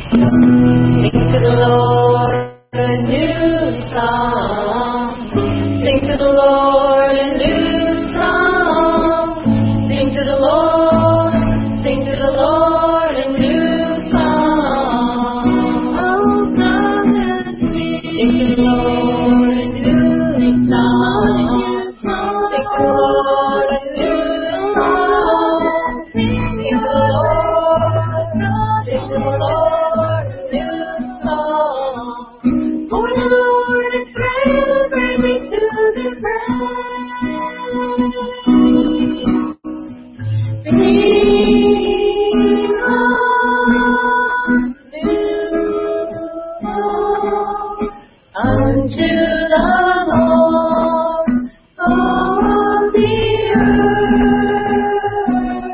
Sing to the Lord a new song. Sing to the Lord a new song. Sing to the Lord, sing to the Lord a new song. Oh, come and sing to the Lord a new song. Sing to the Lord a new song. Sing to the Lord, sing to the Lord. For the Lord is great and greatly to be praised. Sing unto the Lord, all of the earth.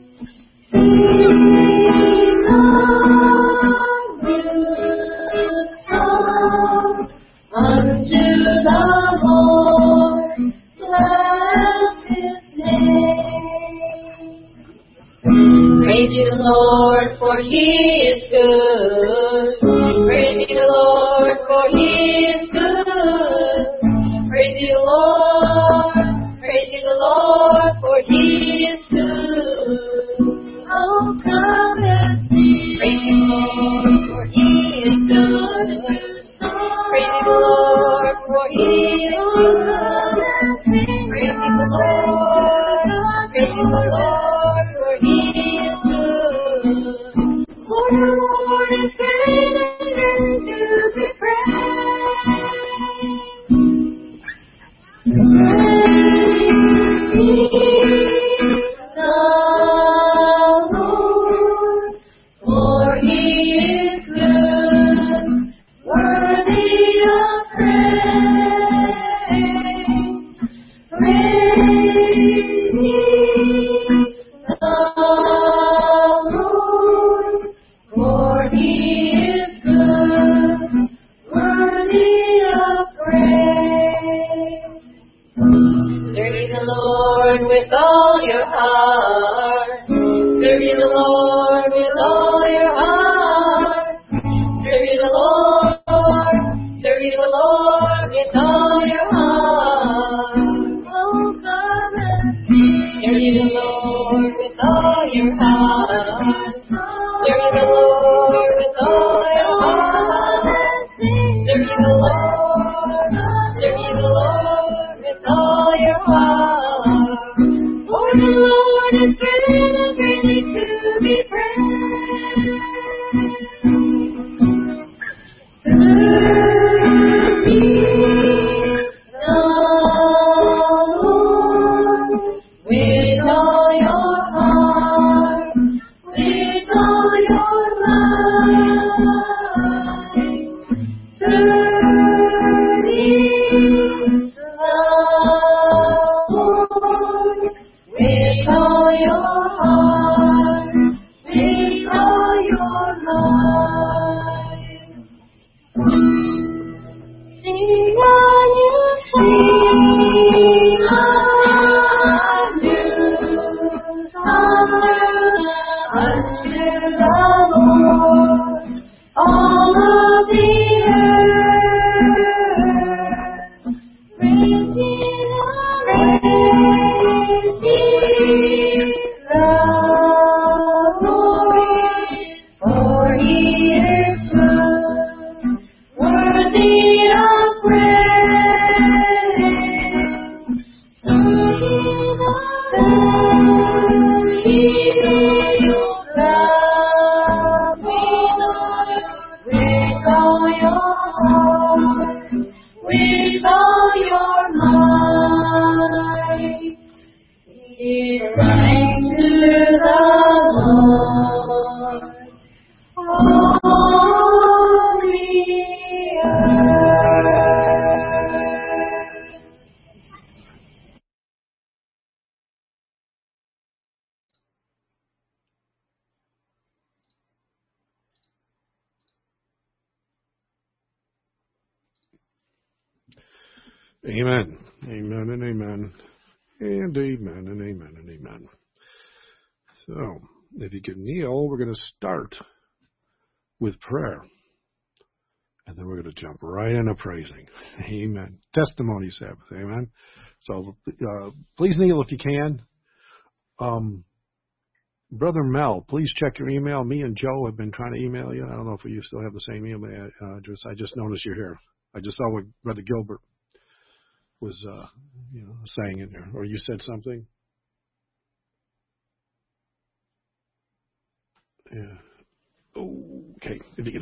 Sing unto the Lord, bless His name. Praise ye the Lord, for He is good. Praise ye the Lord, for He is good. Praise ye the Lord, for He is good. Oh, come and sing. Praise ye the Lord, for He is good. Praise the Lord, for He is good. Praise the Lord, for He is good. For the Lord is great and greatly to be praised. Praise the Lord, for He is good. Worthy of praise, praise ye the Lord, for He is good, worthy of praise. Serve ye the Lord with all your heart, serve ye the Lord with all your heart, serve ye the Lord. Serve ye the Lord with all your heart. Oh, come and sing. Serve ye the Lord with all your heart. Serve ye the Lord with all your heart. Serve ye the Lord. Serve ye the Lord with all your heart. For the Lord is great and greatly to be praised. Amen. Amen and amen. And amen and amen and amen. So, if you can kneel, we're going to start with prayer. And then we're going to jump right into praising. Amen. Testimony Sabbath. Amen. So please kneel if you can. Brother Mel, please check your email. Me and Joe have been trying to email you. I don't know if you still have the same email address. I just noticed you're here. I just saw what Brother Gilbert was saying in there. Or you said something? Yeah. Okay.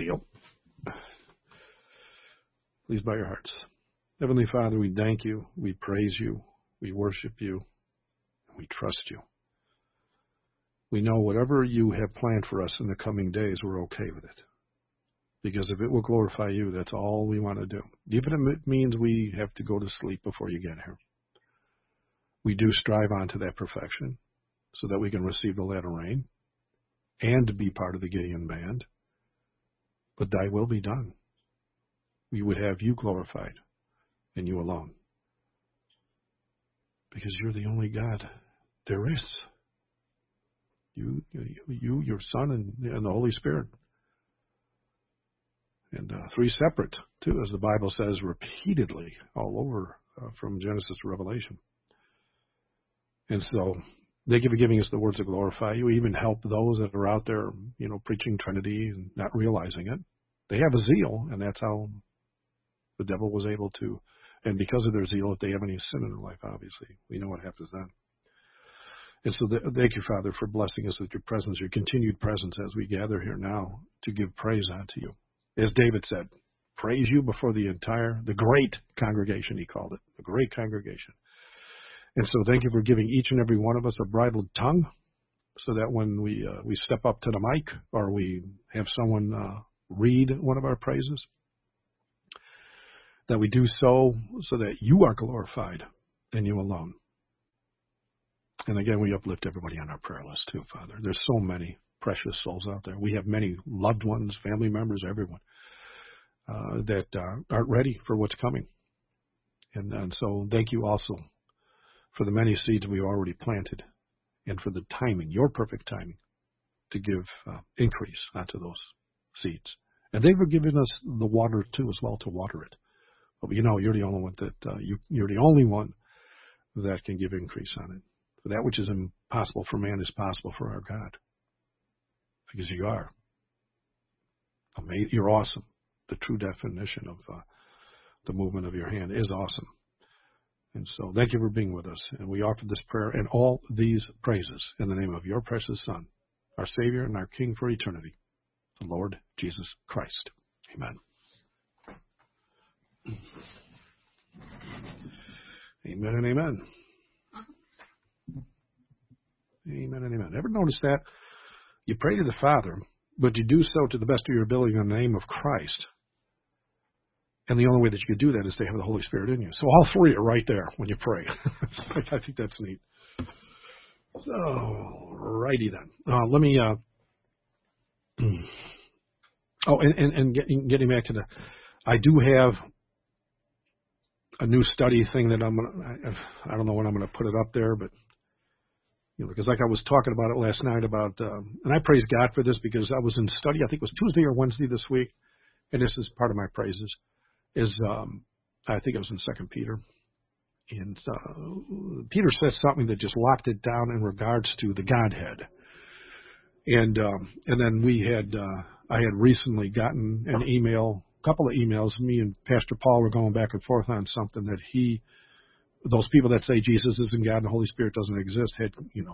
Please bow your hearts. Heavenly Father, we thank you. We praise you. We worship you. We trust you. We know whatever you have planned for us in the coming days, we're okay with it. Because if it will glorify you, that's all we want to do. Even if it means we have to go to sleep before you get here. We do strive on to that perfection so that we can receive the latter rain and to be part of the Gideon band. But thy will be done. We would have you glorified and you alone. Because you're the only God there is. You, your Son, and the Holy Spirit. And three separate, too, as the Bible says repeatedly all over from Genesis to Revelation. And so, thank you for giving us the words to glorify you. Even help those that are out there, preaching Trinity and not realizing it. They have a zeal, and that's how the devil was able to. And because of their zeal, if they have any sin in their life, obviously, we know what happens then. And so thank you, Father, for blessing us with your presence, your continued presence as we gather here now to give praise unto you. As David said, praise you before the great congregation, he called it, the great congregation. And so thank you for giving each and every one of us a bridled tongue so that when we step up to the mic or we have someone read one of our praises, that we do so that you are glorified and you alone. And again, we uplift everybody on our prayer list too, Father. There's so many precious souls out there. We have many loved ones, family members, everyone that aren't ready for what's coming. And so thank you also for the many seeds we've already planted and for the timing, your perfect timing, to give increase onto those seeds. And they've given us the water too as well to water it. But you're the only one you're the only one that can give increase on it. For that which is impossible for man is possible for our God. Because you are. You're awesome. The true definition of the movement of your hand is awesome. And so thank you for being with us. And we offer this prayer and all these praises in the name of your precious Son, our Savior and our King for eternity, the Lord Jesus Christ. Amen. Amen and amen. Amen and amen. Ever notice that? You pray to the Father, but you do so to the best of your ability in the name of Christ. And the only way that you could do that is to have the Holy Spirit in you. So all three are right there when you pray. I think that's neat. So, righty then. Let me, getting back to I do have a new study thing that I don't know when I'm going to put it up there, but because like I was talking about it last night and I praise God for this because I was in study, I think it was Tuesday or Wednesday this week, and this is part of my praises, I think it was in 2 Peter. And Peter says something that just locked it down in regards to the Godhead. And then I had recently gotten an email, a couple of emails, me and Pastor Paul were going back and forth on something that those people that say Jesus isn't God and the Holy Spirit doesn't exist had,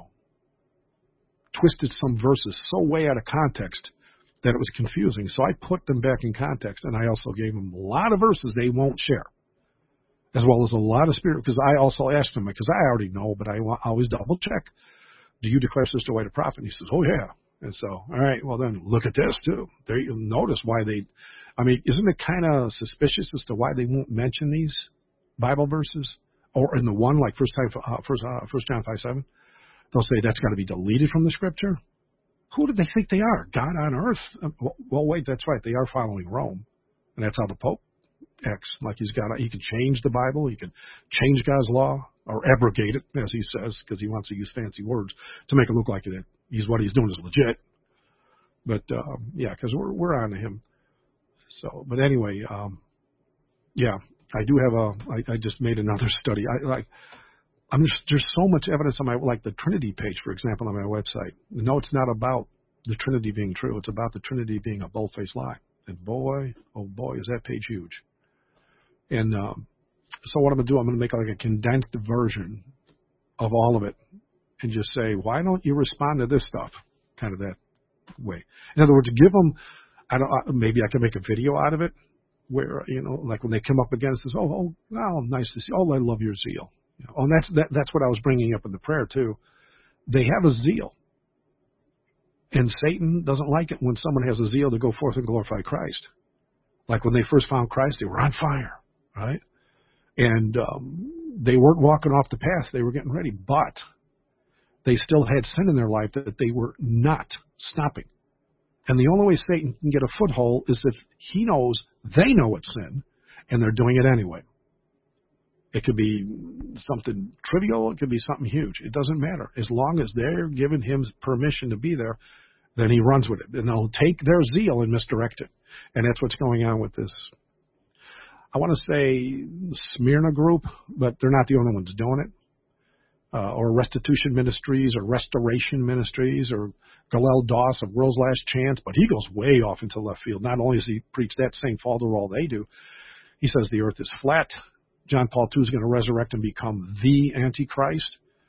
twisted some verses so way out of context that it was confusing. So I put them back in context, and I also gave them a lot of verses they won't share, as well as a lot of spirit, because I also asked him, because I already know, but I always double check. Do you declare Sister White a prophet? And he says, oh yeah. And so, all right, well then look at this too. There you notice why isn't it kind of suspicious as to why they won't mention these Bible verses? Or in the one, like 1 John 5:7, they'll say that's got to be deleted from the scripture. Who do they think they are? God on earth? Well, wait, that's right. They are following Rome. And that's how the Pope acts. Like he can change the Bible. He can change God's law or abrogate it, as he says, because he wants to use fancy words to make it look like what he's doing is legit. But yeah, because we're on to him. So, but anyway, yeah, I do have I just made another study. There's so much evidence on like the Trinity page, for example, on my website. No, it's not about the Trinity being true. It's about the Trinity being a bold-faced lie. And boy, oh boy, is that page huge. And so what I'm going to do, I'm going to make like a condensed version of all of it and just say, why don't you respond to this stuff? Kind of that way. In other words, give them, maybe I can make a video out of it where, like when they come up against this, oh, nice to see. Oh, I love your zeal. And that's what I was bringing up in the prayer too. They have a zeal. And Satan doesn't like it when someone has a zeal to go forth and glorify Christ. Like when they first found Christ, they were on fire, right? And they weren't walking off the path. They were getting ready. But they still had sin in their life that they were not stopping. And the only way Satan can get a foothold is if he knows they know it's sin, and they're doing it anyway. It could be something trivial. It could be something huge. It doesn't matter. As long as they're giving him permission to be there, then he runs with it. And they'll take their zeal and misdirect it. And that's what's going on with this. I want to say Smyrna group, but they're not the only ones doing it. Or Restitution Ministries or Restoration Ministries or Galel Doss of World's Last Chance. But he goes way off into left field. Not only does he preach that same fall to all they do, he says the earth is flat. John Paul II is going to resurrect and become the Antichrist.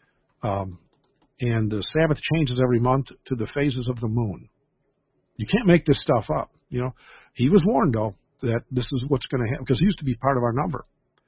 And the Sabbath changes every month to the phases of the moon. You can't make this stuff up. He was warned, though, that this is what's going to happen, because he used to be part of our number.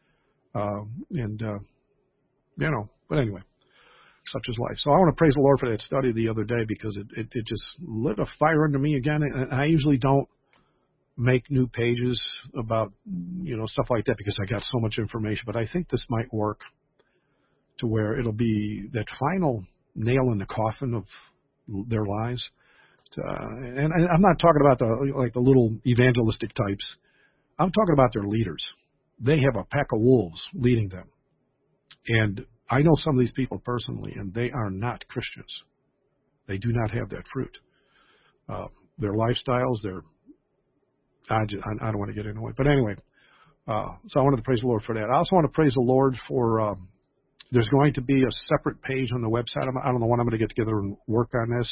But anyway, such is life. So I want to praise the Lord for that study the other day, because it just lit a fire under me again. And I usually don't make new pages about, stuff like that, because I got so much information. But I think this might work to where it'll be that final nail in the coffin of their lives. And I'm not talking about the little evangelistic types. I'm talking about their leaders. They have a pack of wolves leading them. And I know some of these people personally, and they are not Christians. They do not have that fruit. Their lifestyles, I don't want to get into it. But anyway, so I wanted to praise the Lord for that. I also want to praise the Lord for, there's going to be a separate page on the website. I don't know when I'm going to get together and work on this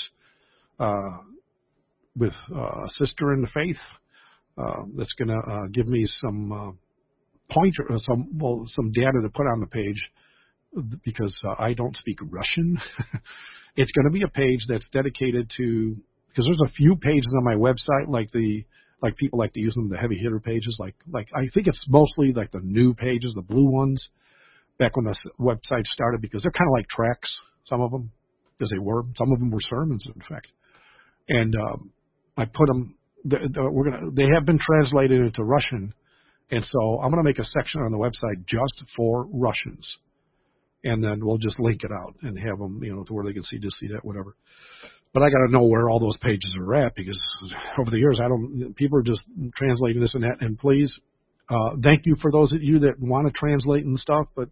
with a sister in the faith that's going to give me some pointer, some data to put on the page, because I don't speak Russian. It's going to be a page that's dedicated to, because there's a few pages on my website, like people like to use them, the heavy hitter pages, like I think it's mostly like the new pages, the blue ones, back when the website started, because they're kind of like tracks, some of them, because some of them were sermons, in fact. And I put them, they have been translated into Russian, and so I'm going to make a section on the website just for Russians. And then we'll just link it out and have them, to where they can see that, whatever. But I got to know where all those pages are at, because over the years, people are just translating this and that. And please, thank you for those of you that want to translate and stuff, but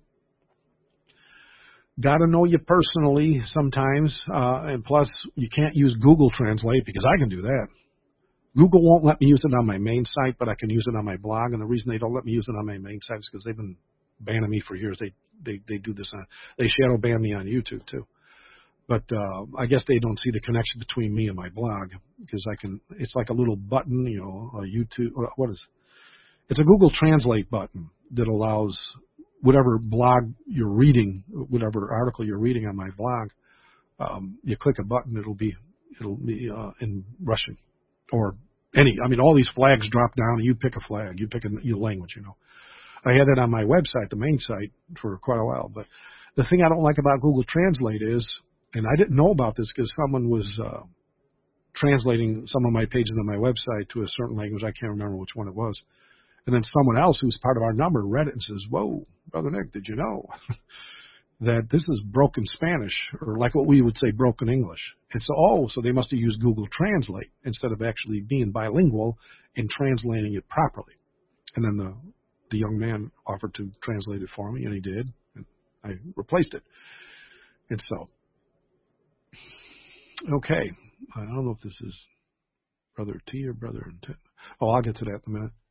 got to know you personally sometimes. And plus, you can't use Google Translate, because I can do that. Google won't let me use it on my main site, but I can use it on my blog. And the reason they don't let me use it on my main site is because they've been banning me for years. They do this they shadow ban me on YouTube too. But I guess they don't see the connection between me and my blog, because it's like a little button, a YouTube, it's a Google Translate button that allows whatever blog you're reading, whatever article you're reading on my blog, you click a button, it'll be in Russian or all these flags drop down and you pick a flag, you pick a language, I had that on my website, the main site, for quite a while. But the thing I don't like about Google Translate is, and I didn't know about this because someone was translating some of my pages on my website to a certain language. I can't remember which one it was. And then someone else who's part of our number read it and says, "Whoa, Brother Nick, did you know that this is broken Spanish, or like what we would say, broken English?" And so they must have used Google Translate instead of actually being bilingual and translating it properly. And then the young man offered to translate it for me, and he did. And I replaced it. And so, okay, I don't know if this is Brother T or Brother T? Oh, I'll get to that in a minute.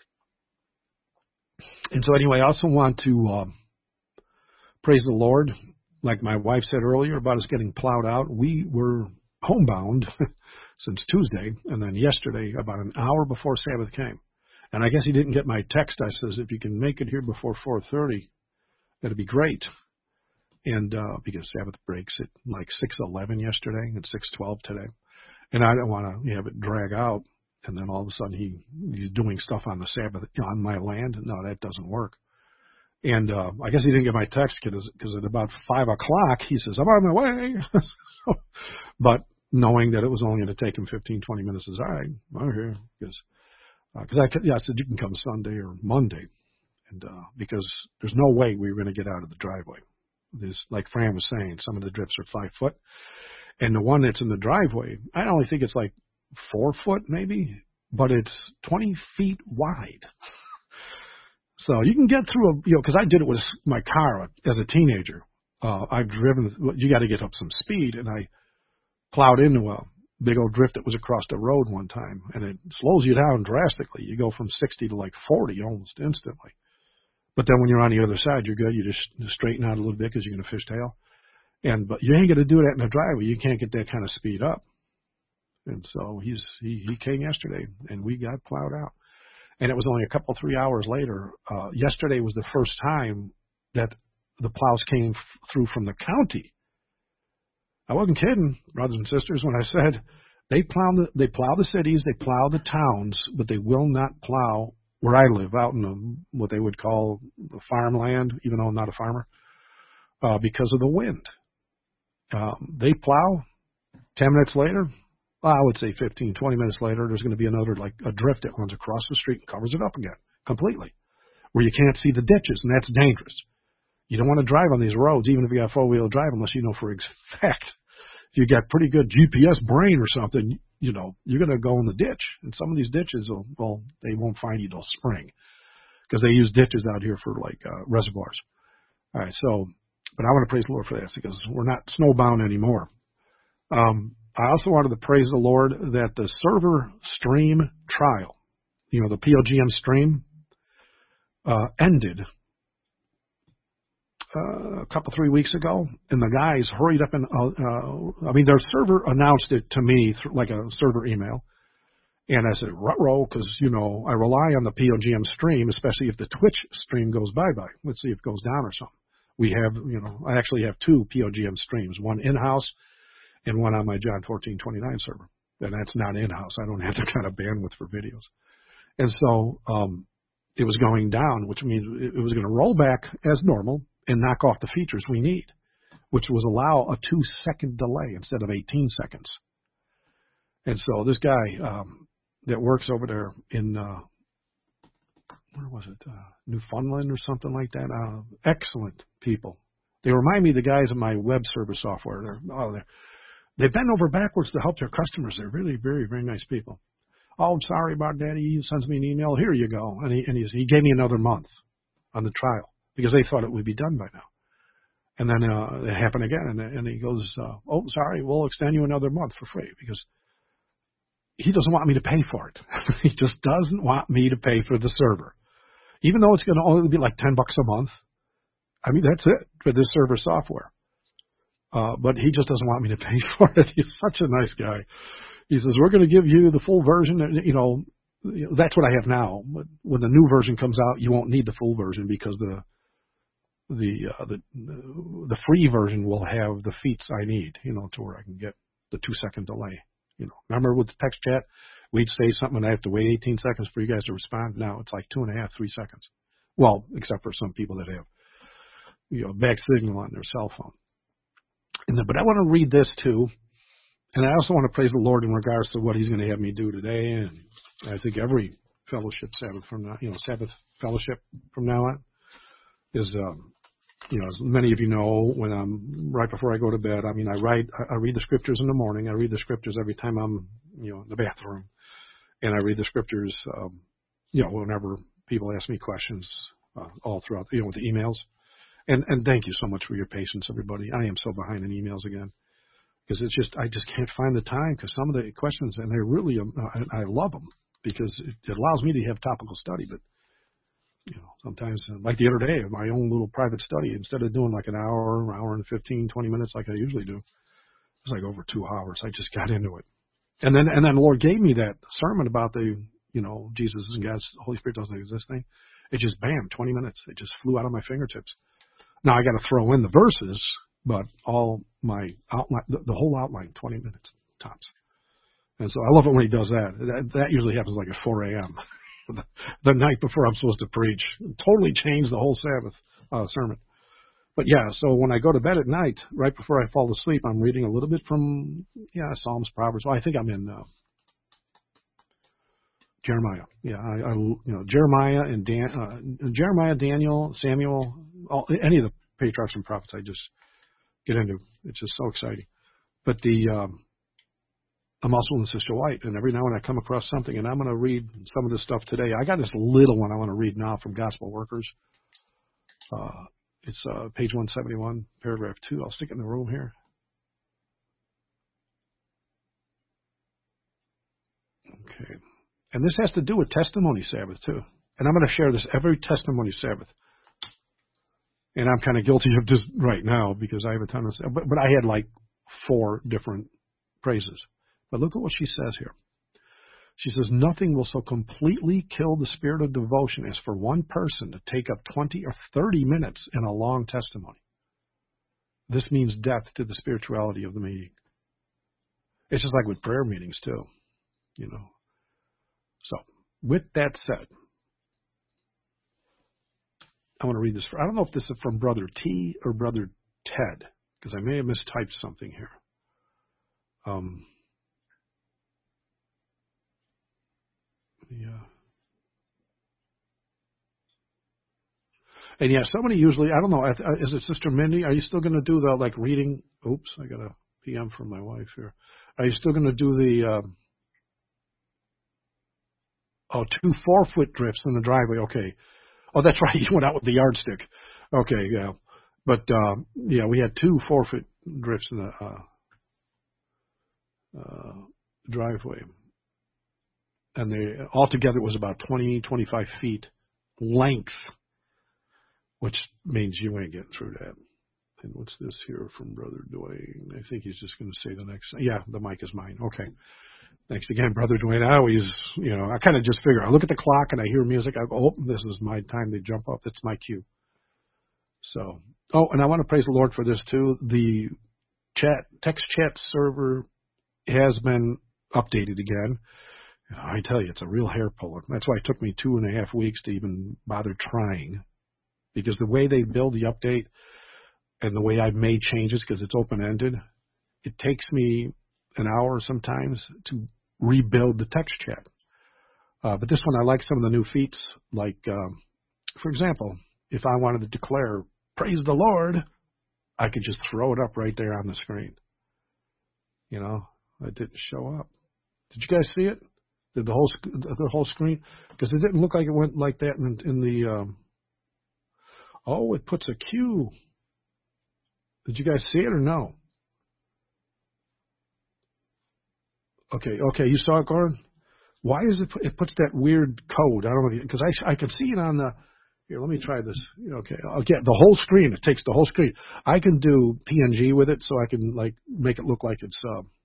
And so anyway, I also want to praise the Lord. Like my wife said earlier about us getting plowed out, we were homebound since Tuesday, and then yesterday, about an hour before Sabbath came. And I guess he didn't get my text. I says, if you can make it here before 4:30, that'd be great. And because Sabbath breaks at like 6:11 yesterday and 6:12 today. And I don't want to have it drag out, and then all of a sudden he's doing stuff on the Sabbath on my land. No, that doesn't work. And I guess he didn't get my text because at about 5 o'clock, he says, I'm on my way. But knowing that it was only going to take him 15, 20 minutes, I says, all right, I'm here. Because I said, you can come Sunday or Monday. And because there's no way we were going to get out of the driveway. There's, like Fran was saying, some of the drifts are 5 foot. And the one that's in the driveway, I only think it's like 4 foot maybe, but it's 20 feet wide. So you can get through because I did it with my car as a teenager. I've driven, you got to get up some speed, and I plowed into a big old drift that was across the road one time, and it slows you down drastically. You go from 60 to like 40 almost instantly. But then when you're on the other side, you're good. You just straighten out a little bit because you're going to fishtail. But you ain't going to do that in a driveway. You can't get that kind of speed up. And so he came yesterday, and we got plowed out. And it was only a couple, 3 hours later. Yesterday was the first time that the plows came through from the county. I wasn't kidding, brothers and sisters, when I said they plow the cities, they plow the towns, but they will not plow where I live, out in what they would call the farmland, even though I'm not a farmer, because of the wind. They plow. 10 minutes later, I would say 15, 20 minutes later, there's going to be another, like a drift that runs across the street and covers it up again completely, where you can't see the ditches, and that's dangerous. You don't want to drive on these roads, even if you got four-wheel drive, unless you know for a fact. If you got pretty good GPS brain or something, you're going to go in the ditch. And some of these ditches, they won't find you till spring, because they use ditches out here for like reservoirs. All right, but I want to praise the Lord for this, because we're not snowbound anymore. I also wanted to praise the Lord that the server stream trial, the POGM stream, ended a couple, 3 weeks ago, and the guys hurried up and, their server announced it to me through like a server email, and I said, ruh-roh, because, I rely on the POGM stream, especially if the Twitch stream goes bye-bye. Let's see if it goes down or something. We have, I actually have 2 POGM streams, one in-house and one on my John 14:29 server, and that's not in-house. I don't have that kind of bandwidth for videos. And so it was going down, which means it was going to roll back as normal and knock off the features we need, which was allow a 2-second delay instead of 18 seconds. And so this guy that works over there in, where was it, Newfoundland or something like that, excellent people. They remind me of the guys in my web service software. They bend over backwards to help their customers. They're really very, very nice people. Oh, I'm sorry about that. He sends me an email. Here you go. And he gave me another month on the trial, because they thought it would be done by now. And then it happened again, and he goes, oh, sorry, we'll extend you another month for free, because he doesn't want me to pay for it. He just doesn't want me to pay for the server. Even though it's going to only be like $10 a month. That's it for this server software. But he just doesn't want me to pay for it. He's such a nice guy. He says, we're going to give you the full version. That's what I have now. But when the new version comes out, you won't need the full version, because the free version will have the feats I need, to where I can get the 2-second delay. Remember with the text chat, we'd say something and I have to wait 18 seconds for you guys to respond. Now it's like 2.5, 3 seconds. Well, except for some people that have, back signal on their cell phone. But I want to read this too. And I also want to praise the Lord in regards to what he's going to have me do today. And I think every fellowship Sabbath from now, Sabbath fellowship from now on is, as many of you know, when I'm right before I go to bed, I read the scriptures in the morning. I read the scriptures every time I'm, in the bathroom, and I read the scriptures, whenever people ask me questions, all throughout, with the emails. And thank you so much for your patience, everybody. I am so behind in emails again. because I just can't find the time, because some of the questions, and they really, I love them because it allows me to have topical study. But sometimes, like the other day, my own little private study, instead of doing like an hour and 15, 20 minutes like I usually do, it was like over 2 hours. I just got into it, and then the Lord gave me that sermon about the Jesus and God's Holy Spirit doesn't exist thing. It just 20 minutes. It just flew out of my fingertips. Now I got to throw in the verses, but all my outline, the whole outline, 20 minutes tops. And so I love it when he does that. That usually happens like at 4 a.m. the night before I'm supposed to preach. Totally changed the whole Sabbath sermon. But yeah, so when I go to bed at night, right before I fall asleep, I'm reading a little bit from Psalms, Proverbs. Well, I think I'm in Jeremiah. Yeah, Jeremiah and Jeremiah, Daniel, Samuel, any of the patriarchs and prophets I just get into. It's just so exciting. But I'm also in Sister White, and every now and then I come across something, and I'm going to read some of this stuff today. I got this little one I want to read now from Gospel Workers. It's page 171, paragraph 2. I'll stick it in the room here. Okay. And this has to do with Testimony Sabbath, too. And I'm going to share this every Testimony Sabbath. And I'm kind of guilty of this right now because I have a ton of stuff. But I had like 4 different praises. But look at what she says here. She says, nothing will so completely kill the spirit of devotion as for one person to take up 20 or 30 minutes in a long testimony. This means death to the spirituality of the meeting. It's just like with prayer meetings, too. So, with that said, I want to read this. I don't know if this is from Brother T or Brother Ted, because I may have mistyped something here. And somebody usually, I don't know, is it Sister Mindy? Are you still going to do the, reading? Oops, I got a PM from my wife here. Are you still going to do the 2 4-foot drifts in the driveway? Okay. Oh, that's right. You went out with the yardstick. Okay, yeah. But, we had 2 4-foot drifts in the driveway. And they altogether it was about 20, 25 feet length, which means you ain't getting through that. And what's this here from Brother Dwayne? I think he's just going to say the next. Yeah, the mic is mine. Okay. Thanks again, Brother Dwayne. I always, I kind of just figure, I look at the clock and I hear music. I go, this is my time to jump up. That's my cue. So, and I want to praise the Lord for this too. The text chat server has been updated again. I tell you, it's a real hair puller. That's why it took me 2.5 weeks to even bother trying, because the way they build the update and the way I've made changes, because it's open-ended, it takes me an hour sometimes to rebuild the text chat. But this one, I like some of the new feats. Like, for example, if I wanted to declare, praise the Lord, I could just throw it up right there on the screen. It didn't show up. Did you guys see it? Did the whole screen? Because it didn't look like it went like that in the... it puts a Q. Did you guys see it or no? Okay, you saw it, Gordon? Why is it puts that weird code? I don't know, because I can see it on the... Here, let me try this. Okay, I'll get the whole screen. It takes the whole screen. I can do PNG with it, so I can make it look like it's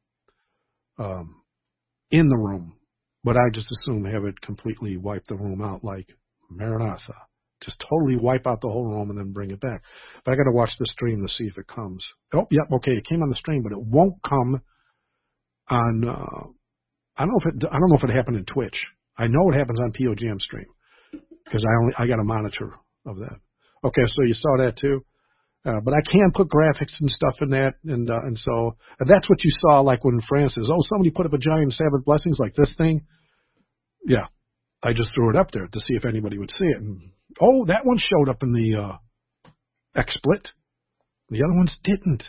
in the room. But I just assume have it completely wipe the room out like Maranatha. Just totally wipe out the whole room and then bring it back. But I got to watch the stream to see if it comes. Oh, yep, okay, it came on the stream, but it won't come on. I don't know if it happened in Twitch. I know it happens on POGM stream because I got a monitor of that. Okay, so you saw that too. But I can put graphics and stuff in that, and that's what you saw, like when Francis, somebody put up a giant Sabbath blessings like this thing. Yeah, I just threw it up there to see if anybody would see it. And, that one showed up in the XSplit. The other ones didn't.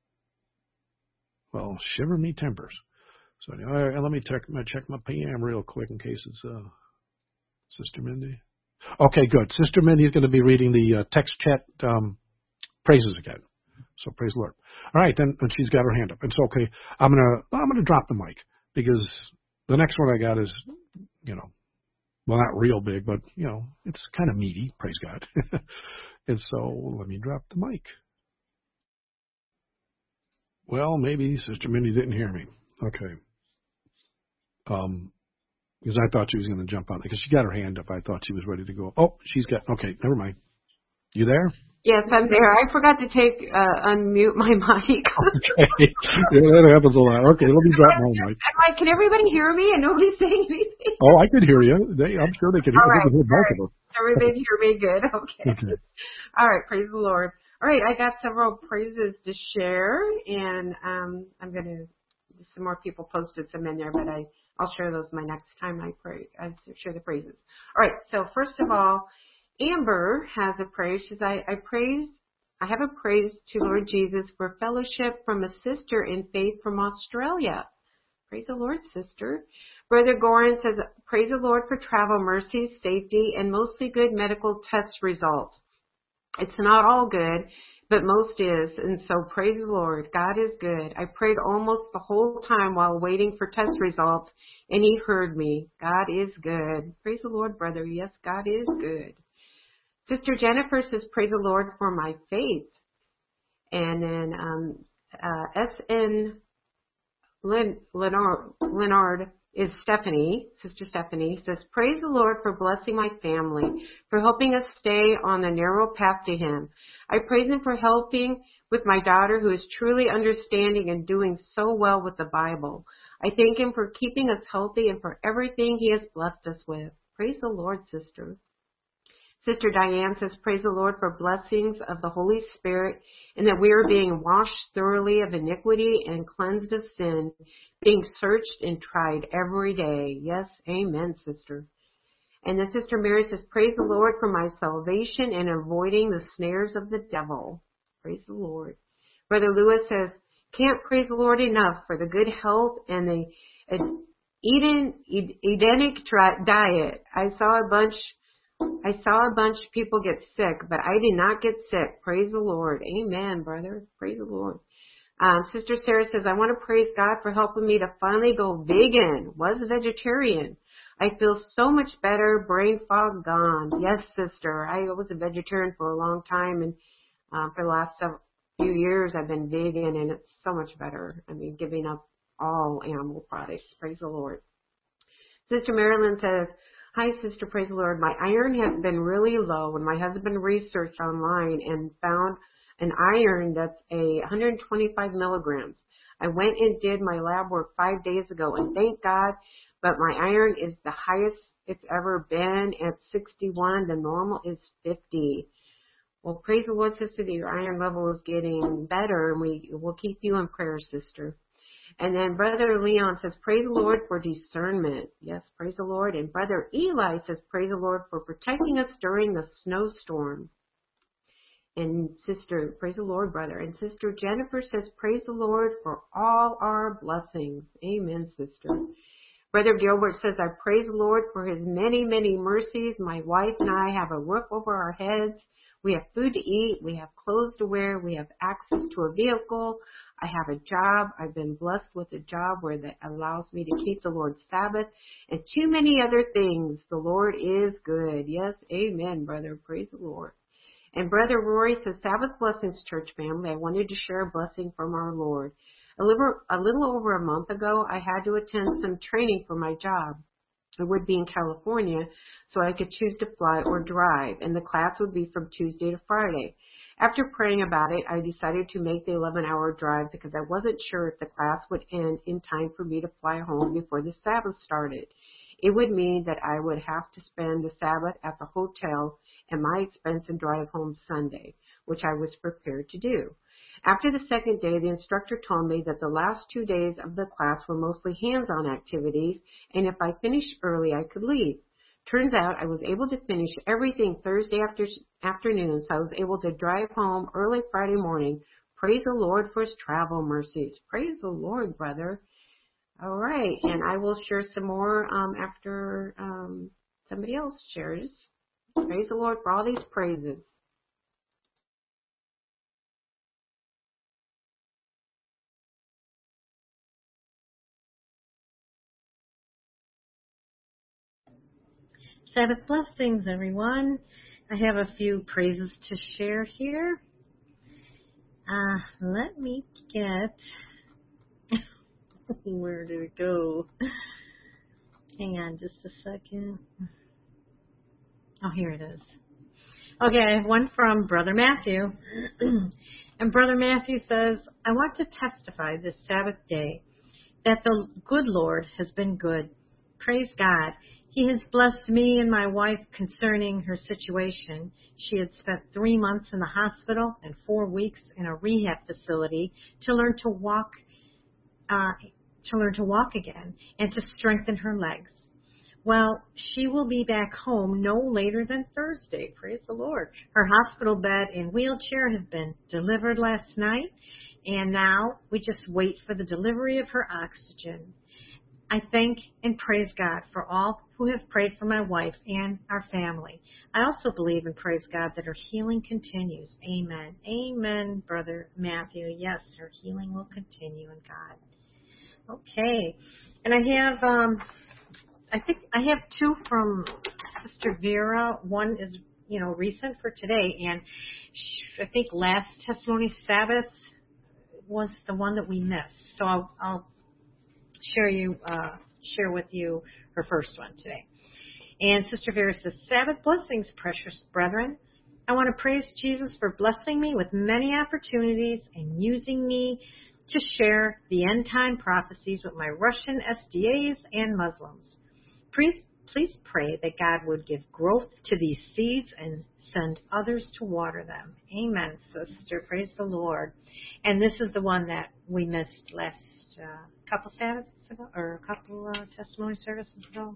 Well, shiver me timbers. So anyway, let me check my PM real quick in case it's Sister Mindy. Okay, good. Sister Mindy is going to be reading the text chat praises again. So praise the Lord. All right, then she's got her hand up. It's okay. I'm gonna drop the mic because the next one I got is, well, not real big, but it's kind of meaty. Praise God. And so let me drop the mic. Well, maybe Sister Mindy didn't hear me. Okay. Because I thought she was going to jump on it because she got her hand up. I thought she was ready to go. Oh, okay, never mind. You there? Yes, I'm there. I forgot to unmute my mic. Okay. Yeah, that happens a lot. Okay, let me drop my mic. I'm like, can everybody hear me? And nobody's saying anything. Oh, I could hear you. I'm sure they could hear, All right, they could hear both of us. Everybody hear me good. Okay. All right, praise the Lord. All right, I got several praises to share, and I'm going to, some more people posted some in there, but I'll share those my next time I share the praises. All right, so first of all, Amber has a praise. She says, I have a praise to Lord Jesus for fellowship from a sister in faith from Australia. Praise the Lord, sister. Brother Goran says, praise the Lord for travel mercies, safety, and mostly good medical test results. It's not all good, but most is, and so praise the Lord. God is good. I prayed almost the whole time while waiting for test results, and He heard me. God is good. Praise the Lord, brother. Yes, God is good. Sister Jennifer says, praise the Lord for my faith. And then S.N. Leonard is Stephanie. Sister Stephanie says, praise the Lord for blessing my family, for helping us stay on the narrow path to Him. I praise Him for helping with my daughter who is truly understanding and doing so well with the Bible. I thank Him for keeping us healthy and for everything He has blessed us with. Praise the Lord, sister. Sister Diane says, praise the Lord for blessings of the Holy Spirit and that we are being washed thoroughly of iniquity and cleansed of sin, being searched and tried every day. Yes, amen, sister. And then Sister Mary says, praise the Lord for my salvation and avoiding the snares of the devil. Praise the Lord. Brother Lewis says, can't praise the Lord enough for the good health and the Edenic diet. I saw a bunch of people get sick, but I did not get sick. Praise the Lord. Amen, brother. Praise the Lord. Sister Sarah says, I want to praise God for helping me to finally go vegan. Was a vegetarian. I feel so much better. Brain fog gone. Yes, sister. I was a vegetarian for a long time, and for the last few years I've been vegan, and it's so much better. I mean, giving up all animal products. Praise the Lord. Sister Marilyn says, hi, sister, praise the Lord. My iron has been really low, and my husband researched online and found an iron that's 125 milligrams. I went and did my lab work 5 days ago, and thank God, but my iron is the highest it's ever been at 61. The normal is 50. Well, praise the Lord, sister, that your iron level is getting better, and we will keep you in prayer, sister. And then Brother Leon says, praise the Lord for discernment. Yes, praise the Lord. And Brother Eli says, praise the Lord for protecting us during the snowstorm. And sister, praise the Lord, brother. And Sister Jennifer says, praise the Lord for all our blessings. Amen, sister. Brother Gilbert says, I praise the Lord for His many, many mercies. My wife and I have a roof over our heads. We have food to eat. We have clothes to wear. We have access to a vehicle. I have a job. I've been blessed with a job where that allows me to keep the Lord's Sabbath and too many other things. The Lord is good. Yes, amen, brother. Praise the Lord. And Brother Rory says, Sabbath blessings, church family. I wanted to share a blessing from our Lord. A little over a month ago, I had to attend some training for my job. It would be in California, so I could choose to fly or drive, and the class would be from Tuesday to Friday. After praying about it, I decided to make the 11-hour drive because I wasn't sure if the class would end in time for me to fly home before the Sabbath started. It would mean that I would have to spend the Sabbath at the hotel and my expense and drive home Sunday, which I was prepared to do. After the second day, the instructor told me that the last 2 days of the class were mostly hands-on activities, and if I finished early, I could leave. Turns out I was able to finish everything Thursday afternoon, so I was able to drive home early Friday morning. Praise the Lord for His travel mercies. Praise the Lord, brother. All right, and I will share some more after somebody else shares. Praise the Lord for all these praises. Sabbath blessings, everyone. I have a few praises to share here. Let me get... Where did it go? Hang on just a second. Oh, here it is. Okay, I have one from Brother Matthew. And Brother Matthew says, I want to testify this Sabbath day that the good Lord has been good. Praise God. He has blessed me and my wife concerning her situation. She had spent 3 months in the hospital and 4 weeks in a rehab facility to learn to walk again and to strengthen her legs. Well, she will be back home no later than Thursday. Praise the Lord. Her hospital bed and wheelchair has been delivered last night, and now we just wait for the delivery of her oxygen. I thank and praise God for all who have prayed for my wife and our family. I also believe and praise God that her healing continues. Amen. Amen, Brother Matthew. Yes, her healing will continue in God. Okay. And I think I have two from Sister Vera. One is, recent for today. And I think last Testimony Sabbath was the one that we missed. So I'll share with you her first one today. And Sister Vera says, Sabbath blessings, precious brethren. I want to praise Jesus for blessing me with many opportunities and using me to share the end time prophecies with my Russian SDAs and Muslims. Please pray that God would give growth to these seeds and send others to water them. Amen, sister. Praise the Lord. And this is the one that we missed last couple Sabbaths ago, or a couple testimony services ago.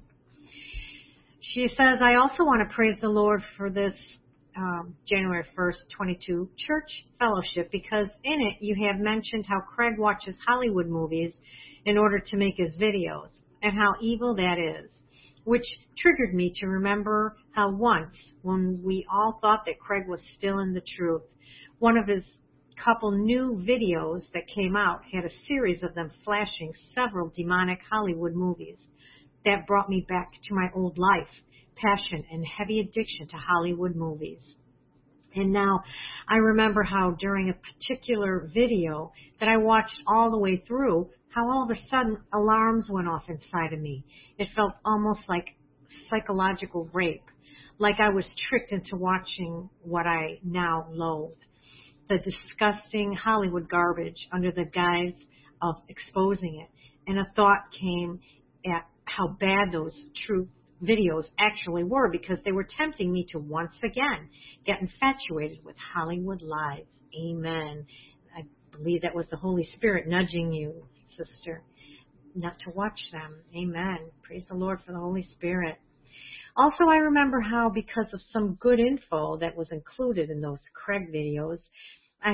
She says, I also want to praise the Lord for this January 1st, 22 church fellowship, because in it you have mentioned how Craig watches Hollywood movies in order to make his videos, and how evil that is, which triggered me to remember how once, when we all thought that Craig was still in the truth, one of his couple new videos that came out had a series of them flashing several demonic Hollywood movies. That brought me back to my old life, passion and heavy addiction to Hollywood movies. And now I remember how during a particular video that I watched all the way through, how all of a sudden alarms went off inside of me. It felt almost like psychological rape, like I was tricked into watching what I now loathe, the disgusting Hollywood garbage under the guise of exposing it. And a thought came at how bad those truth videos actually were, because they were tempting me to once again get infatuated with Hollywood lies. Amen. I believe that was the Holy Spirit nudging you, sister, not to watch them. Amen. Praise the Lord for the Holy Spirit. Also, I remember how because of some good info that was included in those Craig videos, I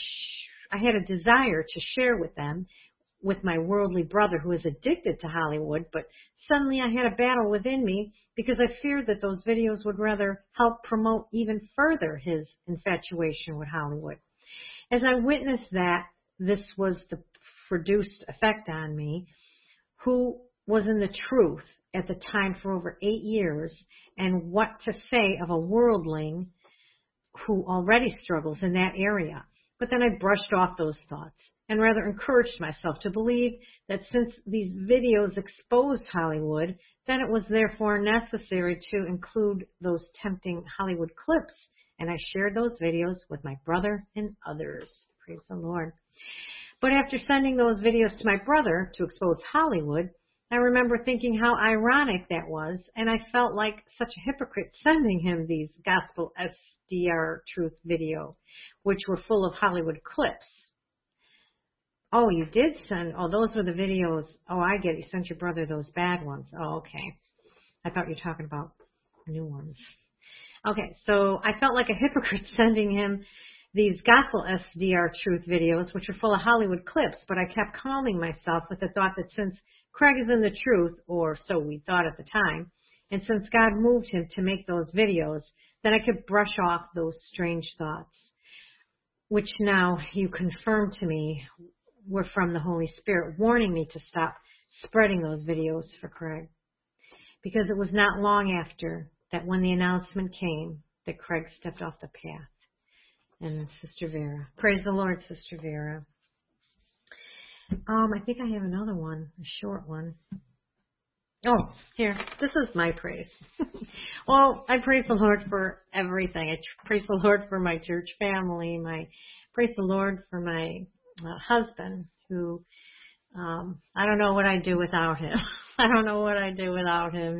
had a desire to share with them, with my worldly brother who is addicted to Hollywood, but suddenly I had a battle within me because I feared that those videos would rather help promote even further his infatuation with Hollywood. As I witnessed that this was the produced effect on me, who was in the truth at the time for over 8 years, and what to say of a worldling who already struggles in that area. But then I brushed off those thoughts and rather encouraged myself to believe that since these videos exposed Hollywood, then it was therefore necessary to include those tempting Hollywood clips, and I shared those videos with my brother and others. Praise the Lord. But after sending those videos to my brother to expose Hollywood, I remember thinking how ironic that was, and I felt like such a hypocrite sending him these gospel SDR truth video, which were full of Hollywood clips. Oh, you did send, those were the videos. Oh, I get it. You sent your brother those bad ones. Oh, okay. I thought you were talking about new ones. Okay, so I felt like a hypocrite sending him these gospel SDR truth videos, which are full of Hollywood clips, but I kept calming myself with the thought that since Craig is in the truth, or so we thought at the time, and since God moved him to make those videos, then I could brush off those strange thoughts, which now you confirm to me were from the Holy Spirit, warning me to stop spreading those videos for Craig. Because it was not long after that when the announcement came, that Craig stepped off the path. And Sister Vera. Praise the Lord, Sister Vera. I think I have another one, a short one. Oh, here. This is my praise. Well, I praise the Lord for everything. I praise the Lord for my church family. Praise the Lord for my husband, who I don't know what I'd do without him. I don't know what I'd do without him.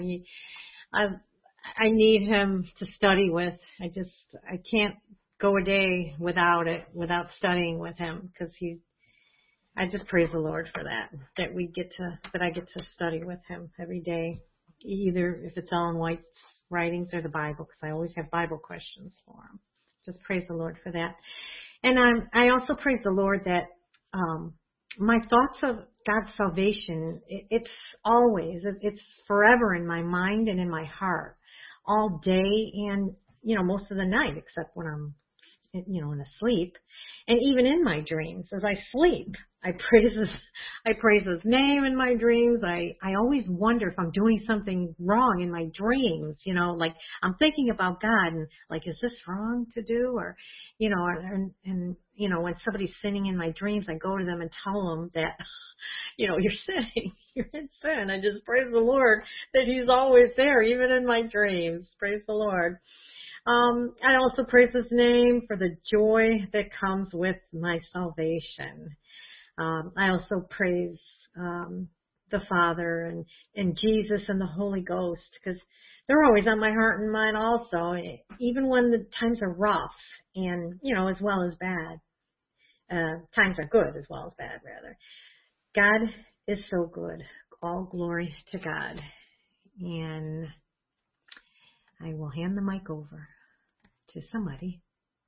I need him to study with. I can't go a day without studying with him, because I just praise the Lord for that I get to study with him every day, either if it's Ellen White's writings or the Bible, because I always have Bible questions for him. Just praise the Lord for that. And I also praise the Lord that my thoughts of God's salvation, it's forever in my mind and in my heart, all day and, most of the night, except when I'm, in asleep. And even in my dreams, as I sleep, I praise His name in my dreams. I always wonder if I'm doing something wrong in my dreams, like I'm thinking about God and like, is this wrong to do? Or, and when somebody's sinning in my dreams, I go to them and tell them that, you're sinning, you're in sin. I just praise the Lord that He's always there, even in my dreams. Praise the Lord. I also praise His name for the joy that comes with my salvation. I also praise the Father and Jesus and the Holy Ghost, because they're always on my heart and mind also, even when the times are rough and, as well as bad. Times are good as well as bad, rather. God is so good. All glory to God. And I will hand the mic over to somebody.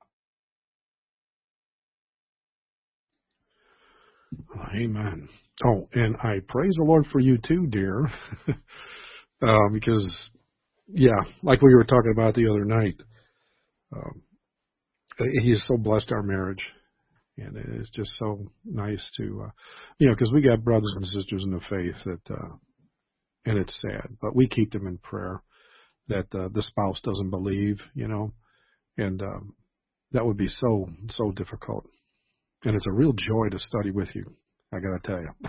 Amen. Oh, and I praise the Lord for you too, dear, because, like we were talking about the other night, He has so blessed our marriage, and it's just so nice to, because we got brothers and sisters in the faith that, and it's sad, but we keep them in prayer that the spouse doesn't believe, and that would be so difficult. And it's a real joy to study with you, I got to tell you.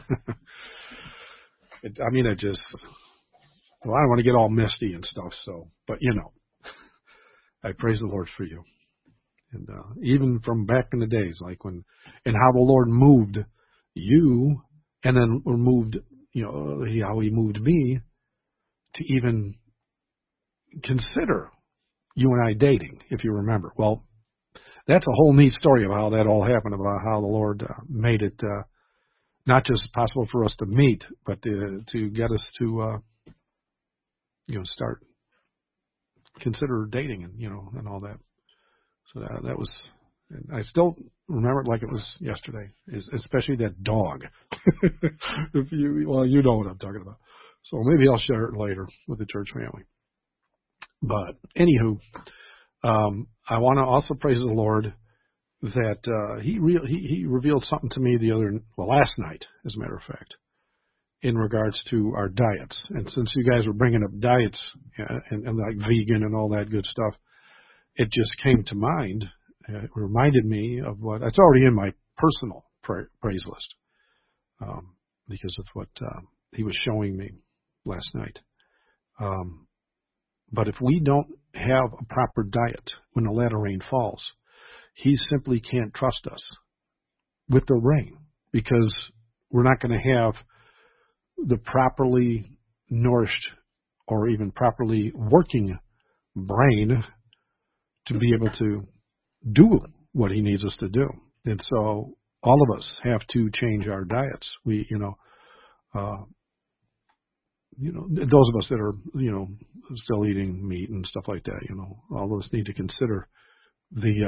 I don't want to get all misty and stuff, but I praise the Lord for you. And even from back in the days, like and how the Lord moved you, and then moved, how He moved me to even consider you and I dating, if you remember. Well, that's a whole neat story of how that all happened, about how the Lord made it not just possible for us to meet, but to get us to, start consider dating and all that. So that was, and I still remember it like it was yesterday, especially that dog. You know what I'm talking about. So maybe I'll share it later with the church family. But anywho, I want to also praise the Lord that He revealed something to me last night, as a matter of fact, in regards to our diets. And since you guys were bringing up diets and like vegan and all that good stuff, it just came to mind. It reminded me of what it's already in my personal praise list, because of what He was showing me last night. But if we don't have a proper diet when the latter rain falls, He simply can't trust us with the rain, because we're not going to have the properly nourished or even properly working brain to be able to do what He needs us to do. And so all of us have to change our diets. Those of us that are, still eating meat and stuff like that, all of us need to consider wait,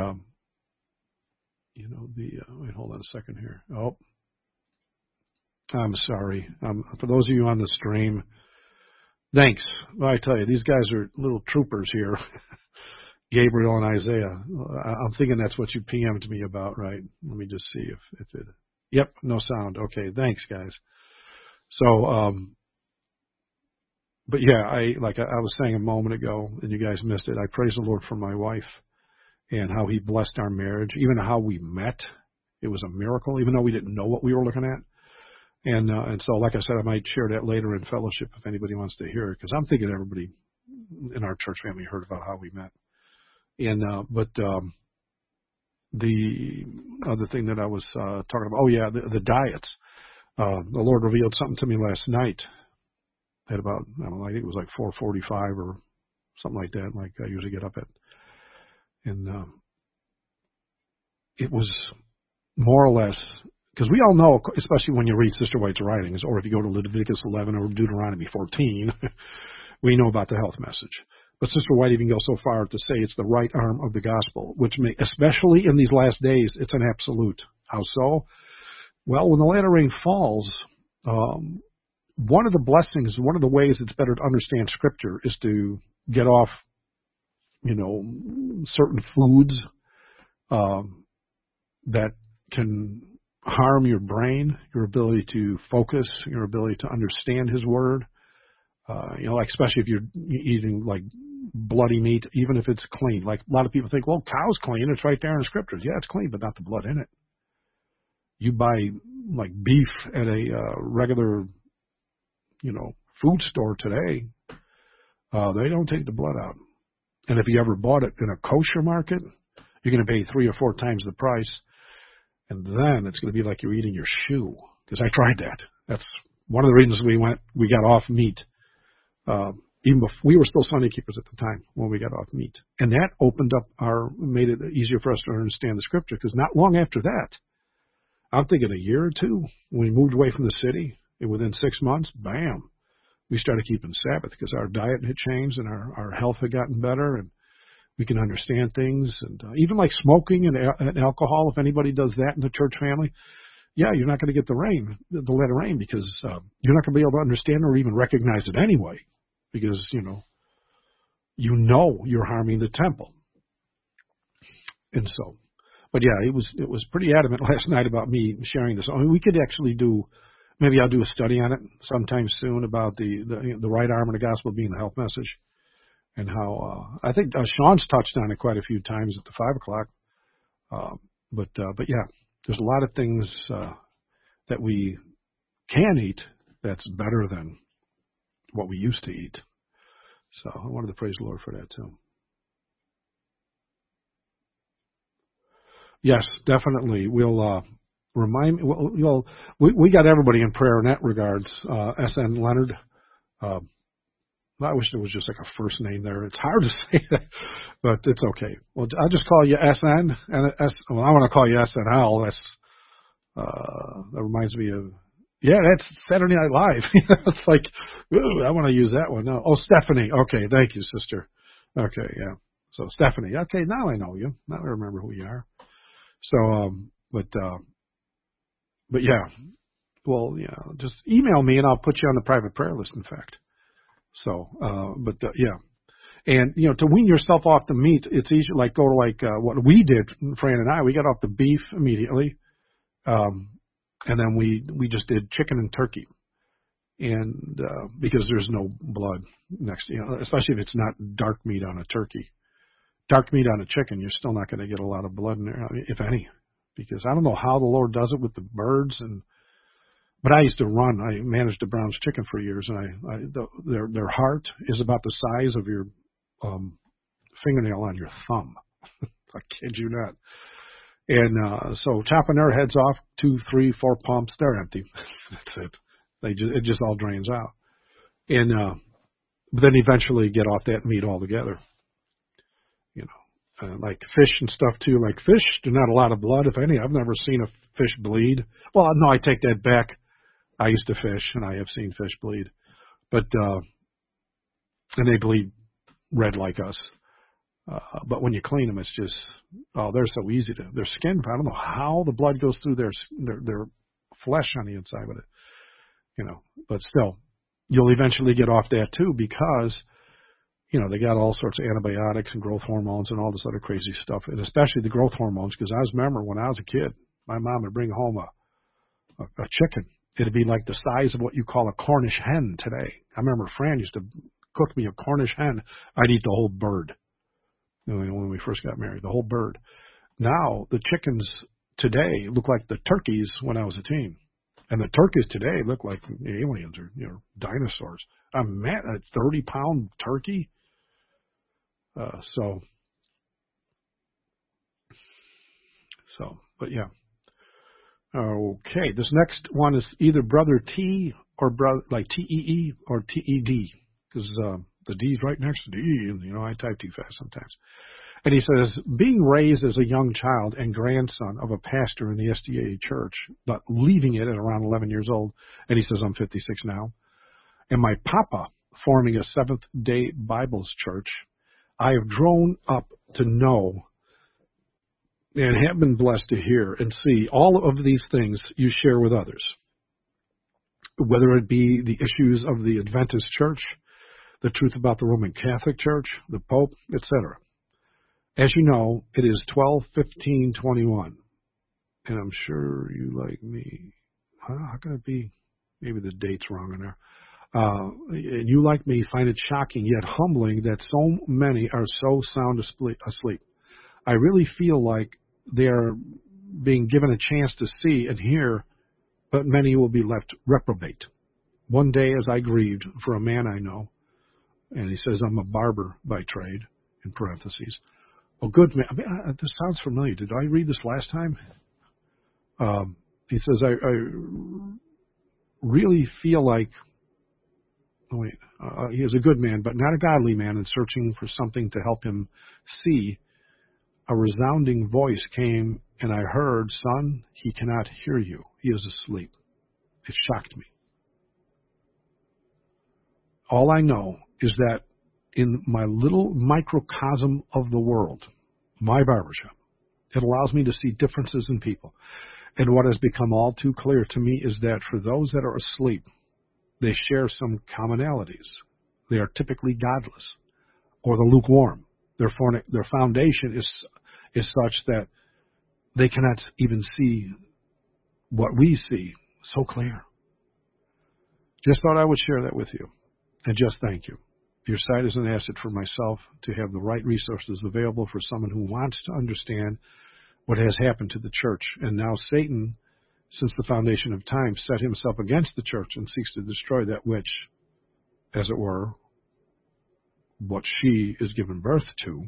hold on a second here. Oh, I'm sorry. For those of you on the stream, thanks. Well, I tell you, these guys are little troopers here. Gabriel and Isaiah. I'm thinking that's what you PM'd me about, right? Let me just see if it, yep, no sound. Okay, thanks guys. So, but yeah, I was saying a moment ago, and you guys missed it. I praise the Lord for my wife and how He blessed our marriage, even how we met. It was a miracle, even though we didn't know what we were looking at. And so, like I said, I might share that later in fellowship if anybody wants to hear it, because I'm thinking everybody in our church family heard about how we met. And the other thing that I was talking about, the diets. The Lord revealed something to me last night at about, I don't know, I think it was like 4:45 or something like that, like I usually get up at. And it was more or less, because we all know, especially when you read Sister White's writings, or if you go to Leviticus 11 or Deuteronomy 14, we know about the health message. But Sister White even goes so far to say it's the right arm of the gospel, which may, especially in these last days, it's an absolute. How so? Well, when the latter rain falls, one of the blessings, one of the ways it's better to understand Scripture is to get off, certain foods that can harm your brain, your ability to focus, your ability to understand His Word. Like especially if you're eating like bloody meat, even if it's clean. Like a lot of people think, well, cow's clean. It's right there in the Scriptures. Yeah, it's clean, but not the blood in it. You buy like beef at a regular, food store today, they don't take the blood out. And if you ever bought it in a kosher market, you're going to pay 3 or 4 times the price. And then it's going to be like you're eating your shoe. Because I tried that. That's one of the reasons we got off meat. Even before, we were still Sunday keepers at the time when we got off meat. And that made it easier for us to understand the Scripture. Because not long after that, I'm thinking a year or two, when we moved away from the city, and within 6 months, bam, we started keeping Sabbath because our diet had changed and our health had gotten better, and we can understand things. And even like smoking and alcohol, if anybody does that in the church family, yeah, you're not going to get the latter rain, because you're not going to be able to understand or even recognize it anyway, because you're harming the temple. And so, but yeah, it was pretty adamant last night about me sharing this. I mean, we could actually maybe I'll do a study on it sometime soon about the right arm of the gospel being the health message, and how I think Sean's touched on it quite a few times at the 5 o'clock. But yeah, there's a lot of things that we can eat that's better than what we used to eat. So I wanted to praise the Lord for that too. Yes, definitely. We'll remind me. Well, we got everybody in prayer in that regards. SN Leonard. I wish there was just like a first name there. It's hard to say that, but it's okay. Well, I'll just call you SN, and I want to call you SNL. That reminds me of, that's Saturday Night Live. It's like, ooh, I want to use that one. No. Oh, Stephanie. Okay, thank you, sister. Okay, yeah. So Stephanie. Okay, now I know you. Now I remember who you are. So, but yeah. Well, just email me and I'll put you on the private prayer list, in fact. So, yeah. And, to wean yourself off the meat, it's easy, like go to what we did, Fran and I, we got off the beef immediately. And then we just did chicken and turkey. And, because there's no blood next, especially if it's not dark meat on a turkey. Dark meat on a chicken, you're still not going to get a lot of blood in there, if any, because I don't know how the Lord does it with the birds. But I used to I managed the Brown's Chicken for years, and their heart is about the size of your fingernail on your thumb. I kid you not. And so chopping their heads off, 2, 3, 4 pumps, they're empty. That's it. It just all drains out. And but then eventually get off that meat altogether. Like fish and stuff too. Like fish, there's not a lot of blood, if any. I've never seen a fish bleed. Well, no, I take that back. I used to fish, and I have seen fish bleed. But and they bleed red like us. But when you clean them, it's just, they're so easy to, their skin, I don't know how the blood goes through their flesh on the inside with it, but still, you'll eventually get off that too, because, they got all sorts of antibiotics and growth hormones and all this other crazy stuff, and especially the growth hormones, because I remember when I was a kid, my mom would bring home a chicken, It'd be like the size of what you call a Cornish hen today. I remember Fran used to cook me a Cornish hen. I'd eat the whole bird. When we first got married, the whole bird. Now, the chickens today look like the turkeys when I was a teen. And the turkeys today look like aliens or dinosaurs. A 30-pound turkey. But yeah. Okay, this next one is either Brother T or brother like T-E-E or T-E-D, because the D's right next to the E, and I type too fast sometimes. And he says, being raised as a young child and grandson of a pastor in the SDA church, but leaving it at around 11 years old, and he says I'm 56 now, and my papa forming a Seventh-day Bibles church, I have grown up to know and have been blessed to hear and see all of these things you share with others, whether it be the issues of the Adventist church, the truth about the Roman Catholic Church, the Pope, etc. As you know, it is 12/15/21, and I'm sure you like me. How can it be? Maybe the date's wrong in there. And you, like me, find it shocking yet humbling that so many are so sound asleep. I really feel like they are being given a chance to see and hear, but many will be left reprobate. One day, as I grieved for a man I know, and he says, I'm a barber by trade, in parentheses. Oh, good man. This sounds familiar. Did I read this last time? He says, I really feel like, he is a good man, but not a godly man, and searching for something to help him see. A resounding voice came, and I heard, son, he cannot hear you. He is asleep. It shocked me. All I know is that in my little microcosm of the world, my barbershop, it allows me to see differences in people. And what has become all too clear to me is that for those that are asleep, they share some commonalities. They are typically godless or the lukewarm. Their foundation is such that they cannot even see what we see so clear. Just thought I would share that with you. And just thank you. Your site is an asset for myself to have the right resources available for someone who wants to understand what has happened to the church. And now Satan, since the foundation of time, set himself against the church and seeks to destroy that which, as it were, what she is given birth to,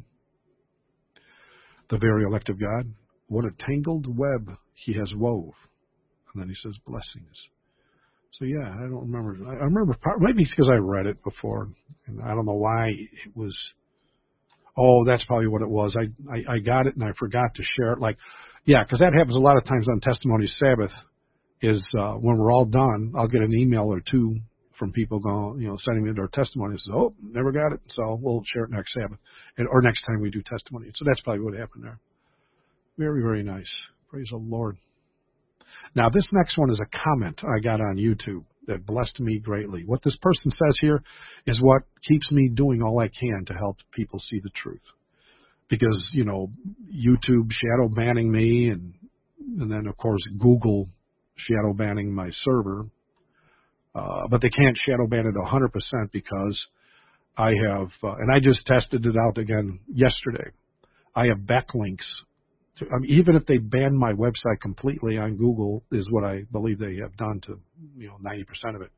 the very elect of God. What a tangled web he has wove. And then he says, blessings. So yeah, I don't remember. I remember, maybe it's because I read it before, and I don't know why it was. Oh, that's probably what it was. I got it and I forgot to share it. Because that happens a lot of times on Testimony Sabbath. Is when we're all done, I'll get an email or two from people going, sending me their testimony. Says, oh, never got it, so we'll share it next Sabbath, or next time we do testimony. So that's probably what happened there. Very, very nice. Praise the Lord. Now, this next one is a comment I got on YouTube that blessed me greatly. What this person says here is what keeps me doing all I can to help people see the truth. Because, YouTube shadow banning me, and then, of course, Google shadow banning my server. But they can't shadow ban it 100% because I have, and I just tested it out again yesterday, I have backlinks. Even if they ban my website completely on Google, is what I believe they have done to 90% of it.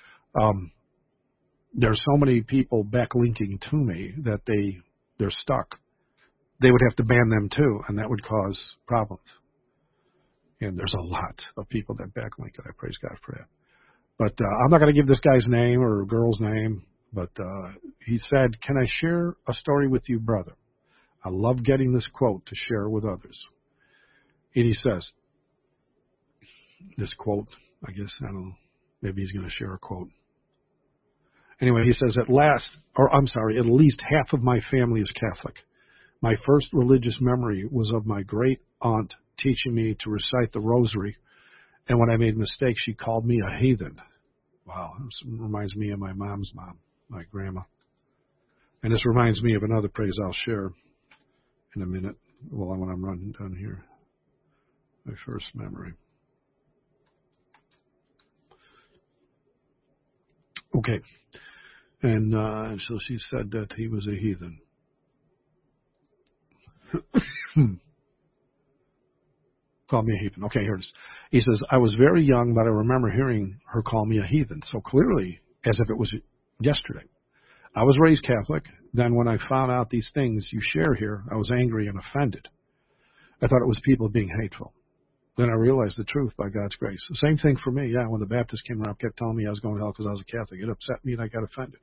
There's so many people backlinking to me that they're stuck. They would have to ban them too, and that would cause problems. And there's a lot of people that backlink, and I praise God for that. But I'm not going to give this guy's name or girl's name, but he said, can I share a story with you, brother? I love getting this quote to share with others. And he says, this quote, I guess, I don't know, maybe he's going to share a quote. Anyway, he says, at least half of my family is Catholic. My first religious memory was of my great aunt teaching me to recite the rosary, and when I made mistakes, she called me a heathen. Wow, this reminds me of my mom's mom, my grandma. And this reminds me of another praise I'll share in a minute, when I'm running down here. My first memory. Okay. And so she said that he was a heathen. Called me a heathen. Okay, here it is. He says, I was very young, but I remember hearing her call me a heathen. So clearly, as if it was yesterday. I was raised Catholic. Then when I found out these things you share here, I was angry and offended. I thought it was people being hateful. Then I realized the truth by God's grace. The same thing for me. Yeah, when the Baptists came around, kept telling me I was going to hell because I was a Catholic. It upset me and I got offended.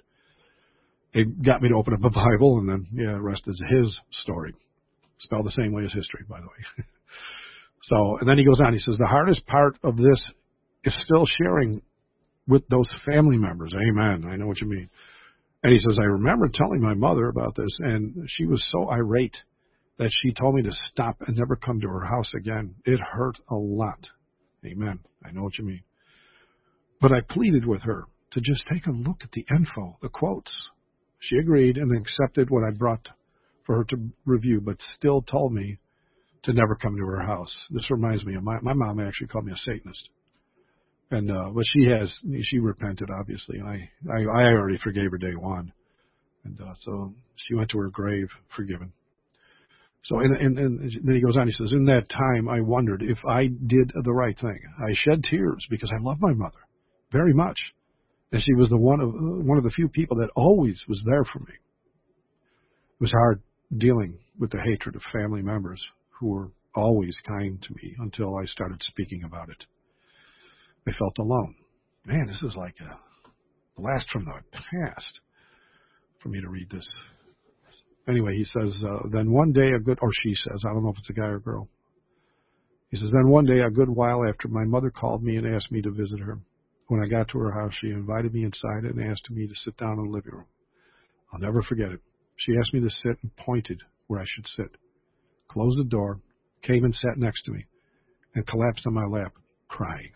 It got me to open up a Bible, and then, the rest is his story. Spelled the same way as history, by the way. So, and then he goes on. He says, the hardest part of this is still sharing with those family members. Amen. I know what you mean. And he says, I remember telling my mother about this, and she was so irate that she told me to stop and never come to her house again. It hurt a lot. Amen. I know what you mean. But I pleaded with her to just take a look at the info, the quotes. She agreed and accepted what I brought for her to review, but still told me to never come to her house. This reminds me of my mom actually called me a Satanist. And, but she repented, obviously, and I already forgave her day one. And, so she went to her grave forgiven. So, and then he goes on, he says, in that time, I wondered if I did the right thing. I shed tears because I love my mother very much. And she was one of the few people that always was there for me. It was hard dealing with the hatred of family members who were always kind to me until I started speaking about it. I felt alone. Man, this is like a blast from the past for me to read this. Anyway, he says, then one day or she says, I don't know if it's a guy or girl. He says, then one day, a good while after, my mother called me and asked me to visit her. When I got to her house, she invited me inside and asked me to sit down in the living room. I'll never forget it. She asked me to sit and pointed where I should sit. Closed the door, came and sat next to me, and collapsed on my lap, crying.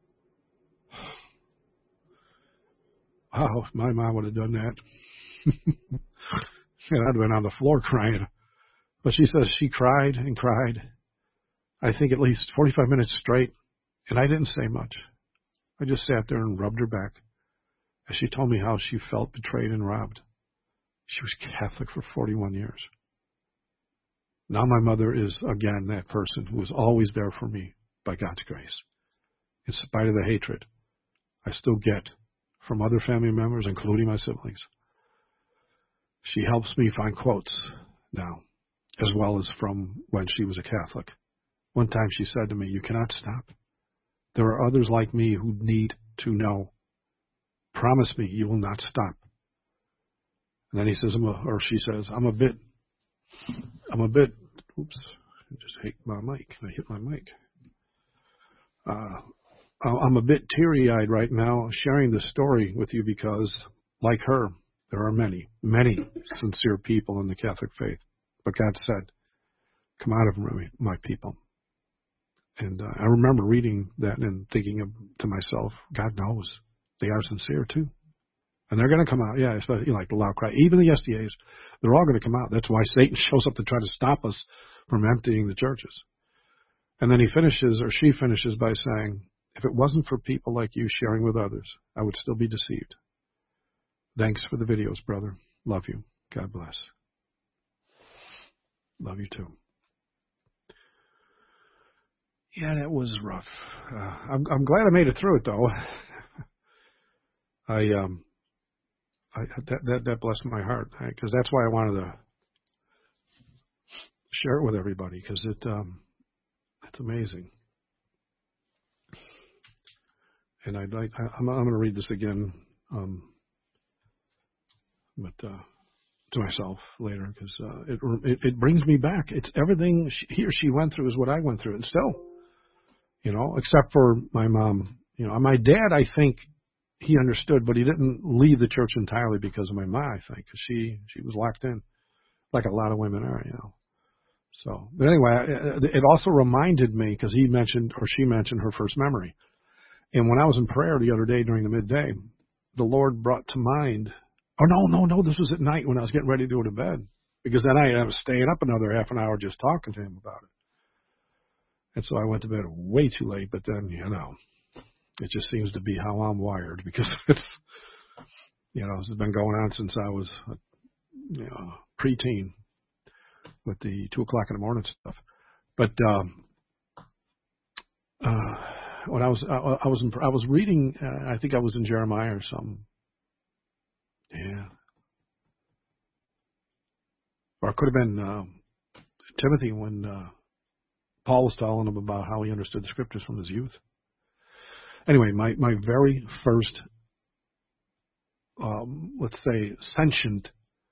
Wow, if my mom would have done that. I'd have been on the floor crying. But she says she cried and cried, I think at least 45 minutes straight, and I didn't say much. I just sat there and rubbed her back as she told me how she felt betrayed and robbed. She was Catholic for 41 years. Now my mother is, again, that person who was always there for me by God's grace. In spite of the hatred I still get from other family members, including my siblings. She helps me find quotes now, as well as from when she was a Catholic. One time she said to me, you cannot stop. There are others like me who need to know. Promise me you will not stop. And then he says, she says, I'm a bit, oops, I just hit my mic. I'm a bit teary-eyed right now sharing this story with you because, like her, there are many, many sincere people in the Catholic faith. But God said, come out of my people. And I remember reading that and thinking to myself, God knows they are sincere too. And they're going to come out, yeah, especially like the loud cry. Even the SDAs, they're all going to come out. That's why Satan shows up to try to stop us from emptying the churches. And then he finishes, or she finishes by saying, if it wasn't for people like you sharing with others, I would still be deceived. Thanks for the videos, brother. Love you. God bless. Love you too. Yeah, that was rough. I'm glad I made it through it, though. That blessed my heart, because that's why I wanted to share it with everybody, because it's amazing. And I'm going to read this again, but to myself later, because it brings me back. It's everything he or she went through is what I went through, and still, except for my mom. My dad, I think he understood, but he didn't leave the church entirely because of my mom. I think because she was locked in, like a lot of women are, So, but anyway, it also reminded me because she mentioned her first memory. And when I was in prayer the other day during the midday, the Lord brought to mind, no, this was at night when I was getting ready to go to bed. Because then I was staying up another half an hour just talking to him about it. And so I went to bed way too late, but then, it just seems to be how I'm wired because You know, this has been going on since I was preteen with the 2 o'clock in the morning stuff. But when I was reading, I think I was in Jeremiah or something. Yeah. Or it could have been Timothy when Paul was telling him about how he understood the scriptures from his youth. Anyway, my very first, let's say, sentient,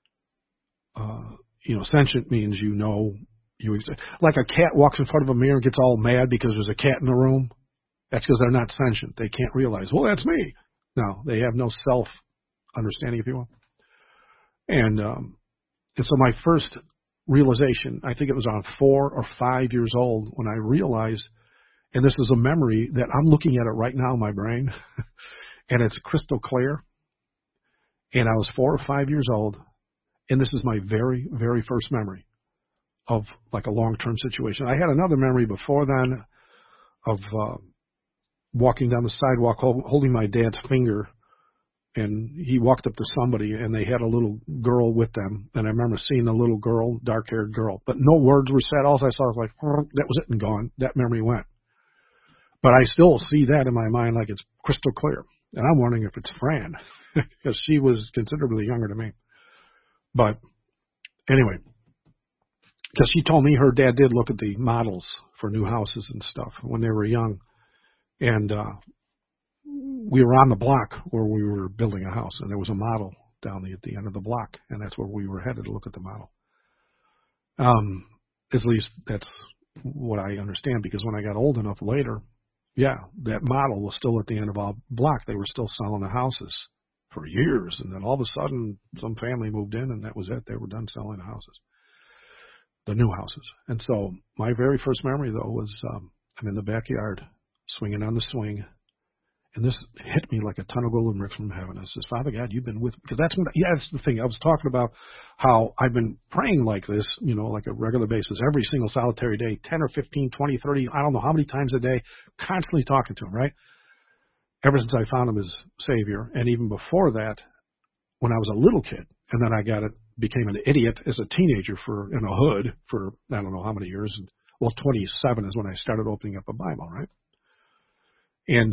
sentient means you exist. Like a cat walks in front of a mirror and gets all mad because there's a cat in the room. That's because they're not sentient. They can't realize, well, that's me. No, they have no self-understanding, if you will. And so my first realization, I think it was around 4 or 5 years old when I realized, and this is a memory that I'm looking at it right now in my brain, and it's crystal clear. And I was 4 or 5 years old, and this is my very, very first memory of like a long-term situation. I had another memory before then of walking down the sidewalk holding my dad's finger, and he walked up to somebody, and they had a little girl with them, and I remember seeing a little girl, dark-haired girl, but no words were said. All I saw was like, that was it and gone. That memory went. But I still see that in my mind like it's crystal clear, and I'm wondering if it's Fran, because she was considerably younger than me. But anyway, because she told me her dad did look at the models for new houses and stuff when they were young. And we were on the block where we were building a house, and there was a model down at the end of the block, and that's where we were headed to look at the model. At least that's what I understand, because when I got old enough later, yeah, that model was still at the end of our block. They were still selling the houses for years, and then all of a sudden some family moved in, and that was it. They were done selling the houses, the new houses. And so my very first memory, though, was I'm in the backyard swinging on the swing, and this hit me like a ton of golden bricks from heaven. I says, Father God, you've been with me. Because that's the thing. I was talking about how I've been praying like this, like a regular basis, every single solitary day, 10 or 15, 20, 30, I don't know how many times a day, constantly talking to him, right? Ever since I found him as Savior. And even before that, when I was a little kid, and then I became an idiot as a teenager in a hood for I don't know how many years. Well, 27 is when I started opening up a Bible, right? And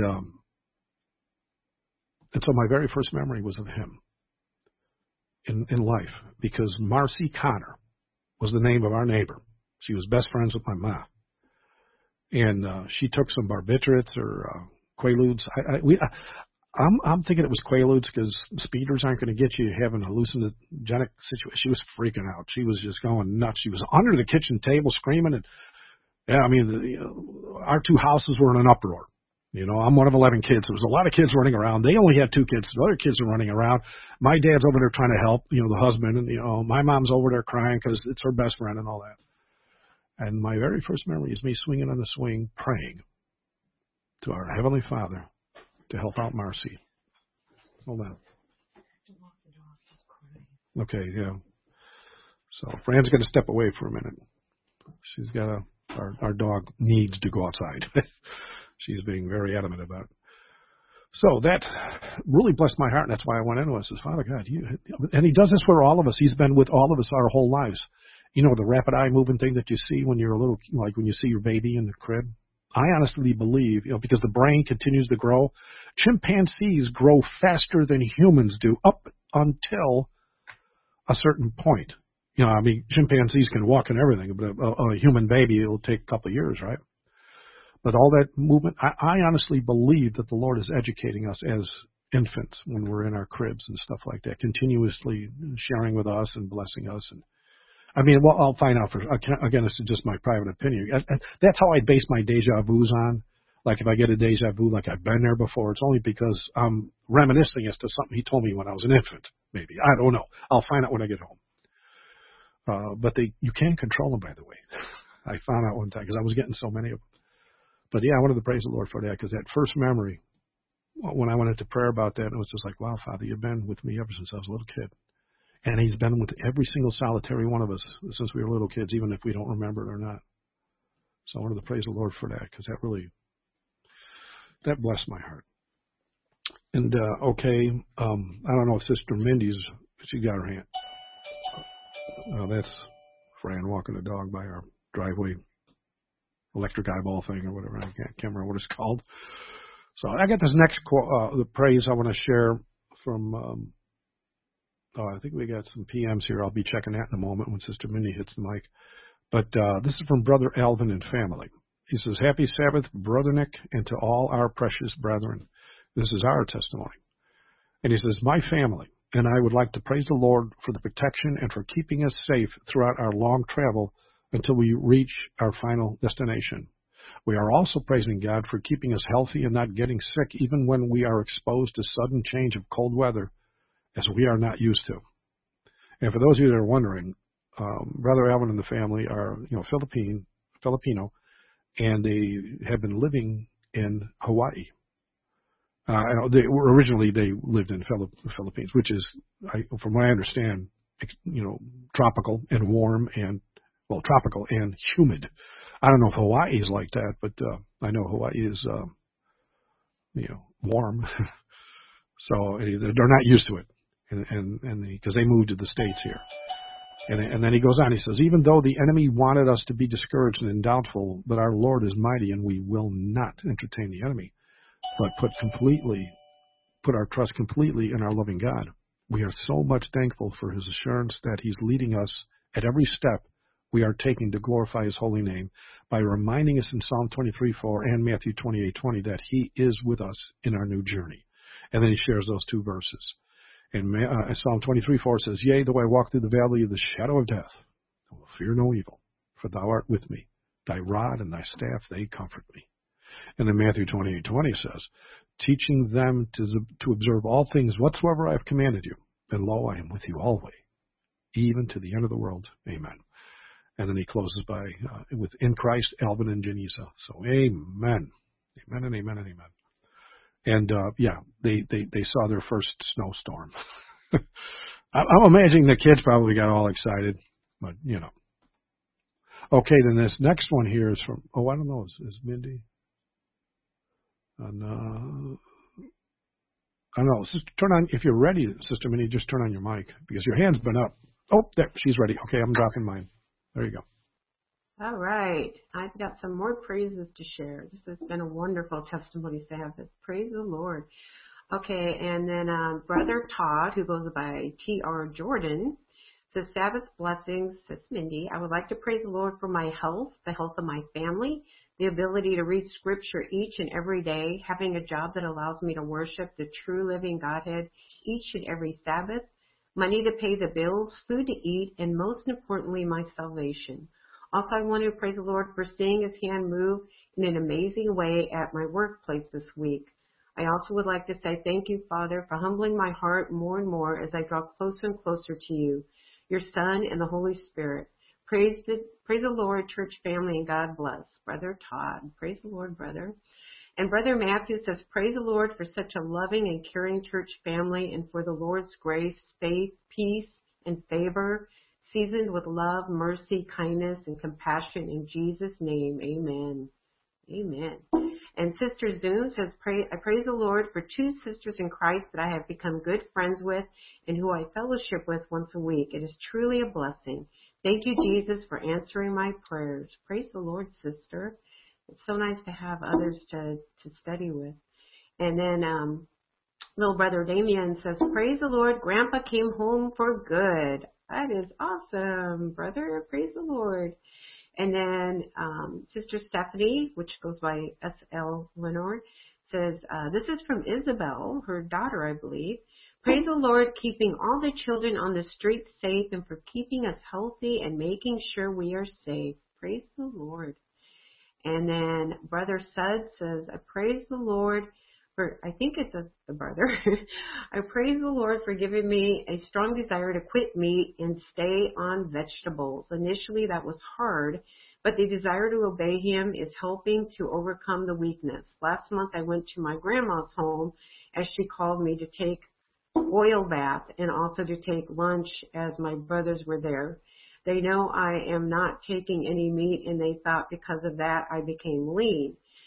so my very first memory was of him in life, because Marcy Connor was the name of our neighbor. She was best friends with my mom. And she took some barbiturates or Quaaludes. I'm thinking it was Quaaludes, because speeders aren't going to get you having a hallucinogenic situation. She was freaking out. She was just going nuts. She was under the kitchen table screaming. And our 2 houses were in an uproar. I'm one of 11 kids. There was a lot of kids running around. They only had 2 kids. The other kids are running around. My dad's over there trying to help, the husband. And, my mom's over there crying because it's her best friend and all that. And my very first memory is me swinging on the swing, praying to our Heavenly Father to help out Marcy. Hold on. Okay, yeah. So Fran's going to step away for a minute. She's got our dog needs to go outside. She's being very adamant about it. So that really blessed my heart, and that's why I went into it. I says, Father God, and he does this for all of us. He's been with all of us our whole lives. The rapid eye moving thing that you see when you're a little, like when you see your baby in the crib. I honestly believe, because the brain continues to grow. Chimpanzees grow faster than humans do up until a certain point. Chimpanzees can walk and everything, but a human baby, it'll take a couple of years, right? But all that movement, I honestly believe that the Lord is educating us as infants when we're in our cribs and stuff like that, continuously sharing with us and blessing us. And I'll find out again, this is just my private opinion. That's how I base my deja vus on. Like if I get a deja vu, like I've been there before, it's only because I'm reminiscing as to something he told me when I was an infant, maybe. I don't know. I'll find out when I get home. But you can control them, by the way. I found out one time because I was getting so many of them. But yeah, I wanted to praise the Lord for that, because that first memory, when I went into prayer about that, it was just like, wow, Father, you've been with me ever since I was a little kid. And he's been with every single solitary one of us since we were little kids, even if we don't remember it or not. So I wanted to praise the Lord for that, because that blessed my heart. And, okay, I don't know if Sister Mindy's, she got her hand. That's Fran walking the dog by our driveway electric eyeball thing or whatever. I can't remember what it's called. So I got this next the praise I want to share from, I think we got some PMs here. I'll be checking that in a moment when Sister Mindy hits the mic. But this is from Brother Alvin and family. He says, Happy Sabbath, Brother Nick, and to all our precious brethren. This is our testimony. And he says, my family and I would like to praise the Lord for the protection and for keeping us safe throughout our long travel until we reach our final destination. We are also praising God for keeping us healthy and not getting sick even when we are exposed to sudden change of cold weather as we are not used to. And for those of you that are wondering, Brother Alvin and the family are, Filipino, and they have been living in Hawaii. Originally they lived in the Philippines, which is, from what I understand, tropical and warm and, tropical and humid. I don't know if Hawaii is like that, but I know Hawaii is, warm. So they're not used to it, and because they moved to the States here. And then he goes on, he says, even though the enemy wanted us to be discouraged and doubtful, but our Lord is mighty and we will not entertain the enemy, but put our trust completely in our loving God. We are so much thankful for his assurance that he's leading us at every step we are taking to glorify his holy name by reminding us in Psalm 23:4 and Matthew 28:20 that he is with us in our new journey. And then he shares those two verses. And Psalm 23:4 says, Yea, though I walk through the valley of the shadow of death, I will fear no evil, for thou art with me. Thy rod and thy staff, they comfort me. And then Matthew 28:20 says, teaching them to observe all things whatsoever I have commanded you. And lo, I am with you always, even to the end of the world. Amen. And then he closes by with in Christ, Alvin and Janisa. So amen. Amen and amen and amen. And they saw their first snowstorm. I'm imagining the kids probably got all excited, but Okay, then this next one here is from, I don't know, is Mindy? And, I don't know. Turn on, if you're ready, Sister Mindy, just turn on your mic because your hand's been up. Oh, there, she's ready. Okay, I'm dropping mine. There you go. All right. I've got some more praises to share. This has been a wonderful testimony, Sabbath. Praise the Lord. Okay, and then Brother Todd, who goes by T.R. Jordan, says, Sabbath blessings, says Mindy. I would like to praise the Lord for my health, the health of my family, the ability to read Scripture each and every day, having a job that allows me to worship the true living Godhead each and every Sabbath, money to pay the bills, food to eat, and most importantly, my salvation. Also, I want to praise the Lord for seeing his hand move in an amazing way at my workplace this week. I also would like to say thank you, Father, for humbling my heart more and more as I draw closer and closer to you, your Son, and the Holy Spirit. Praise the Lord, church family, and God bless. Brother Todd. Praise the Lord, brother. And Brother Matthew says, praise the Lord for such a loving and caring church family and for the Lord's grace, faith, peace, and favor, seasoned with love, mercy, kindness, and compassion in Jesus' name. Amen. Amen. And Sister Zoom says, I praise the Lord for two sisters in Christ that I have become good friends with and who I fellowship with once a week. It is truly a blessing. Thank you, Jesus, for answering my prayers. Praise the Lord, sister. It's so nice to have others to study with. And then little brother Damien says, praise the Lord, Grandpa came home for good. That is awesome, brother. Praise the Lord. And then Sister Stephanie, which goes by S.L. Lenore, says, this is from Isabel, her daughter, I believe. Praise the Lord, keeping all the children on the street safe and for keeping us healthy and making sure we are safe. Praise the Lord. And then Brother Sud says, I praise the Lord for, I think it's a brother. I praise the Lord for giving me a strong desire to quit meat and stay on vegetables. Initially that was hard, but the desire to obey him is helping to overcome the weakness. Last month I went to my grandma's home as she called me to take oil bath and also to take lunch as my brothers were there. They know I am not taking any meat and they thought because of that I became lean.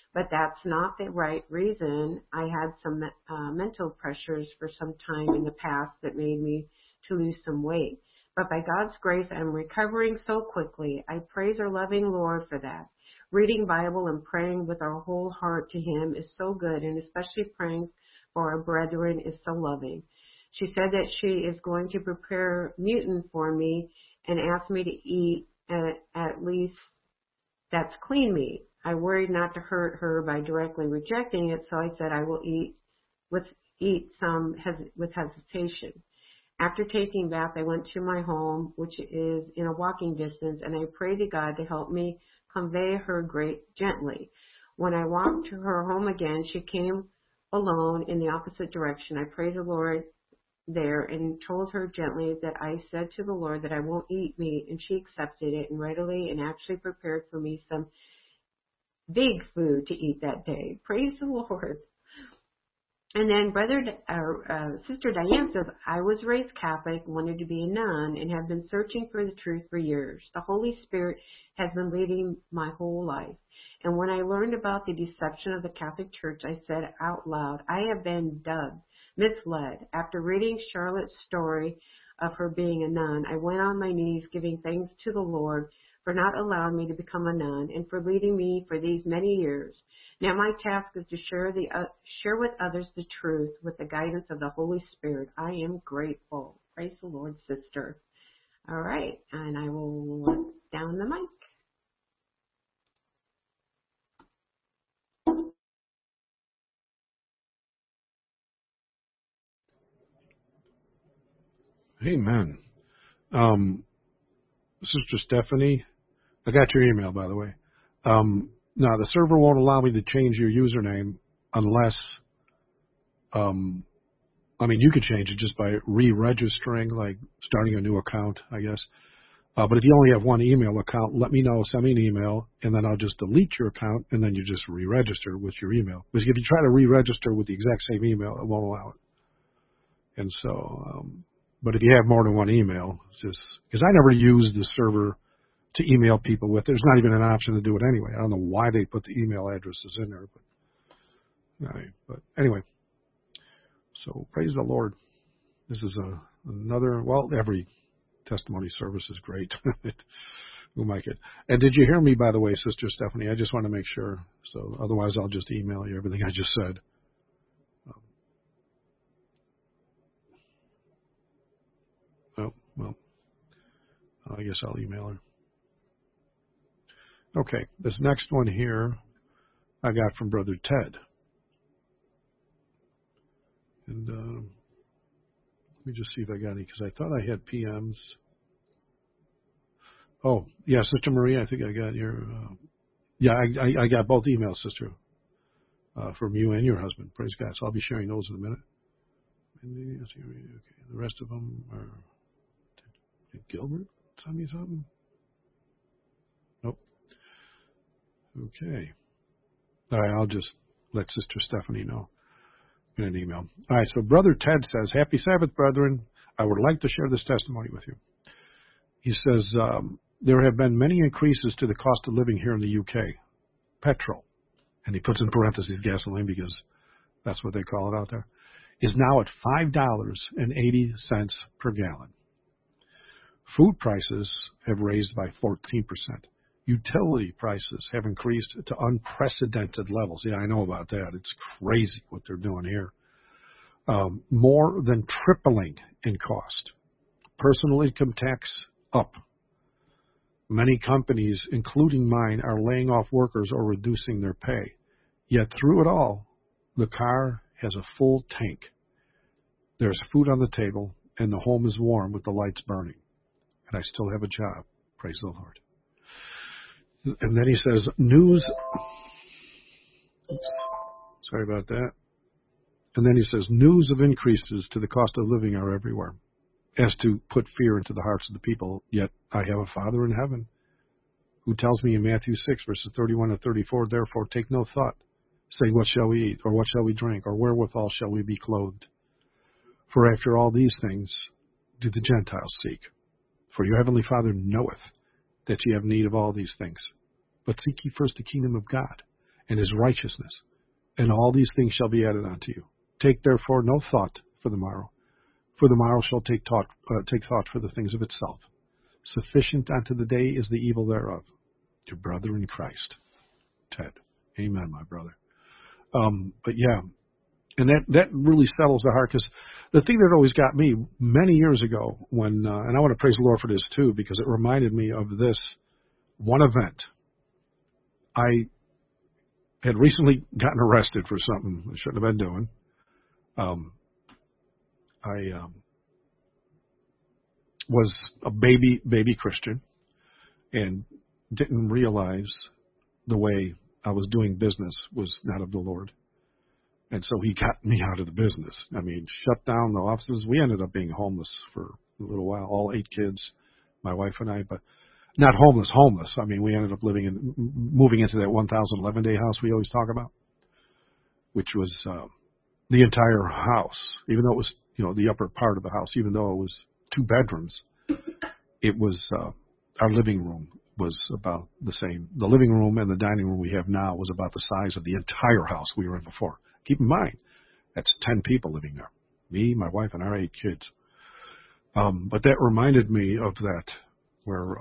But that's not the right reason. I had some mental pressures for some time in the past that made me to lose some weight. But by God's grace, I'm recovering so quickly. I praise our loving Lord for that. Reading Bible and praying with our whole heart to Him is so good, and especially praying for our brethren is so loving. She said that she is going to prepare mutin for me and asked me to eat at least that's clean meat. I worried not to hurt her by directly rejecting it, so I said I will eat some with hesitation. After taking bath, I went to my home, which is in a walking distance, and I prayed to God to help me convey her great gently. When I walked to her home again, she came alone in the opposite direction. I prayed the Lord there and told her gently that I said to the Lord that I won't eat meat, and she accepted it and readily and actually prepared for me some big food to eat that day. Praise the Lord. And then Sister Diane says, I was raised Catholic, wanted to be a nun, and have been searching for the truth for years. The Holy Spirit has been leading my whole life. And when I learned about the deception of the Catholic Church, I said out loud, I have been misled. After reading Charlotte's story of her being a nun, I went on my knees giving thanks to the Lord for not allowing me to become a nun and for leading me for these many years. Now my task is to share with others the truth with the guidance of the Holy Spirit. I am grateful. Praise the Lord, sister. All right, and I will let down the mic. Amen. Sister Stephanie, I got your email, by the way. Now, the server won't allow me to change your username unless, you could change it just by re-registering, like starting a new account, I guess. But if you only have one email account, let me know, send me an email, and then I'll just delete your account, and then you just re-register with your email. Because if you try to re-register with the exact same email, it won't allow it. And so, but if you have more than one email, it's just, because I never use the server to email people with. There's not even an option to do it anyway. I don't know why they put the email addresses in there, but anyway. So praise the Lord. This is another, every testimony service is great. We'll make it. And did you hear me, by the way, Sister Stephanie? I just want to make sure. So otherwise I'll just email you everything I just said. I guess I'll email her. Okay, this next one here I got from Brother Ted. And let me just see if I got any, because I thought I had PMs. Oh, yeah, Sister Maria, I think I got your... I got both emails, Sister, from you and your husband. Praise God. So I'll be sharing those in a minute. Okay, the rest of them are... Did Gilbert send me something? Nope. Okay. All right, I'll just let Sister Stephanie know in an email. All right, so Brother Ted says, Happy Sabbath, brethren. I would like to share this testimony with you. He says, there have been many increases to the cost of living here in the UK. Petrol, and he puts in parentheses gasoline because that's what they call it out there, is now at $5.80 per gallon. Food prices have raised by 14%. Utility prices have increased to unprecedented levels. Yeah, I know about that. It's crazy what they're doing here. More than tripling in cost. Personal income tax up. Many companies, including mine, are laying off workers or reducing their pay. Yet through it all, the car has a full tank. There's food on the table, and the home is warm with the lights burning. And I still have a job. Praise the Lord. And then he says, sorry about that. And then he says, news of increases to the cost of living are everywhere, as to put fear into the hearts of the people. Yet I have a Father in heaven who tells me in Matthew 6, verses 31 and 34, therefore take no thought, saying, what shall we eat, or what shall we drink, or wherewithal shall we be clothed? For after all these things do the Gentiles seek. For your heavenly Father knoweth that ye have need of all these things. But seek ye first the kingdom of God, and his righteousness, and all these things shall be added unto you. Take therefore no thought for the morrow shall take thought for the things of itself. Sufficient unto the day is the evil thereof. Your brother in Christ, Ted. Amen, my brother. But yeah, and that really settles the heart, because the thing that always got me many years ago when, and I want to praise the Lord for this too, because it reminded me of this one event. I had recently gotten arrested for something I shouldn't have been doing. I was a baby Christian and didn't realize the way I was doing business was not of the Lord. And so he got me out of the business. I mean, shut down the offices. We ended up being homeless for a little while, all 8 kids, my wife and I, but not homeless. I mean, we ended up moving into that 1,011 day house we always talk about, which was the entire house, even though it was, the upper part of the house, even though it was 2 bedrooms, it was, our living room was about the same. The living room and the dining room we have now was about the size of the entire house we were in before. Keep in mind, that's 10 people living there. Me, my wife, and our 8 kids. But that reminded me of that, where,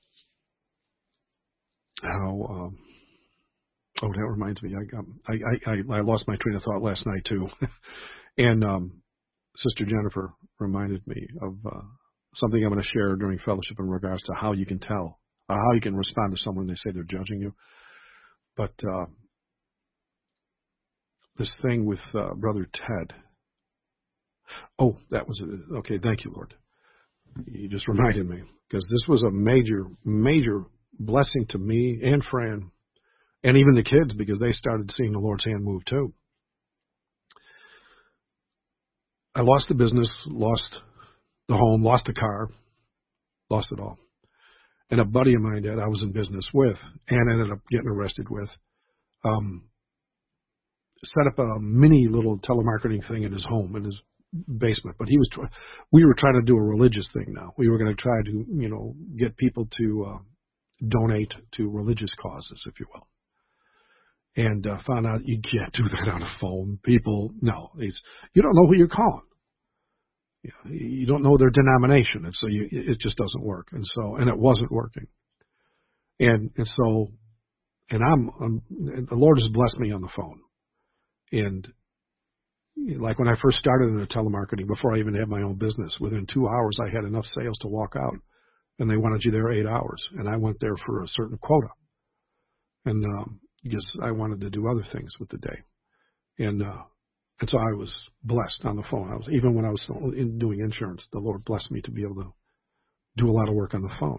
that reminds me, I lost my train of thought last night too. And, Sister Jennifer reminded me of, something I'm going to share during fellowship in regards to how you can tell, how you can respond to someone when they say they're judging you. But, this thing with Brother Ted. Oh, that was it. Okay, thank you, Lord. You just reminded me, because this was a major blessing to me and Fran, and even the kids, because they started seeing the Lord's hand move too. I lost the business, lost the home, lost the car, lost it all. And a buddy of mine that I was in business with and ended up getting arrested with, set up a mini little telemarketing thing in his home, in his basement. But we were trying to do a religious thing now. We were going to try to, get people to donate to religious causes, if you will. And found out you can't do that on a phone. People, no, you don't know who you're calling. You don't know their denomination, and so it just doesn't work. And it wasn't working. And the Lord has blessed me on the phone. And like when I first started in the telemarketing, before I even had my own business, within 2 hours I had enough sales to walk out, and they wanted you there 8 hours, and I went there for a certain quota, and because I wanted to do other things with the day, and so I was blessed on the phone. Even when I was doing insurance, the Lord blessed me to be able to do a lot of work on the phone.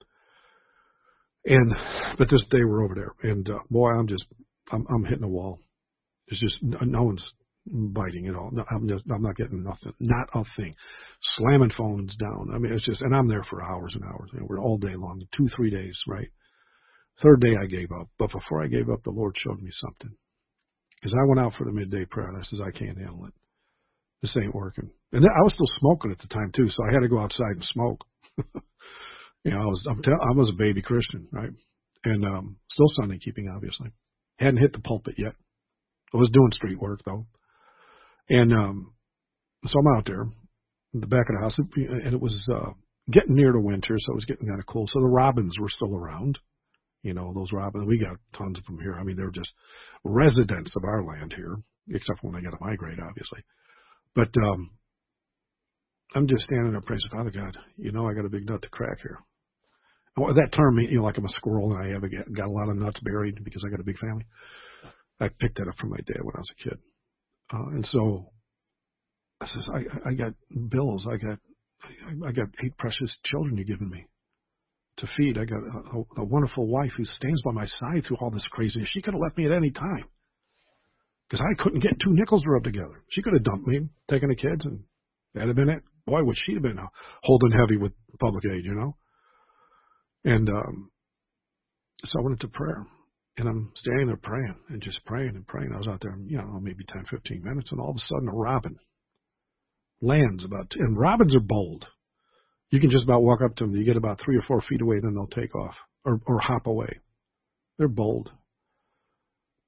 But this day we're over there, and boy, I'm hitting a wall. There's just no one's biting at all. No, I'm not getting nothing, not a thing. Slamming phones down. I mean, it's just, and I'm there for hours and hours. We're all day long, 2-3 days, right? 3rd day I gave up, but before I gave up, the Lord showed me something. Because I went out for the midday prayer, and I says, I can't handle it. This ain't working. And I was still smoking at the time too, so I had to go outside and smoke. I was a baby Christian, right? And still Sunday keeping, obviously. Hadn't hit the pulpit yet. I was doing street work though. And so I'm out there in the back of the house, and it was getting near to winter, so it was getting kind of cool. So the robins were still around. Those robins, we got tons of them here. I mean, they're just residents of our land here, except for when they got to migrate, obviously. But I'm just standing there praying, Father God, I got a big nut to crack here. Well, that term, like I'm a squirrel and I have got a lot of nuts buried because I got a big family. I picked that up from my dad when I was a kid. And so I says, I got bills. I got 8 precious children you've given me to feed. I got a wonderful wife who stands by my side through all this craziness. She could have left me at any time because I couldn't get 2 nickels to rub together. She could have dumped me, taken the kids, and that'd have been it. Boy, would she have been holding heavy with public aid, And so I went into prayer. And I'm standing there praying and just praying and praying. I was out there, maybe 10, 15 minutes, and all of a sudden a robin lands and robins are bold. You can just about walk up to them. You get about 3 or 4 feet away, then they'll take off or hop away. They're bold.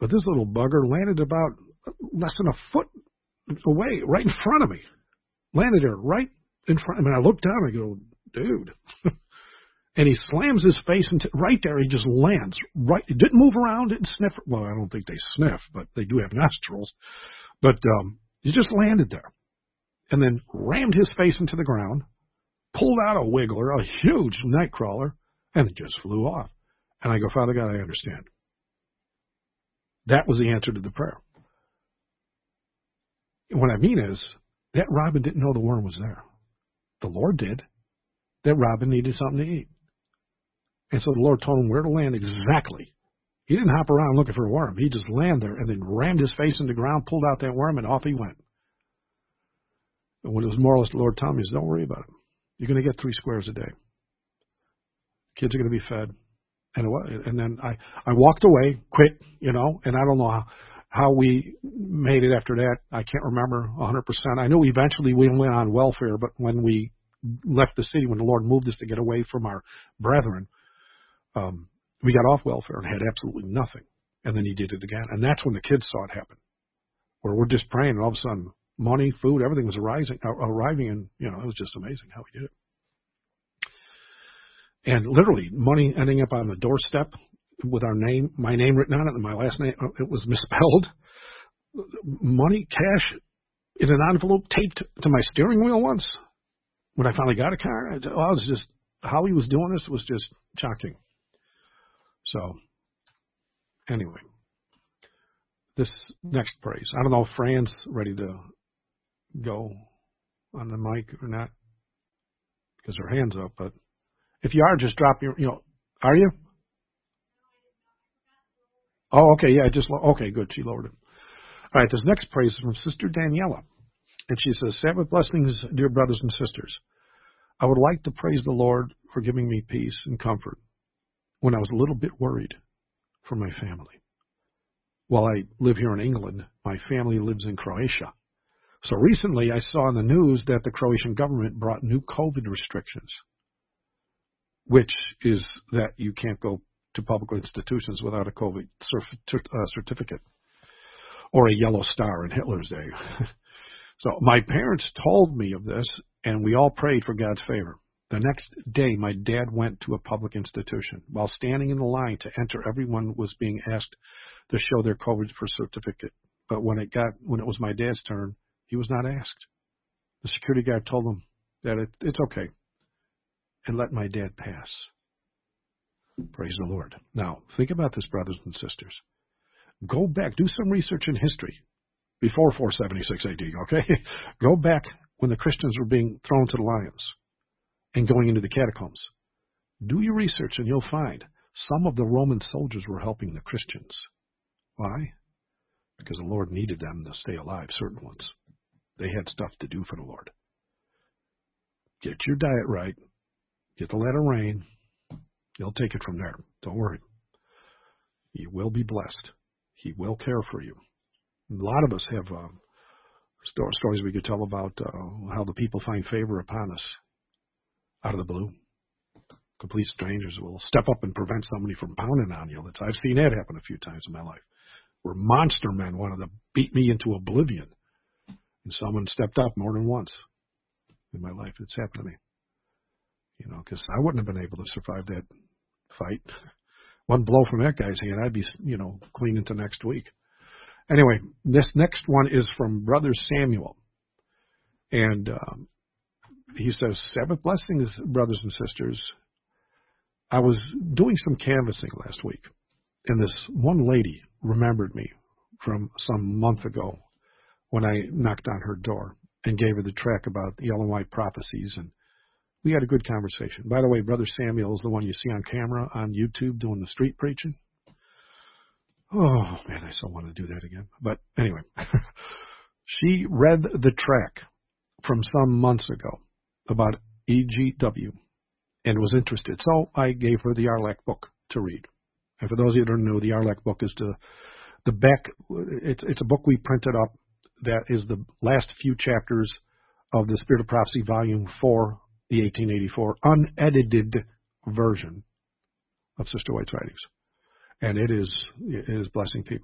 But this little bugger landed about less than a foot away, right in front of me. Landed there right in front of me. I looked down and I go, dude. And he slams his face into right there. He just lands right. It didn't move around, didn't sniff. Well, I don't think they sniff, but they do have nostrils. But he just landed there. And then rammed his face into the ground, pulled out a wiggler, a huge night crawler, and it just flew off. And I go, Father God, I understand. That was the answer to the prayer. And what I mean is, that robin didn't know the worm was there. The Lord did. That robin needed something to eat. And so the Lord told him where to land exactly. He didn't hop around looking for a worm. He just landed there and then rammed his face in the ground, pulled out that worm, and off he went. And what it was more or less the Lord told me is, don't worry about it. You're going to get 3 squares a day. Kids are going to be fed. And then I walked away, quit, and I don't know how we made it after that. I can't remember 100%. I know eventually we went on welfare, but when we left the city, when the Lord moved us to get away from our brethren, we got off welfare and had absolutely nothing. And then he did it again. And that's when the kids saw it happen, where we're just praying, and all of a sudden, money, food, everything was arriving, and, it was just amazing how he did it. And literally, money ending up on the doorstep with my name written on it, and my last name, it was misspelled. Money, cash, in an envelope taped to my steering wheel once. When I finally got a car, it was just, how he was doing this was just shocking. So, anyway, this next praise. I don't know if Fran's ready to go on the mic or not, because her hand's up, but if you are, just drop your, are you? Oh, okay, yeah, okay, good, she lowered it. All right, this next praise is from Sister Daniela, and she says, Sabbath blessings, dear brothers and sisters. I would like to praise the Lord for giving me peace and comfort when I was a little bit worried for my family. While I live here in England, my family lives in Croatia. So recently I saw in the news that the Croatian government brought new COVID restrictions, which is that you can't go to public institutions without a COVID certificate or a yellow star in Hitler's day. So my parents told me of this, and we all prayed for God's favor. The next day, my dad went to a public institution. While standing in the line to enter, everyone was being asked to show their COVID certificate. But when it was my dad's turn, he was not asked. The security guard told him that it's okay, and let my dad pass. Praise the Lord. Now, think about this, brothers and sisters. Go back, do some research in history before 476 AD, okay? Go back when the Christians were being thrown to the lions and going into the catacombs. Do your research and you'll find some of the Roman soldiers were helping the Christians. Why? Because the Lord needed them to stay alive, certain ones. They had stuff to do for the Lord. Get your diet right. Get the latter rain. He'll take it from there. Don't worry. You will be blessed. He will care for you. A lot of us have stories we could tell about how the people find favor upon us out of the blue. Complete strangers will step up and prevent somebody from pounding on you. I've seen that happen a few times in my life, where monster men wanted to beat me into oblivion. And someone stepped up more than once in my life. It's happened to me. Because I wouldn't have been able to survive that fight. One blow from that guy's hand, I'd be, clean into next week. Anyway, this next one is from Brother Samuel. And he says, Sabbath blessings, brothers and sisters. I was doing some canvassing last week, and this one lady remembered me from some month ago when I knocked on her door and gave her the track about the Ellen White prophecies, and we had a good conversation. By the way, Brother Samuel is the one you see on camera on YouTube doing the street preaching. Oh, man, I so want to do that again. But anyway, she read the track from some months ago about EGW and was interested. So I gave her the Arlac book to read. And for those of you that don't know, the Arlac book is the back. It's a book we printed up that is the last few chapters of the Spirit of Prophecy, Volume 4, the 1884 unedited version of Sister White's writings. And it is blessing people.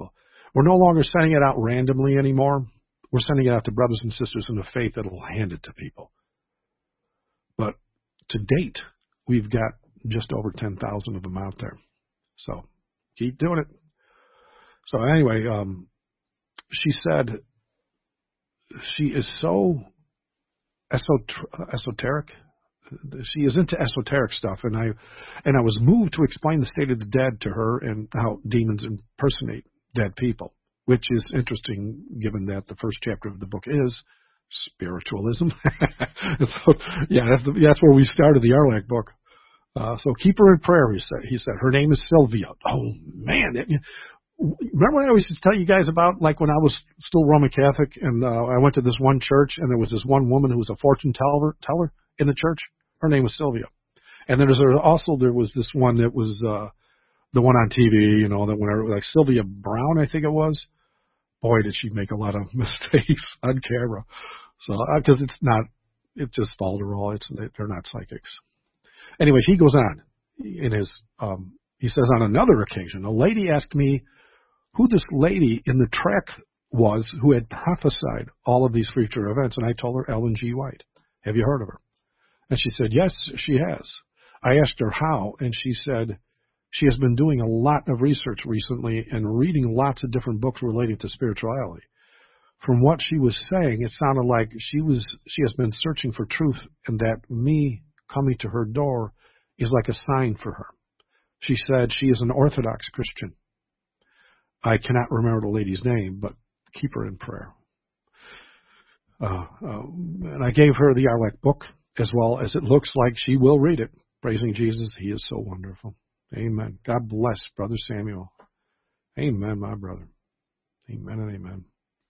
We're no longer sending it out randomly anymore. We're sending it out to brothers and sisters in the faith that will hand it to people. But to date, we've got just over 10,000 of them out there. So keep doing it. So anyway, she said she is so esoteric. She is into esoteric stuff, and I was moved to explain the state of the dead to her and how demons impersonate dead people, which is interesting given that the first chapter of the book is spiritualism. So, yeah, that's where we started the Arlac book. So keep her in prayer, he said. Her name is Sylvia. Oh, man. Remember when I always used to tell you guys about, like, when I was still Roman Catholic, and I went to this one church, and there was this one woman who was a fortune teller in the church? Her name was Sylvia. And then there was this one that was the one on TV, you know, that whenever, like Sylvia Brown, I think it was. Boy, did she make a lot of mistakes on camera. So, because it's just falderall. They're not psychics. Anyway, he goes on in his, he says on another occasion, a lady asked me who this lady in the track was who had prophesied all of these future events. And I told her Ellen G. White. Have you heard of her? And she said, yes, she has. I asked her how, and she said she has been doing a lot of research recently and reading lots of different books relating to spirituality. From what she was saying, it sounded like she has been searching for truth, and that me coming to her door is like a sign for her. She said she is an Orthodox Christian. I cannot remember the lady's name, but keep her in prayer. And I gave her the Arlac book, as well as it looks like she will read it. Praising Jesus, he is so wonderful. Amen. God bless Brother Samuel. Amen, my brother. Amen and amen.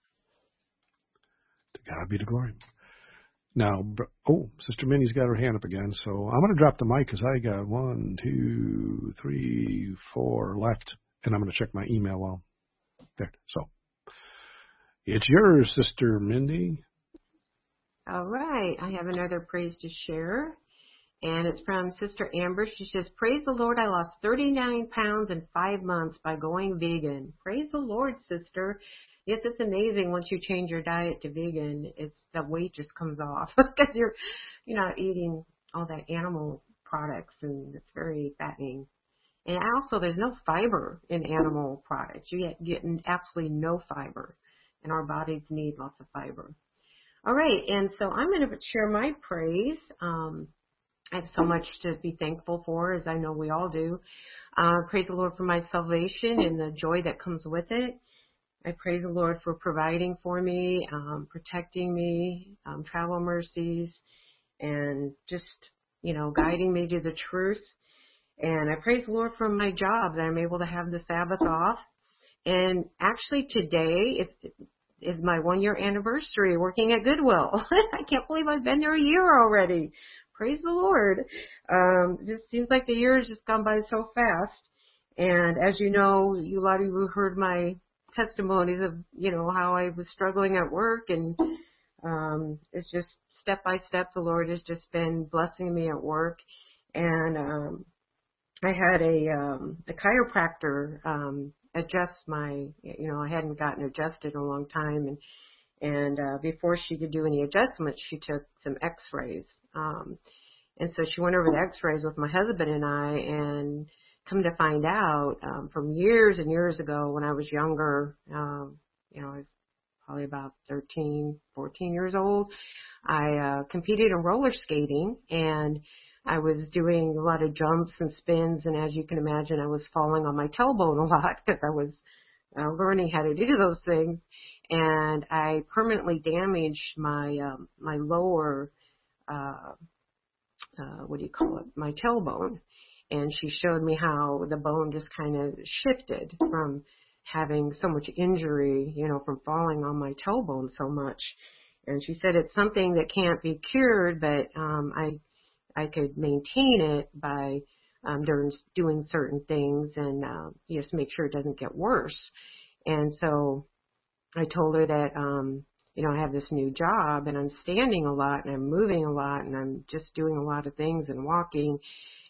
To God be the glory. Now, Sister Minnie's got her hand up again, so I'm going to drop the mic because I got 1, 2, 3, 4 left, and I'm going to check my email while there. So, it's yours, Sister Mindy. All right. I have another praise to share, and it's from Sister Amber. She says, praise the Lord, I lost 39 pounds in 5 months by going vegan. Praise the Lord, sister. Yes, it's amazing once you change your diet to vegan, the weight just comes off because you're not eating all that animal products, and it's very fattening. And also, there's no fiber in animal products. You get absolutely no fiber, and our bodies need lots of fiber. All right, and so I'm going to share my praise. I have so much to be thankful for, as I know we all do. Praise the Lord for my salvation and the joy that comes with it. I praise the Lord for providing for me, protecting me, travel mercies, and just, guiding me to the truth. And I praise the Lord for my job, that I'm able to have the Sabbath off. And actually today is my 1-year anniversary working at Goodwill. I can't believe I've been there a year already. Praise the Lord. It just seems like the year has just gone by so fast. And as you know, a lot of you heard my testimonies of, how I was struggling at work. And it's just step by step, the Lord has just been blessing me at work. And I had a chiropractor adjust my, I hadn't gotten adjusted in a long time. And before she could do any adjustments, she took some x-rays. And so she went over the x-rays with my husband and I, and come to find out, from years and years ago when I was younger, I was probably about 13, 14 years old, I competed in roller skating, and I was doing a lot of jumps and spins, and as you can imagine, I was falling on my tailbone a lot because I was learning how to do those things, and I permanently damaged my my lower, my tailbone. And she showed me how the bone just kind of shifted from having so much injury, from falling on my tailbone so much. And she said it's something that can't be cured, but I could maintain it by doing certain things and just make sure it doesn't get worse. And so I told her that, I have this new job and I'm standing a lot and I'm moving a lot and I'm just doing a lot of things and walking.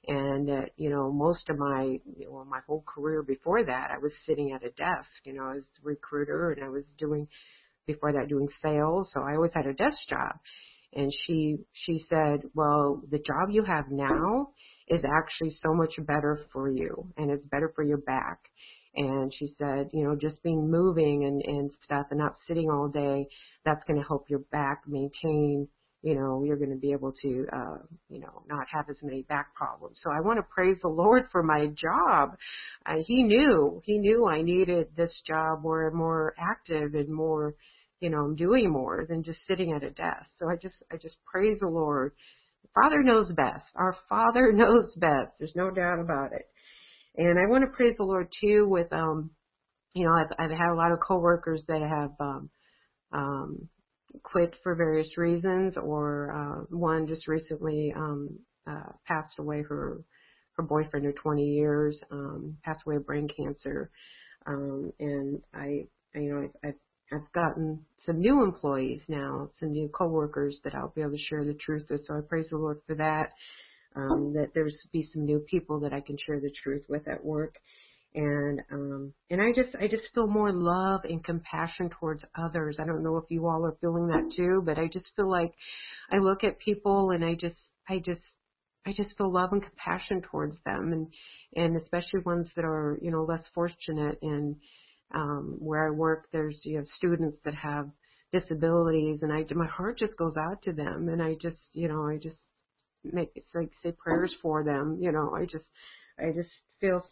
And most of my my whole career before that, I was sitting at a desk. I was a recruiter, and I was doing sales, so I always had a desk job. And she said, well, the job you have now is actually so much better for you, and it's better for your back. And she said, just being moving and stuff and not sitting all day, that's going to help your back maintain, you're going to be able to, not have as many back problems. So I want to praise the Lord for my job. He knew I needed this job where I'm more active and more, I'm doing more than just sitting at a desk. So I just praise the Lord. Father knows best. Our Father knows best. There's no doubt about it. And I want to praise the Lord too with, I've had a lot of coworkers that have, quit for various reasons, or, one just recently, passed away. Her boyfriend of 20 years, passed away of brain cancer. And I've gotten some new employees now, some new coworkers that I'll be able to share the truth with. So I praise the Lord for that. That there's be some new people that I can share the truth with at work. And I just feel more love and compassion towards others. I don't know if you all are feeling that too, but I just feel like I look at people and I just feel love and compassion towards them, and especially ones that are, less fortunate. And where I work, there's students that have disabilities, and my heart just goes out to them, and I just say prayers for them. I just feel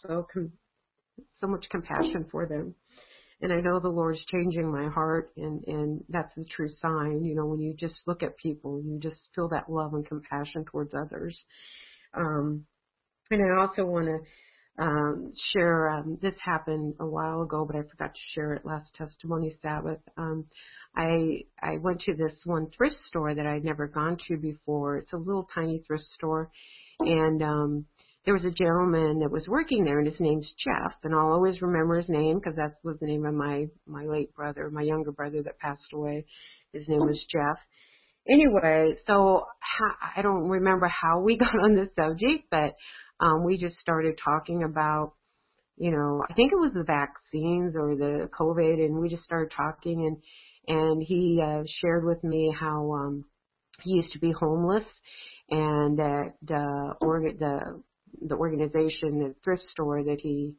so much compassion for them. And I know the Lord's changing my heart, and that's the true sign. When you just look at people, you just feel that love and compassion towards others. And I also want to share, this happened a while ago, but I forgot to share it last Testimony Sabbath. I went to this one thrift store that I'd never gone to before. It's a little tiny thrift store, and there was a gentleman that was working there, and his name's Jeff, and I'll always remember his name because that was the name of my late brother, my younger brother that passed away. His name was Jeff. Anyway, so I don't remember how we got on this subject, but we just started talking about, I think it was the vaccines or the COVID, and we just started talking, and he shared with me how he used to be homeless, and that the organization, the thrift store that he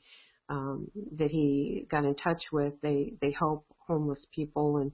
got in touch with, they help homeless people, and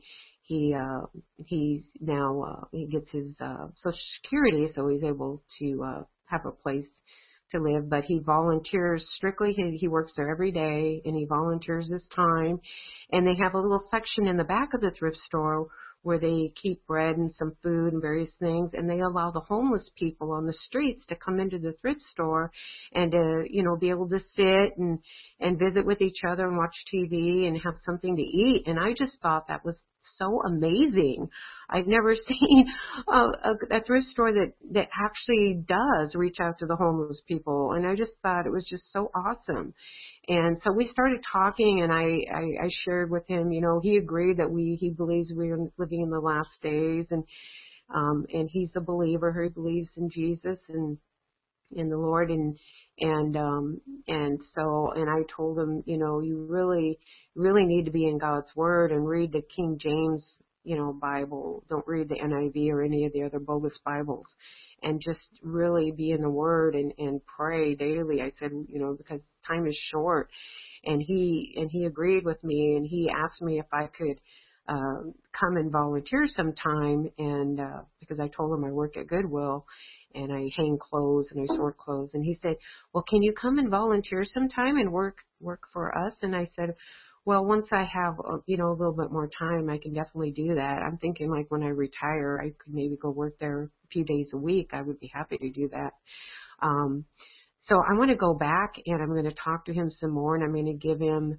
he's now he gets his Social Security, so he's able to have a place to live, but he volunteers strictly. He works there every day, and he volunteers his time. And they have a little section in the back of the thrift store where they keep bread and some food and various things, and they allow the homeless people on the streets to come into the thrift store and be able to sit and visit with each other and watch TV and have something to eat. And I just thought that was so amazing. I've never seen a thrift store that actually does reach out to the homeless people, and I just thought it was just so awesome. And so we started talking, and I shared with him, he agreed that he believes we're living in the last days, and he's a believer. He believes in Jesus and in the Lord, and I told him, you really need to be in God's Word and read the King James, Bible. Don't read the NIV or any of the other bogus Bibles, and just really be in the Word and pray daily. I said, because time is short, and he agreed with me, and he asked me if I could come and volunteer sometime, and because I told him I work at Goodwill, and I hang clothes and I sort clothes. And he said, well, can you come and volunteer sometime and work for us? And I said, well, once I have, a little bit more time, I can definitely do that. I'm thinking like when I retire, I could maybe go work there a few days a week. I would be happy to do that. So I want to go back, and I'm going to talk to him some more, and I'm going to give him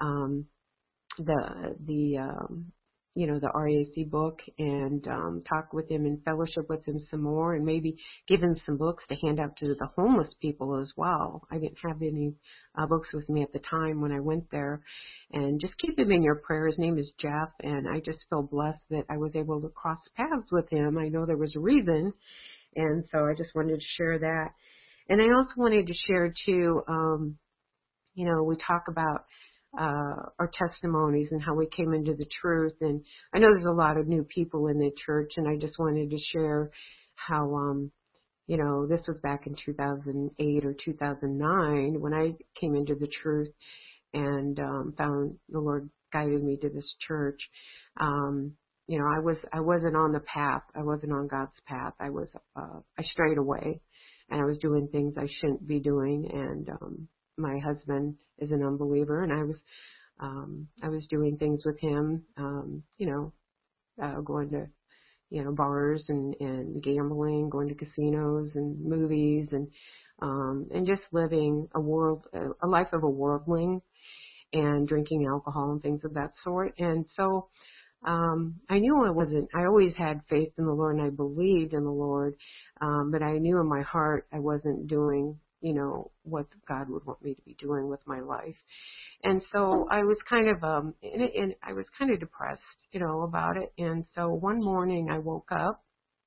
the RAC book, and talk with him and fellowship with him some more, and maybe give him some books to hand out to the homeless people as well. I didn't have any books with me at the time when I went there. And just keep him in your prayer. His name is Jeff, and I just feel blessed that I was able to cross paths with him. I know there was a reason, and so I just wanted to share that. And I also wanted to share too, we talk about our testimonies and how we came into the truth. And I know there's a lot of new people in the church, and I just wanted to share how, this was back in 2008 or 2009 when I came into the truth and found the Lord guided me to this church. I wasn't on the path. I wasn't on God's path. I strayed away, and I was doing things I shouldn't be doing. And my husband is an unbeliever, and I was doing things with him, going to bars and gambling, going to casinos and movies, and just living a life of a worldling, and drinking alcohol and things of that sort. And so I knew I always had faith in the Lord, and I believed in the Lord, but I knew in my heart I wasn't doing, what God would want me to be doing with my life. And so I was kind of, I was kind of depressed, about it. And so one morning I woke up,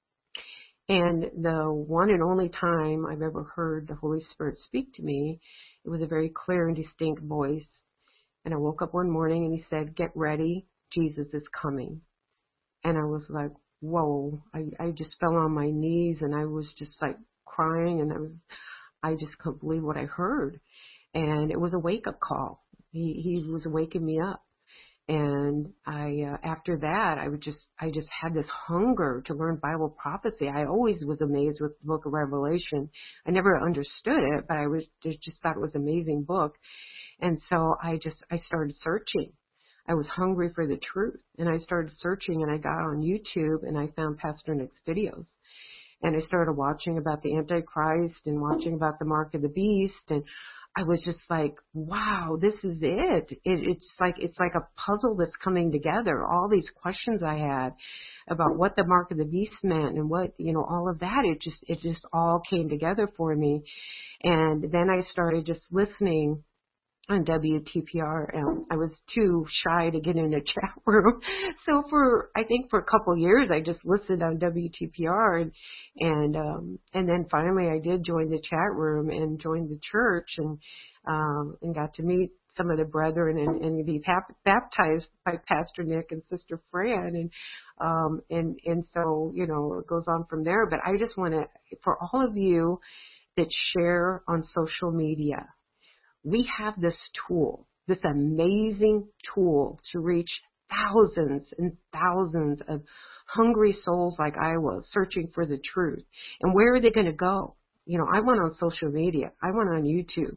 and the one and only time I've ever heard the Holy Spirit speak to me, it was a very clear and distinct voice. And I woke up one morning and he said, "Get ready, Jesus is coming." And I was like, whoa, I just fell on my knees, and I was just like crying, and I just couldn't believe what I heard. And it was a wake-up call. He was waking me up. And after that, I just had this hunger to learn Bible prophecy. I always was amazed with the book of Revelation. I never understood it, but I just thought it was an amazing book. And so I started searching. I was hungry for the truth, and I started searching, and I got on YouTube, and I found Pastor Nick's videos. And I started watching about the Antichrist and watching about the mark of the beast, and I was just like, wow, this is it. It's like a puzzle that's coming together. All these questions I had about what the mark of the beast meant and what, all of that, it just all came together for me. And then I started just listening on WTPR. I was too shy to get in a chat room. So I think for a couple of years, I just listened on WTPR, and then finally I did join the chat room and joined the church, and got to meet some of the brethren and be baptized by Pastor Nick and Sister Fran, and so, it goes on from there. But I just want to, for all of you that share on social media, we have this tool, this amazing tool to reach thousands and thousands of hungry souls like I was, searching for the truth. And where are they going to go? I went on social media. I went on YouTube.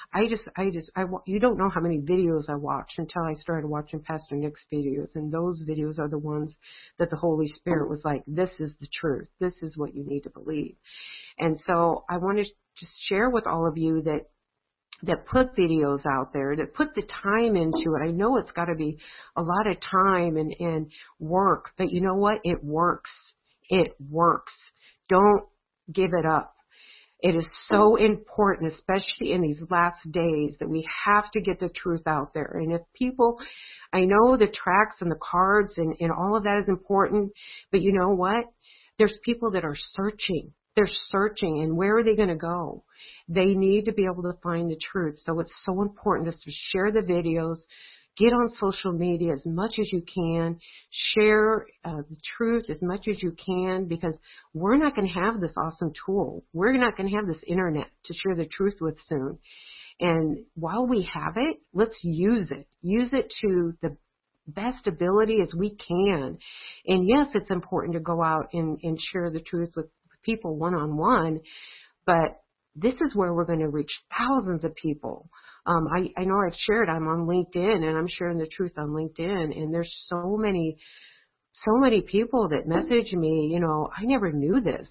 You don't know how many videos I watched until I started watching Pastor Nick's videos. And those videos are the ones that the Holy Spirit was like, this is the truth. This is what you need to believe. And so I want to just share with all of you that put videos out there, that put the time into it. I know it's got to be a lot of time and work, but you know what? It works. It works. Don't give it up. It is so important, especially in these last days, that we have to get the truth out there. And if people, I know the tracts and the cards and all of that is important, but you know what? There's people that are searching. They're searching, and where are they going to go? They need to be able to find the truth. So it's so important just to share the videos, get on social media as much as you can, share the truth as much as you can, because we're not going to have this awesome tool. We're not going to have this internet to share the truth with soon. And while we have it, let's use it. Use it to the best ability as we can. And yes, it's important to go out and share the truth with people one-on-one, but this is where we're going to reach thousands of people. I know I've shared, I'm on LinkedIn, and I'm sharing the truth on LinkedIn, and there's so many people that message me, I never knew this.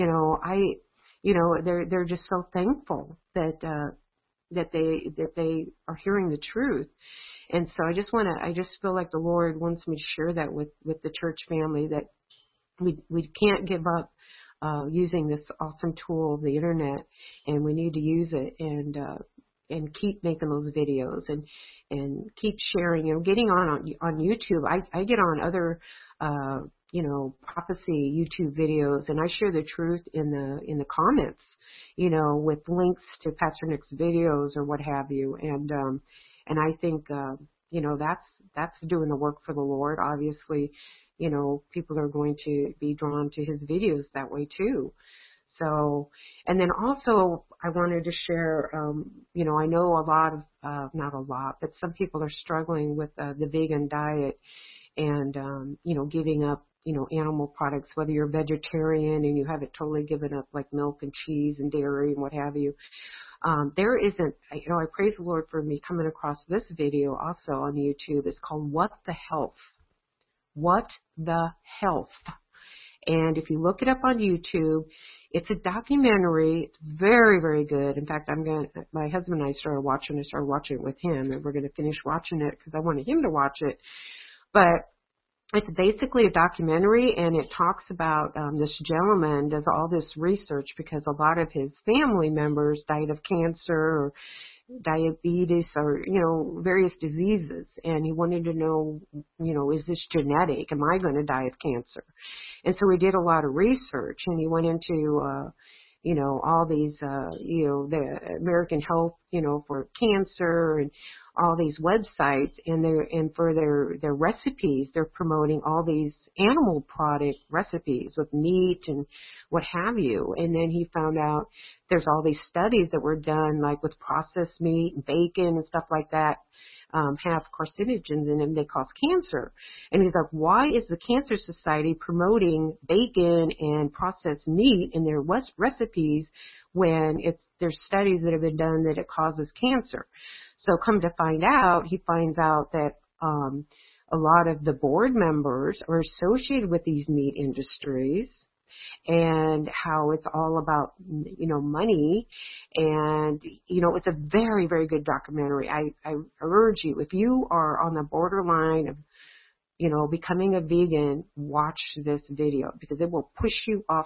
They're just so thankful that they are hearing the truth. And so I just feel like the Lord wants me to share that with the church family, that we can't give up using this awesome tool of the internet, and we need to use it and keep making those videos and keep sharing, getting on YouTube. I get on other prophecy YouTube videos, and I share the truth in the comments. with links to Pastor Nick's videos or what have you. And I think, that's doing the work for the Lord. Obviously, people are going to be drawn to his videos that way too. So, and then also I wanted to share, I know a lot of, not a lot, but some people are struggling with the vegan diet and, giving up, animal products, whether you're vegetarian and you haven't totally given up like milk and cheese and dairy and what have you. There isn't, I praise the Lord for me coming across this video also on YouTube. It's called What the Health. What the Health. And if you look it up on YouTube, it's a documentary. It's very, very good. In fact, my husband and I started watching it with him, and we're going to finish watching it because I wanted him to watch it. But it's basically a documentary, and it talks about this gentleman does all this research because a lot of his family members died of cancer or diabetes or, various diseases. And he wanted to know, is this genetic? Am I going to die of cancer? And so he did a lot of research, and he went into, all these, the American Health, for cancer and all these websites, and for their recipes, they're promoting all these animal product recipes with meat and what have you. And then he found out there's all these studies that were done, like with processed meat and bacon and stuff like that, have carcinogens in them. They cause cancer. And he's like, why is the Cancer Society promoting bacon and processed meat in their recipes when there's studies that have been done that it causes cancer? So come to find out, he finds out that a lot of the board members are associated with these meat industries, and how it's all about, money. And, it's a very, very good documentary. I urge you, if you are on the borderline of, becoming a vegan, watch this video, because it will push you off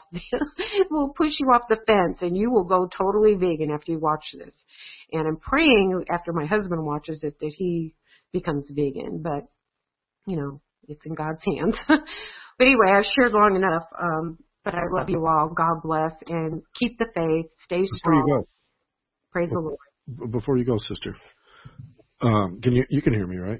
the fence, and you will go totally vegan after you watch this. And I'm praying after my husband watches it that he becomes vegan, but it's in God's hands. But anyway, I've shared long enough. But I love you all. God bless, and keep the faith. Stay strong. Before you go, praise the Lord. Before you go, sister, you can hear me, right?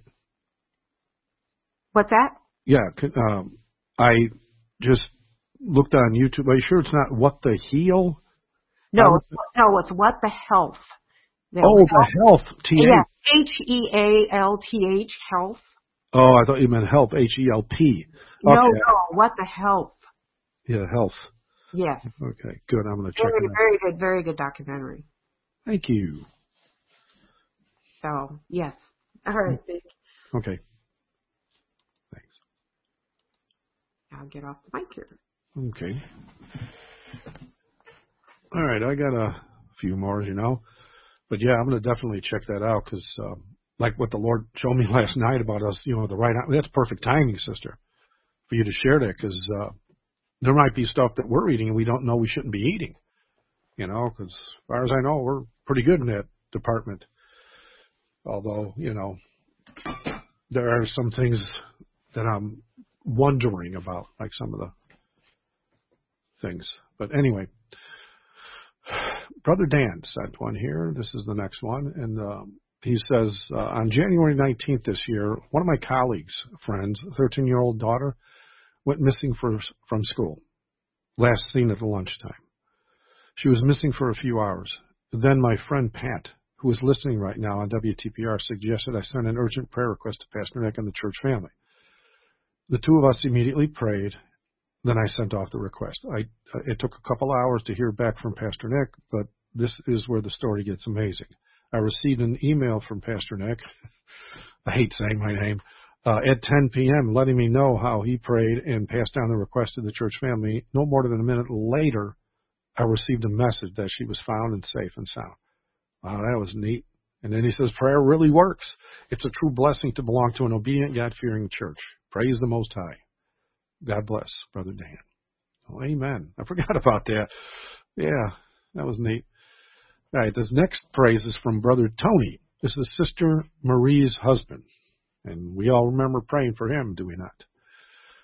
What's that? Yeah, I just looked on YouTube. Are you sure it's not What the Heal? No, it's What the Health. The Health. Yeah, HEALTH, Health. Oh, I thought you meant Help, HELP. Okay. No, What the Health. Yeah, Health. Yes. Okay, good. I'm going to check it out. Very good documentary. Thank you. So, yes. All right. Okay. Thanks. I'll get off the mic here. Okay. All right, I got a few more, But yeah, I'm going to definitely check that out because, like what the Lord showed me last night about us, that's perfect timing, sister, for you to share that, because there might be stuff that we're eating and we don't know we shouldn't be eating, because as far as I know, we're pretty good in that department. Although, there are some things that I'm wondering about, like some of the things. But anyway, Brother Dan sent one here. This is the next one. And he says, on January 19th this year, one of my colleagues' friends, a 13-year-old daughter, went missing from school, last seen at lunchtime. She was missing for a few hours. Then my friend Pat, who is listening right now on WTPR, suggested I send an urgent prayer request to Pastor Nick and the church family. The two of us immediately prayed. Then I sent off the request. It took a couple hours to hear back from Pastor Nick, but this is where the story gets amazing. I received an email from Pastor Nick. I hate saying my name. At 10 p.m., letting me know how he prayed and passed down the request to the church family. No more than a minute later, I received a message that she was found and safe and sound. Wow, that was neat. And then he says, prayer really works. It's a true blessing to belong to an obedient, God-fearing church. Praise the Most High. God bless, Brother Dan. Oh, amen. I forgot about that. Yeah, that was neat. All right, this next praise is from Brother Tony. This is Sister Marie's husband. And we all remember praying for him, do we not?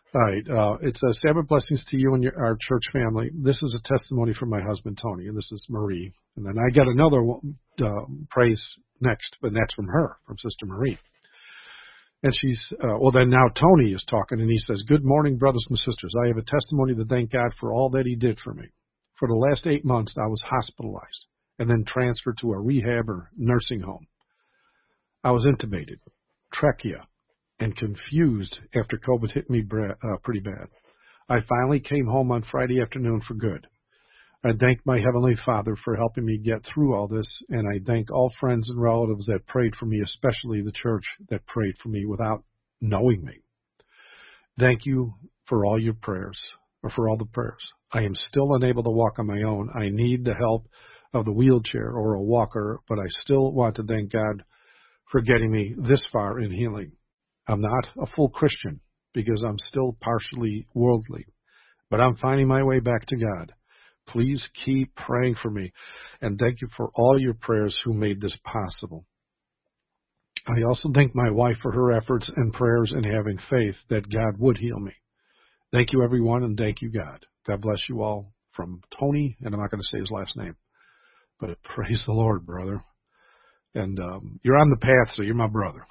All right. It says, Sabbath blessings to you and our church family. This is a testimony from my husband, Tony, and this is Marie. And then I got another praise next, but that's from her, from Sister Marie. And she's, then now Tony is talking, and he says, good morning, brothers and sisters. I have a testimony to thank God for all that he did for me. For the last 8 months, I was hospitalized and then transferred to a rehab or nursing home. I was intubated, trachea, and confused after COVID hit me pretty bad. I finally came home on Friday afternoon for good. I thank my Heavenly Father for helping me get through all this, and I thank all friends and relatives that prayed for me, especially the church that prayed for me without knowing me. Thank you for all your prayers, or for all the prayers. I am still unable to walk on my own. I need the help of the wheelchair or a walker, but I still want to thank God for getting me this far in healing. I'm not a full Christian because I'm still partially worldly, but I'm finding my way back to God. Please keep praying for me, and thank you for all your prayers who made this possible. I also thank my wife for her efforts and prayers and having faith that God would heal me. Thank you, everyone, and thank you, God. God bless you all. From Tony, and I'm not going to say his last name, but praise the Lord, brother. And you're on the path, so you're my brother.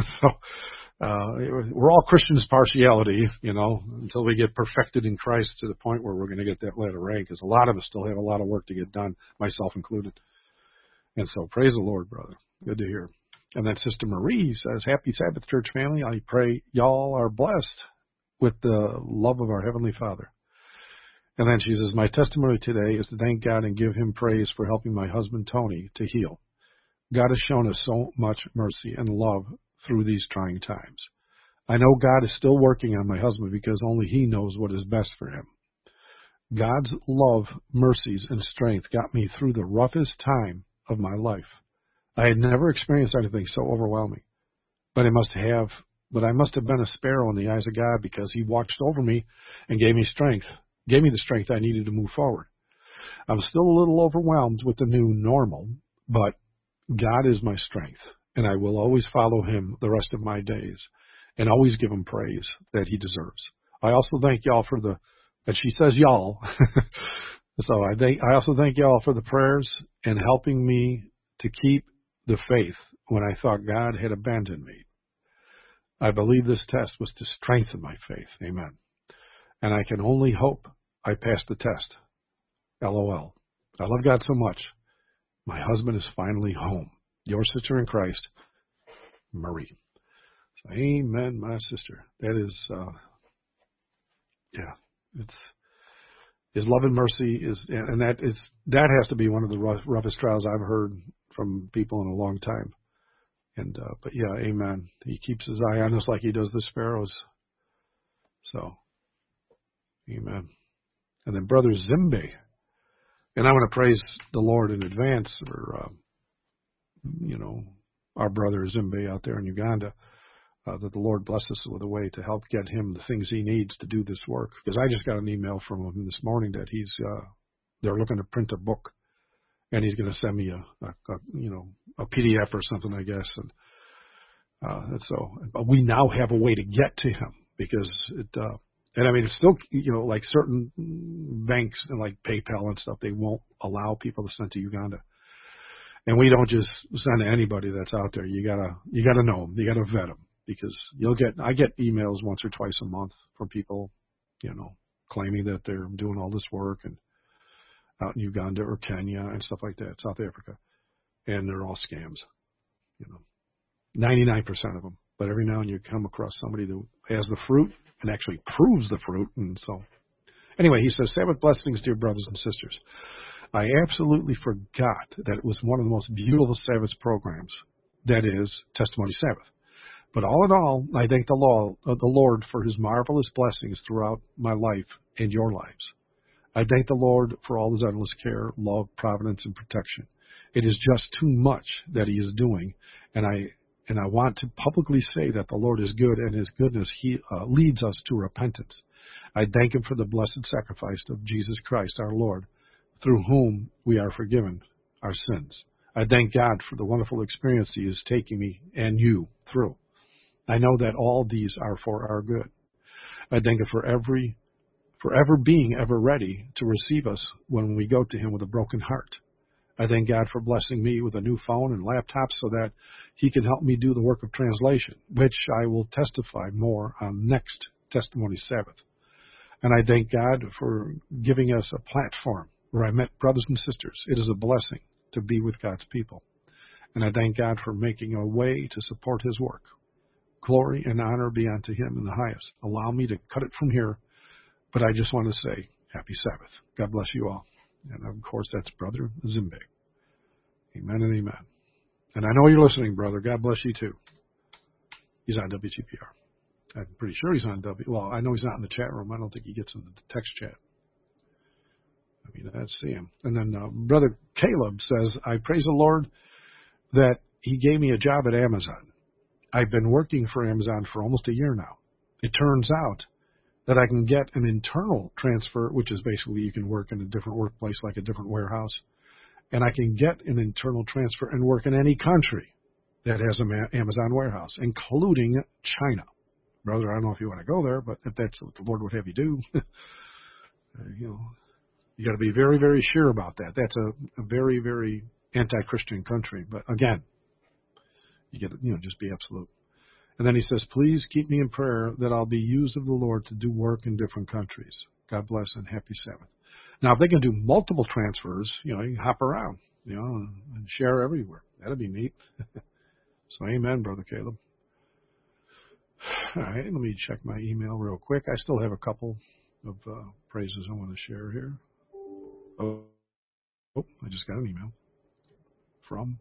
We're all Christians partiality, until we get perfected in Christ to the point where we're going to get that letter rank, because a lot of us still have a lot of work to get done, myself included. And so praise the Lord, brother. Good to hear. And then Sister Marie says, Happy Sabbath, church family. I pray y'all are blessed with the love of our Heavenly Father. And then she says, my testimony today is to thank God and give him praise for helping my husband, Tony, to heal. God has shown us so much mercy and love through these trying times. I know God is still working on my husband because only he knows what is best for him. God's love, mercies, and strength got me through the roughest time of my life. I had never experienced anything so overwhelming, but I must have been a sparrow in the eyes of God because he watched over me and gave me the strength I needed to move forward. I'm still a little overwhelmed with the new normal, but God is my strength, and I will always follow him the rest of my days and always give him praise that he deserves. I also thank y'all and she says y'all, so I also thank y'all for the prayers and helping me to keep the faith when I thought God had abandoned me. I believe this test was to strengthen my faith. Amen. And I can only hope I passed the test. LOL. I love God so much. My husband is finally home. Your sister in Christ, Marie. So, amen, my sister. That is, it's his love and mercy that has to be one of the roughest trials I've heard from people in a long time. And but yeah, amen. He keeps his eye on us like he does the sparrows. So, amen. And then Brother Zimbe. And I want to praise the Lord in advance for, our brother Zimbe out there in Uganda, that the Lord bless us with a way to help get him the things he needs to do this work. Because I just got an email from him this morning that they're looking to print a book, and he's going to send me a PDF or something, I guess. And but we now have a way to get to him because and I mean, it's still, like certain banks and like PayPal and stuff, they won't allow people to send to Uganda. And we don't just send to anybody that's out there. You gotta know them. You gotta vet them because I get emails once or twice a month from people, claiming that they're doing all this work and out in Uganda or Kenya and stuff like that, South Africa. And they're all scams, 99% of them. But every now and then you come across somebody that has the fruit and actually proves the fruit. And so, anyway, he says, Sabbath blessings, dear brothers and sisters. I absolutely forgot that it was one of the most beautiful Sabbath programs, that is, Testimony Sabbath. But all in all, I thank the Lord for his marvelous blessings throughout my life and your lives. I thank the Lord for all his endless care, love, providence, and protection. It is just too much that he is doing, and I want to publicly say that the Lord is good, and his goodness leads us to repentance. I thank him for the blessed sacrifice of Jesus Christ, our Lord, through whom we are forgiven our sins. I thank God for the wonderful experience he is taking me and you through. I know that all these are for our good. I thank Him for ever being ever ready to receive us when we go to Him with a broken heart. I thank God for blessing me with a new phone and laptop so that He can help me do the work of translation, which I will testify more on next Testimony Sabbath. And I thank God for giving us a platform where I met brothers and sisters. It is a blessing to be with God's people. And I thank God for making a way to support His work. Glory and honor be unto Him in the highest. Allow me to cut it from here, but I just want to say Happy Sabbath. God bless you all. And of course, that's Brother Zimbe. Amen and amen. And I know you're listening, brother. God bless you too. He's on WTPR. I'm pretty sure he's on Well, I know he's not in the chat room. I don't think he gets into the text chat. I mean, let's see him. And then Brother Caleb says, I praise the Lord that He gave me a job at Amazon. I've been working for Amazon for almost a year now. It turns out that I can get an internal transfer, which is basically you can work in a different workplace, like a different warehouse, and I can get an internal transfer and work in any country that has an Amazon warehouse, including China. Brother, I don't know if you want to go there, but if that's what the Lord would have you do, you got to be very, very sure about that. That's a very, very anti-Christian country. But again, you got to, just be absolute. And then he says, please keep me in prayer that I'll be used of the Lord to do work in different countries. God bless and happy Sabbath. Now, if they can do multiple transfers, you can hop around, and share everywhere. That'd be neat. So amen, Brother Caleb. All right, let me check my email real quick. I still have a couple of praises I want to share here. Oh, I just got an email from...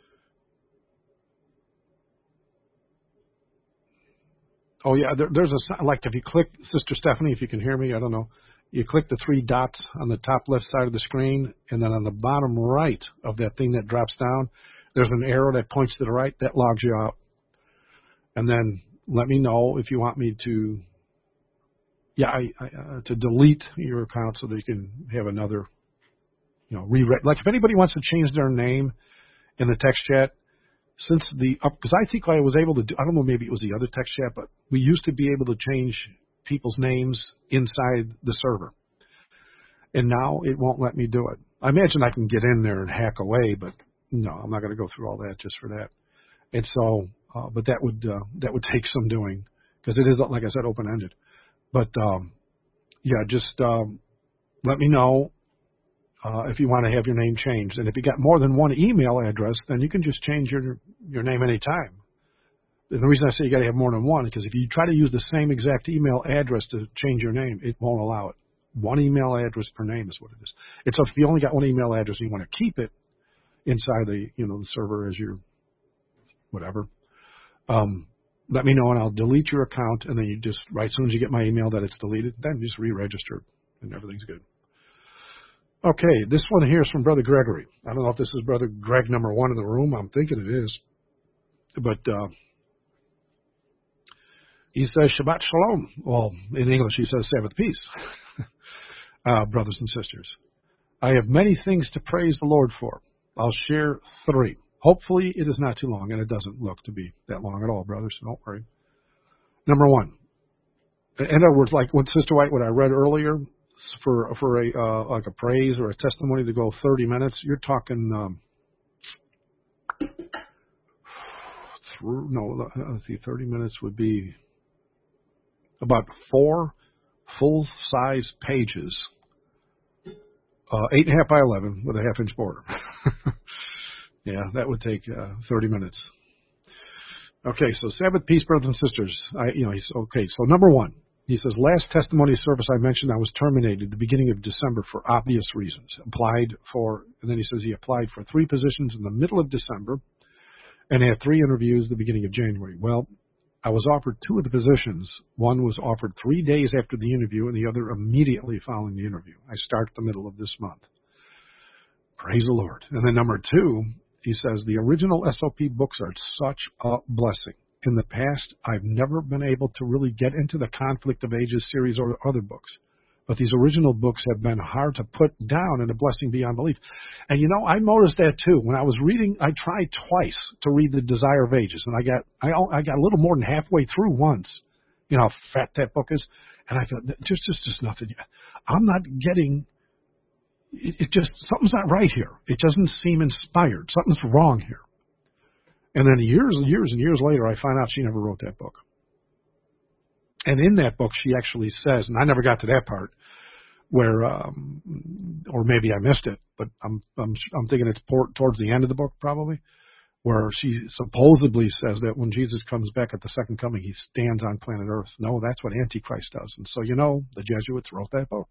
Oh, yeah, there's like if you click, Sister Stephanie, if you can hear me, I don't know, you click the three dots on the top left side of the screen, and then on the bottom right of that thing that drops down, there's an arrow that points to the right, that logs you out. And then let me know if you want me to, to delete your account so that you can have another, like if anybody wants to change their name in the text chat, since because I think I was able to do, I don't know, maybe it was the other text chat, but we used to be able to change people's names inside the server. And now it won't let me do it. I imagine I can get in there and hack away, but no, I'm not going to go through all that just for that. And so, but that would take some doing because it is, like I said, open-ended. But, just let me know. If you want to have your name changed. And if you got more than one email address, then you can just change your name anytime. And the reason I say you got to have more than one is because if you try to use the same exact email address to change your name, it won't allow it. One email address per name is what it is. It's if you only got one email address and you want to keep it inside the the server as your whatever. Let me know and I'll delete your account, and then you just right as soon as you get my email that it's deleted, then just re-register and everything's good. Okay, this one here is from Brother Gregory. I don't know if this is Brother Greg number one in the room. I'm thinking it is. But he says, Shabbat Shalom. Well, in English he says, Sabbath peace. Brothers and sisters, I have many things to praise the Lord for. I'll share 3. Hopefully it is not too long, and it doesn't look to be that long at all, brothers, so don't worry. Number 1. In other words, like what Sister White, what I read earlier, for a like a praise or a testimony to go 30 minutes, you're talking 30 minutes would be about 4 full-size pages, 8.5 by 11 with a half-inch border. Yeah, that would take 30 minutes. Okay, so Sabbath peace, brothers and sisters. So number 1. He says, last testimony service I mentioned, I was terminated at the beginning of December for obvious reasons. And then he says he applied for 3 positions in the middle of December and had 3 interviews at the beginning of January. Well, I was offered 2 of the positions. One was offered 3 days after the interview and the other immediately following the interview. I start the middle of this month. Praise the Lord. And then number 2, he says, the original SOP books are such a blessing. In the past, I've never been able to really get into the Conflict of Ages series or other books. But these original books have been hard to put down and a blessing beyond belief. And I noticed that too. When I was reading, I tried twice to read The Desire of Ages. And I got a little more than halfway through once. How fat that book is. And I thought, just nothing. I'm not getting, it just, something's not right here. It doesn't seem inspired. Something's wrong here. And then years and years and years later, I find out she never wrote that book. And in that book, she actually says, and I never got to that part, where, or maybe I missed it, but I'm thinking it's towards the end of the book probably, where she supposedly says that when Jesus comes back at the second coming, he stands on planet Earth. No, that's what Antichrist does. And so, the Jesuits wrote that book.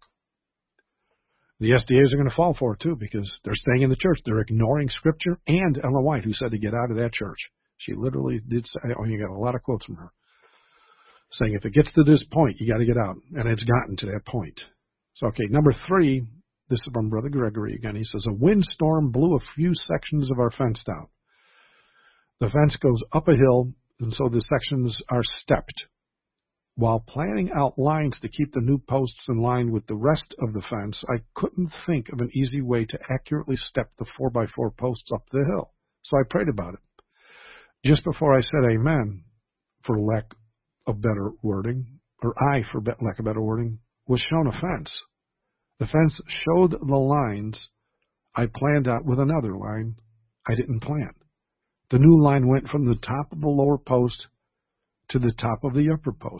The SDAs are going to fall for it, too, because they're staying in the church. They're ignoring Scripture, and Ellen White, who said to get out of that church. She literally did say, you got a lot of quotes from her, saying if it gets to this point, you got to get out. And it's gotten to that point. So, okay, number 3, this is from Brother Gregory again. He says, a windstorm blew a few sections of our fence down. The fence goes up a hill, and so the sections are stepped. While planning out lines to keep the new posts in line with the rest of the fence, I couldn't think of an easy way to accurately step the 4x4 posts up the hill. So I prayed about it. Just before I said amen, for lack of better wording, or I, for lack of better wording, was shown a fence. The fence showed the lines I planned out with another line I didn't plan. The new line went from the top of the lower post to the top of the upper post.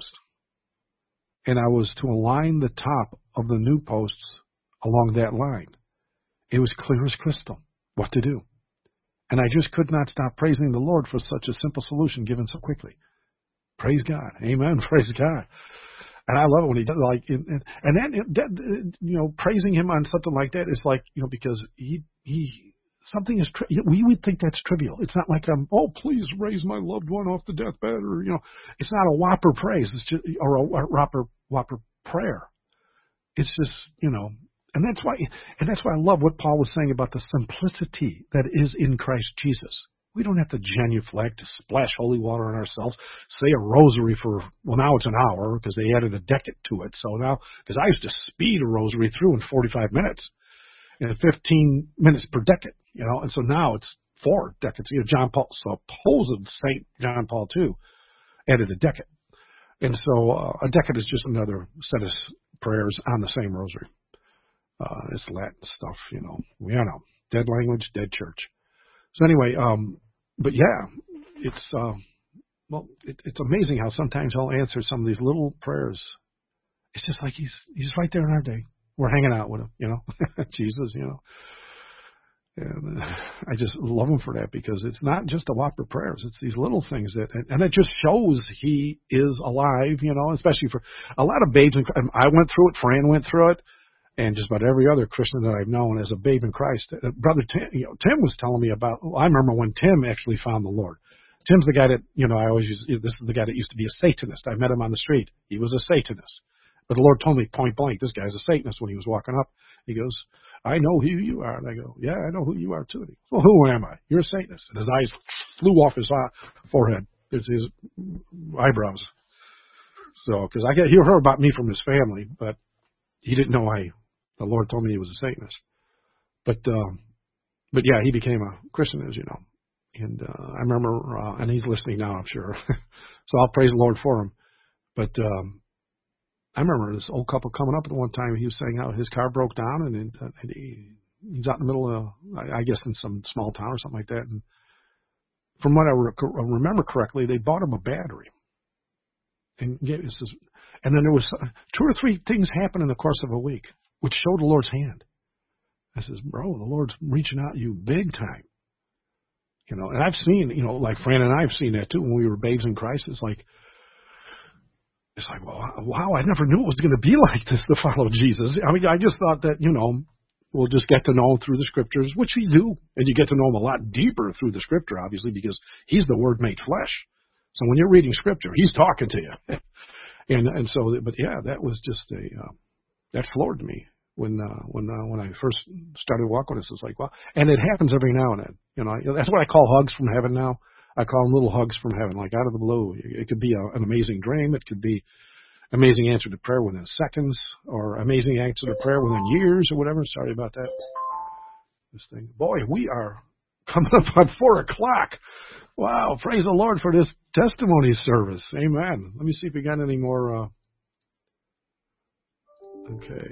And I was to align the top of the new posts along that line. It was clear as crystal what to do. And I just could not stop praising the Lord for such a simple solution given so quickly. Praise God. Amen. Praise God. And I love it when he does, like, and then, praising him on something like that is like, because he something is, we would think that's trivial. It's not like, oh, please raise my loved one off the deathbed, or, it's not a whopper praise. It's just, or a whopper prayer. It's just, and that's why I love what Paul was saying about the simplicity that is in Christ Jesus. We don't have to genuflect, to splash holy water on ourselves, say a rosary for, now it's an hour because they added a decade to it. So now, because I used to speed a rosary through in 45 minutes, and 15 minutes per decade, and so now it's 4 decades. John Paul, supposed Saint John Paul II added a decade. And so a decade is just another set of prayers on the same rosary. It's Latin stuff, we know. Dead language, dead church. So anyway, but yeah, it's amazing how sometimes he'll answer some of these little prayers. It's just like he's right there in our day. We're hanging out with him, Jesus, And I just love him for that, because it's not just the whopper prayers. It's these little things and it just shows he is alive, especially for a lot of babes. I went through it. Fran went through it. And just about every other Christian that I've known as a babe in Christ. Brother Tim, Tim was telling me about, I remember when Tim actually found the Lord. Tim's the guy that, I always use, this is the guy that used to be a Satanist. I met him on the street. He was a Satanist. But the Lord told me point blank, this guy's a Satanist when he was walking up. He goes, I know who you are. And I go, yeah, I know who you are too. And he, well, who am I? You're a Satanist. And his eyes flew off his forehead, his eyebrows. So, because he heard about me from his family, but he didn't know the Lord told me he was a Satanist. But yeah, he became a Christian, as you know. And I remember, and he's listening now, I'm sure. So I'll praise the Lord for him. But I remember this old couple coming up at one time. He was saying how his car broke down, and he's out in the middle of, I guess, in some small town or something like that. And from what I remember correctly, they bought him a battery. And then there was 2 or 3 things happened in the course of a week, which showed the Lord's hand. I says, bro, the Lord's reaching out to you big time. And I've seen, like Fran and I have seen that too when we were babes in Christ. It's like, well, wow, I never knew it was going to be like this to follow Jesus. I mean, I just thought that, we'll just get to know him through the Scriptures, which we do. And you get to know him a lot deeper through the Scripture, obviously, because he's the Word made flesh. So when you're reading Scripture, he's talking to you. And so, but yeah, that was just that floored me when I first started walking with this. It's like, well, and it happens every now and then. That's what I call hugs from heaven now. I call them little hugs from heaven, like out of the blue. It could be an amazing dream. It could be amazing answer to prayer within seconds, or amazing answer to prayer within years, or whatever. Sorry about that. This thing, boy, we are coming up on 4:00. Wow, praise the Lord for this testimony service. Amen. Let me see if we got any more Okay.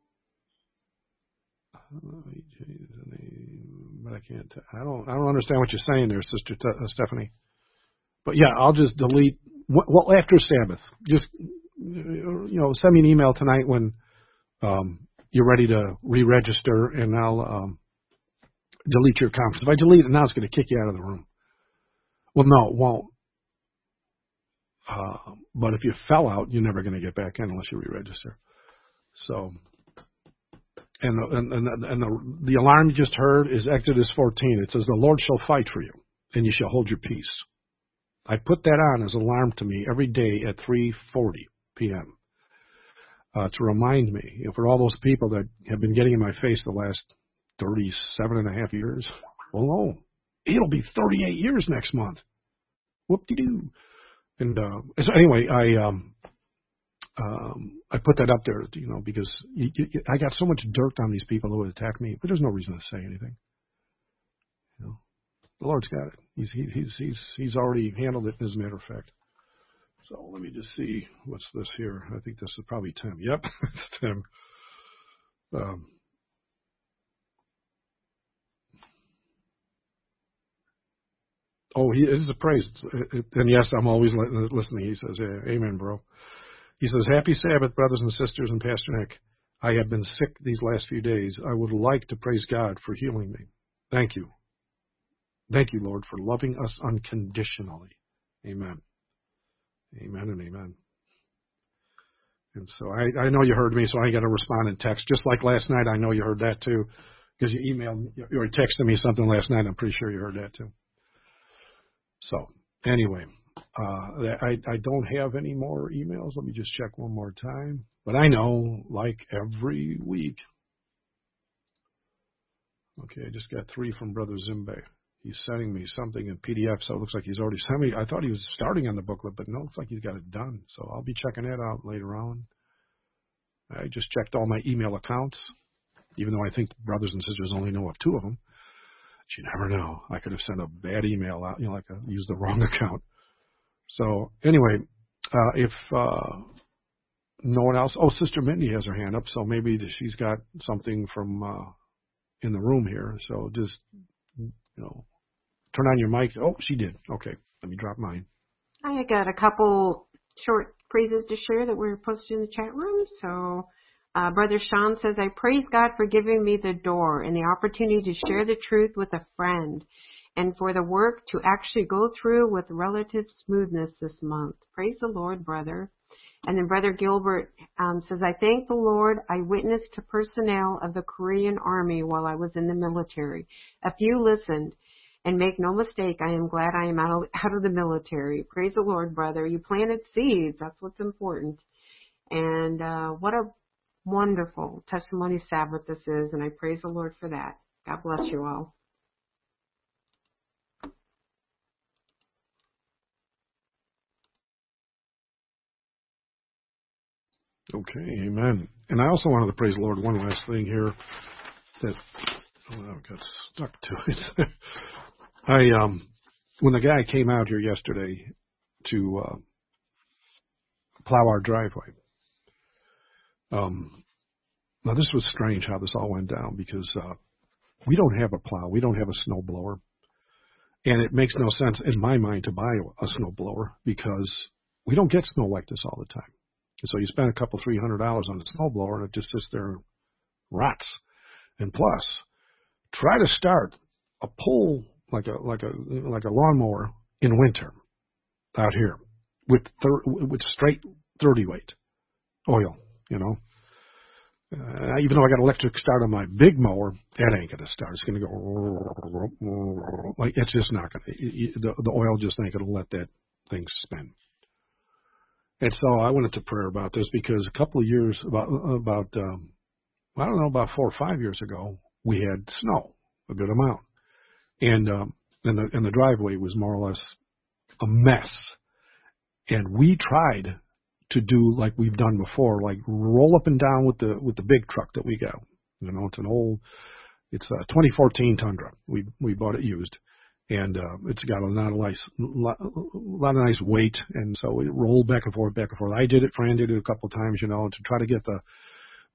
But I can't. I don't understand what you're saying there, Sister Stephanie. But yeah, I'll just delete. Well, after Sabbath, just send me an email tonight when you're ready to re-register, and I'll delete your account. If I delete it now, it's going to kick you out of the room. Well, no, it won't. But if you fell out, you're never going to get back in unless you re-register. So, and the alarm you just heard is Exodus 14. It says, "The Lord shall fight for you, and you shall hold your peace." I put that on as an alarm to me every day at 3:40 p.m. To remind me, for all those people that have been getting in my face the last 37 and a half years. Well, no, it'll be 38 years next month. Whoop-de-doo. And so anyway, I put that up there, because I got so much dirt on these people who would attack me, but there's no reason to say anything. The Lord's got it. He's already handled it, as a matter of fact. So let me just see. What's this here? I think this is probably Tim. Yep, it's Tim. He is a praise. And yes, I'm always listening. He says, amen, bro. He says, happy Sabbath, brothers and sisters, and Pastor Nick. I have been sick these last few days. I would like to praise God for healing me. Thank you. Thank you, Lord, for loving us unconditionally. Amen. Amen and amen. And so I know you heard me, so I got to respond in text. Just like last night, I know you heard that too, because you emailed me or texted me something last night. I'm pretty sure you heard that too. So anyway, I don't have any more emails. Let me just check one more time. But I know, like every week. Okay, I just got 3 from Brother Zimbe. He's sending me something in PDF, so it looks like he's already sent me. I thought he was starting on the booklet, but no, it looks like he's got it done. So I'll be checking that out later on. I just checked all my email accounts, even though I think brothers and sisters only know of 2 of them. But you never know. I could have sent a bad email out, like I used the wrong account. So anyway, if no one else, Sister Mindy has her hand up, so maybe she's got something from in the room here. So just, turn on your mic. Oh, she did. Okay, let me drop mine. I got a couple short praises to share that were posted in the chat room. So Brother Sean says, I praise God for giving me the door and the opportunity to share the truth with a friend and for the work to actually go through with relative smoothness this month. Praise the Lord, brother. And then Brother Gilbert says, I thank the Lord I witnessed to personnel of the Korean Army while I was in the military. A few listened. And make no mistake, I am glad I am out of the military. Praise the Lord, brother. You planted seeds. That's what's important. And what a wonderful testimony Sabbath this is. And I praise the Lord for that. God bless you all. Okay, amen. And I also wanted to praise the Lord. One last thing here that I got stuck to it. When the guy came out here yesterday to plow our driveway, now this was strange how this all went down because we don't have a plow, we don't have a snow blower, and it makes no sense in my mind to buy a snow blower because we don't get snow like this all the time. And so you spend a couple $300 on a snow blower and it just sits there and rots. And plus, try to start a pull like a lawnmower in winter out here with straight 30 weight oil, Even though I got electric start on my big mower, that ain't gonna start. It's gonna go like it's just not gonna. The oil just ain't gonna let that thing spin. And so I went into prayer about this because a couple of years about 4 or 5 years ago we had snow, a good amount. And the driveway was more or less a mess. And we tried to do like we've done before, like roll up and down with the big truck that we got. It's a 2014 Tundra. We bought it used, and it's got a lot of nice weight, and so it rolled back and forth. I did it. Fran did it a couple of times, to try to get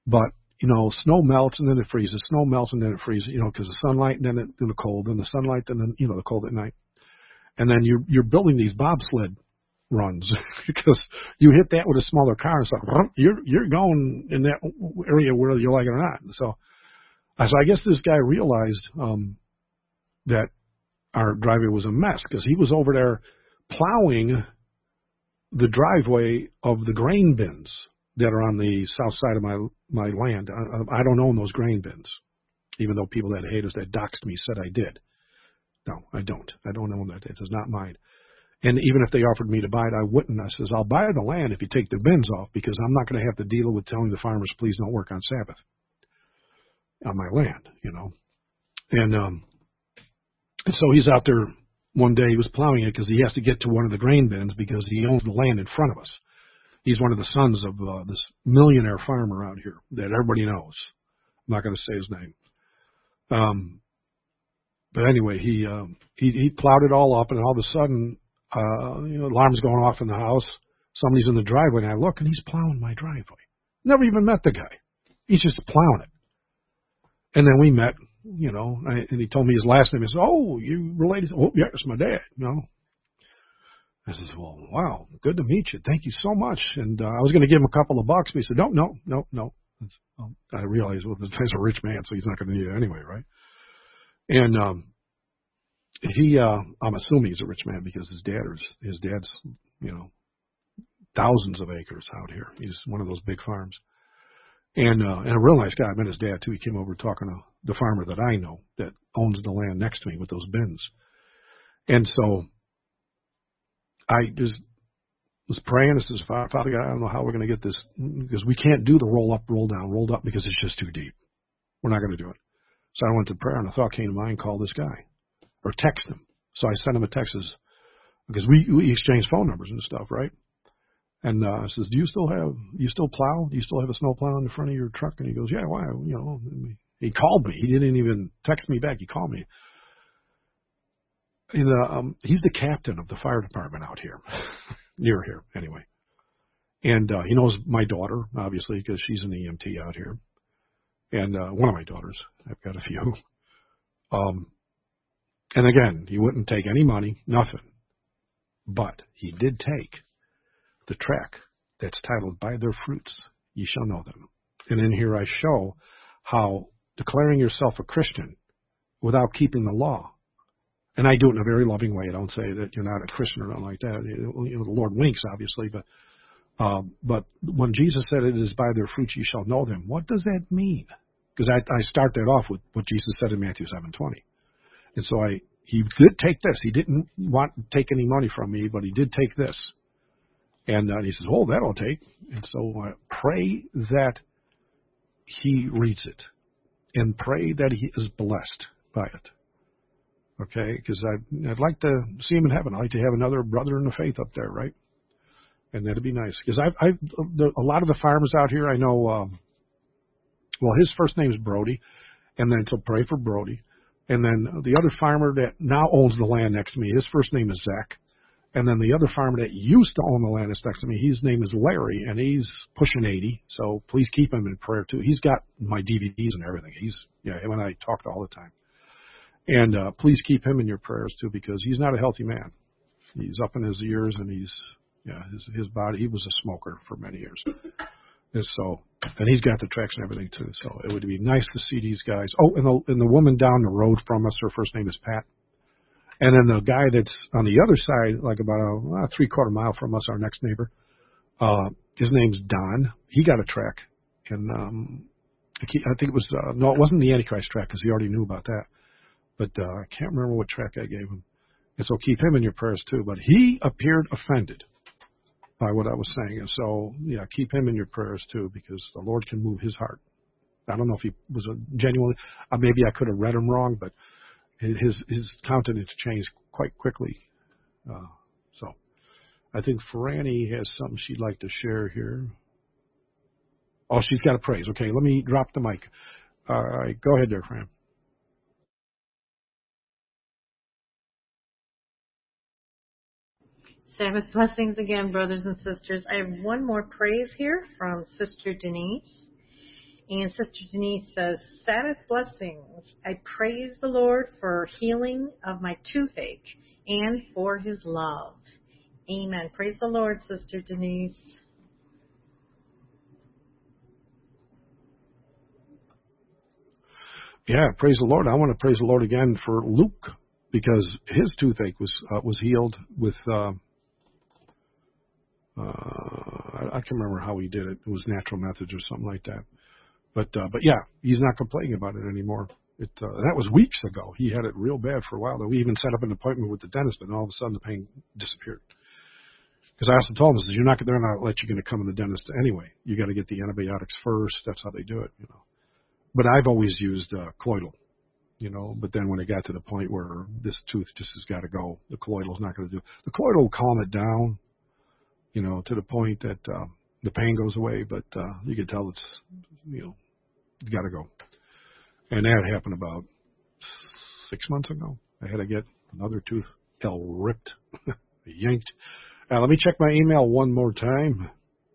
But, snow melts and then it freezes. Snow melts and then it freezes, because the sunlight and then the cold, and the sunlight and then, the cold at night. And then you're building these bobsled runs because you hit that with a smaller car and so you're going in that area whether you like it or not. So I guess this guy realized that our driveway was a mess because he was over there plowing the driveway of the grain bins that are on the south side of my land. I don't own those grain bins, even though people that hate us, that doxed me, said I did. No, I don't. I don't own that. It is not mine. And even if they offered me to buy it, I wouldn't. I says, I'll buy the land if you take the bins off, because I'm not going to have to deal with telling the farmers, please don't work on Sabbath on my land, And so he's out there one day. He was plowing it because he has to get to one of the grain bins because he owns the land in front of us. He's one of the sons of this millionaire farmer out here that everybody knows. I'm not going to say his name. But anyway, he plowed it all up, and all of a sudden, alarms going off in the house. Somebody's in the driveway, and I look, and he's plowing my driveway. Never even met the guy. He's just plowing it. And then we met, and he told me his last name. He said, "Oh, you related?" "Oh, yeah, it's my dad." I said, "Well, wow, good to meet you. Thank you so much." And I was going to give him a couple of bucks, but he said, "No." I realized, well, this guy's a rich man, so he's not going to need it anyway, right? And I'm assuming he's a rich man because his dad's, thousands of acres out here. He's one of those big farms. And a real nice guy. I met his dad too. He came over talking to the farmer that I know that owns the land next to me with those bins. And so I just was praying. I says, Father God, I don't know how we're going to get this, because we can't do the roll up, roll down, rolled up because it's just too deep. We're not going to do it. So I went to prayer, and a thought came to mind, call this guy or text him. So I sent him a text because we exchanged phone numbers and stuff, right? And I says, do you still plow? Do you still have a snow plow in the front of your truck? And he goes, yeah, why? He called me. He didn't even text me back. He called me. And he's the captain of the fire department out here, near here, anyway. And he knows my daughter, obviously, because she's an EMT out here. And one of my daughters. I've got a few. And again, he wouldn't take any money, nothing. But he did take the track that's titled, By Their Fruits Ye Shall Know Them. And in here I show how declaring yourself a Christian without keeping the law, and I do it in a very loving way. I don't say that you're not a Christian or nothing like that. The Lord winks, obviously, but when Jesus said it is by their fruits ye shall know them, what does that mean? Because I start that off with what Jesus said in Matthew 7:20. And so he did take this. He didn't want to take any money from me, but he did take this. And he says, oh, that'll take. And so pray that he reads it and pray that he is blessed by it. Okay? Because I'd like to see him in heaven. I'd like to have another brother in the faith up there, right? And that'd be nice. Because a lot of the farmers out here, I know, his first name is Brody. And then so pray for Brody. And then the other farmer that now owns the land next to me, his first name is Zach. And then the other farmer that used to own the land that's next to me, his name is Larry, and he's pushing 80. So please keep him in prayer too. He's got my DVDs and everything. Him and I talked all the time. And please keep him in your prayers too, because he's not a healthy man. He's up in his years, and his body. He was a smoker for many years. And he's got the tracks and everything too. So it would be nice to see these guys. Oh, and the woman down the road from us, her first name is Pat. And then the guy that's on the other side, like about a 3/4 mile from us, our next neighbor, his name's Don. He got a track. And I think it was, no, it wasn't the Antichrist track because he already knew about that. But I can't remember what track I gave him. And so keep him in your prayers too. But he appeared offended by what I was saying. And so, keep him in your prayers too, because the Lord can move his heart. I don't know if he was a genuine, maybe I could have read him wrong, but his countenance changed quite quickly. So I think Franny has something she'd like to share here. Oh, she's got a praise. Okay, let me drop the mic. All right, go ahead there, Fran. Sabbath blessings again, brothers and sisters. I have one more praise here from Sister Denise. And Sister Denise says, Sabbath blessings. I praise the Lord for healing of my toothache and for his love. Amen. Praise the Lord, Sister Denise. Yeah, praise the Lord. I want to praise the Lord again for Luke, because his toothache was healed with I can't remember how he did it. It was natural methods or something like that. But yeah, he's not complaining about it anymore. That was weeks ago. He had it real bad for a while. We even set up an appointment with the dentist, and all of a sudden the pain disappeared. Because I also told him, they're not going to come to the dentist anyway. You got to get the antibiotics first. That's how they do it, you know. But I've always used colloidal, you know. But then when it got to the point where this tooth just has got to go, the colloidal's not going to do. The colloidal will calm it down, you know, to the point that the pain goes away. But you can tell it's, you know, it's got to go. And that happened about 6 months ago. I had to get another tooth ripped, yanked. Let me check my email one more time.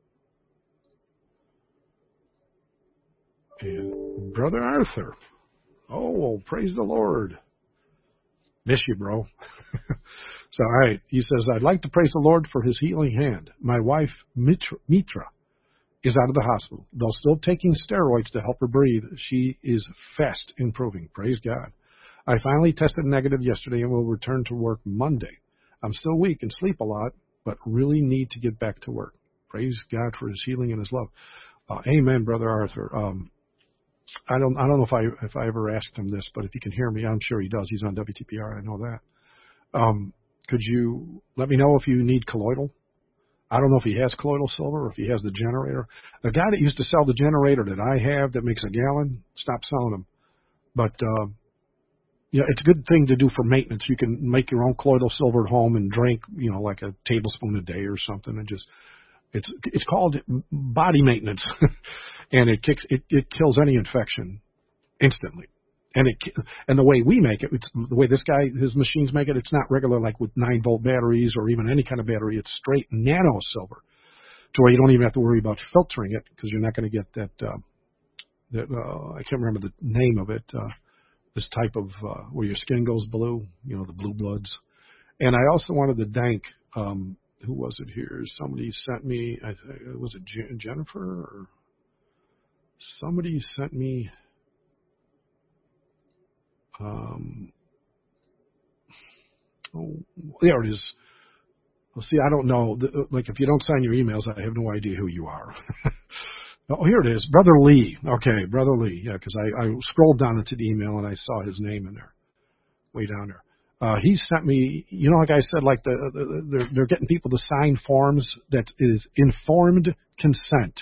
And Brother Arthur. Oh, praise the Lord. Miss you, bro. So, all right. He says, I'd like to praise the Lord for his healing hand. My wife, Mitra, is out of the hospital. Though still taking steroids to help her breathe, she is fast improving. Praise God. I finally tested negative yesterday and will return to work Monday. I'm still weak and sleep a lot, but really need to get back to work. Praise God for his healing and his love. Amen, Brother Arthur. I don't know if I ever asked him this, but if he can hear me, I'm sure he does. He's on WTPR. I know that. Could you let me know if you need colloidal? I don't know if he has colloidal silver or if he has the generator. The guy that used to sell the generator that I have that makes a gallon stopped selling them. But yeah, it's a good thing to do for maintenance. You can make your own colloidal silver at home and drink, you know, like a tablespoon a day or something, and just it's called body maintenance, and it kills any infection instantly. And the way we make it, it's the way his machines make it, it's not regular like with 9-volt batteries or even any kind of battery. It's straight nano silver, to where you don't even have to worry about filtering it, because you're not going to get that I can't remember the name of it. This type of where your skin goes blue, you know, the blue bloods. And I also wanted to thank. Who was it here? Somebody sent me, was it Jennifer? Or somebody sent me, there it is. Well, see, I don't know. Like, if you don't sign your emails, I have no idea who you are. Oh, here it is. Brother Lee. Okay, Brother Lee. Yeah, because I scrolled down into the email and I saw his name in there, way down there. He sent me, you know, like I said, like they're getting people to sign forms that is informed consent.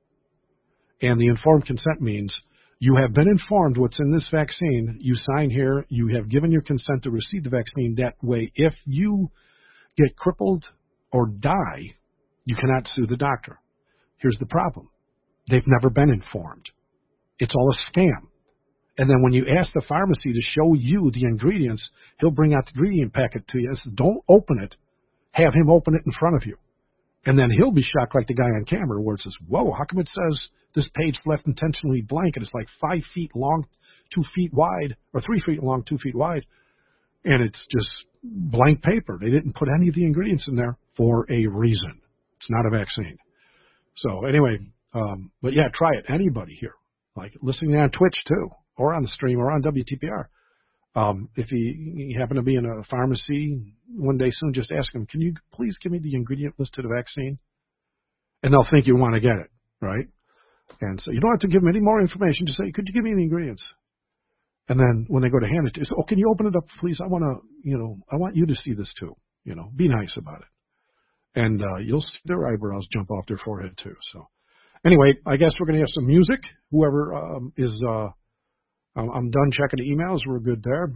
And the informed consent means you have been informed what's in this vaccine. You sign here. You have given your consent to receive the vaccine. That way, if you get crippled or die, you cannot sue the doctor. Here's the problem. They've never been informed. It's all a scam. And then when you ask the pharmacy to show you the ingredients, he'll bring out the ingredient packet to you. So don't open it. Have him open it in front of you. And then he'll be shocked like the guy on camera where it says, whoa, how come it says this page left intentionally blank and it's like 5 feet long, 2 feet wide, or 3 feet long, 2 feet wide. And it's just blank paper. They didn't put any of the ingredients in there for a reason. It's not a vaccine. So anyway, but yeah, try it. Anybody here, like listening on Twitch too, or on the stream, or on WTPR. If you happen to be in a pharmacy one day soon, just ask them, can you please give me the ingredient list to the vaccine? And they'll think you want to get it, right? And so you don't have to give them any more information. Just say, could you give me the ingredients? And then when they go to hand it to you, say, oh, can you open it up, please? I want you to see this too. You know, be nice about it. And you'll see their eyebrows jump off their forehead too. So anyway, I guess we're going to have some music. Whoever is... I'm done checking the emails. We're good there.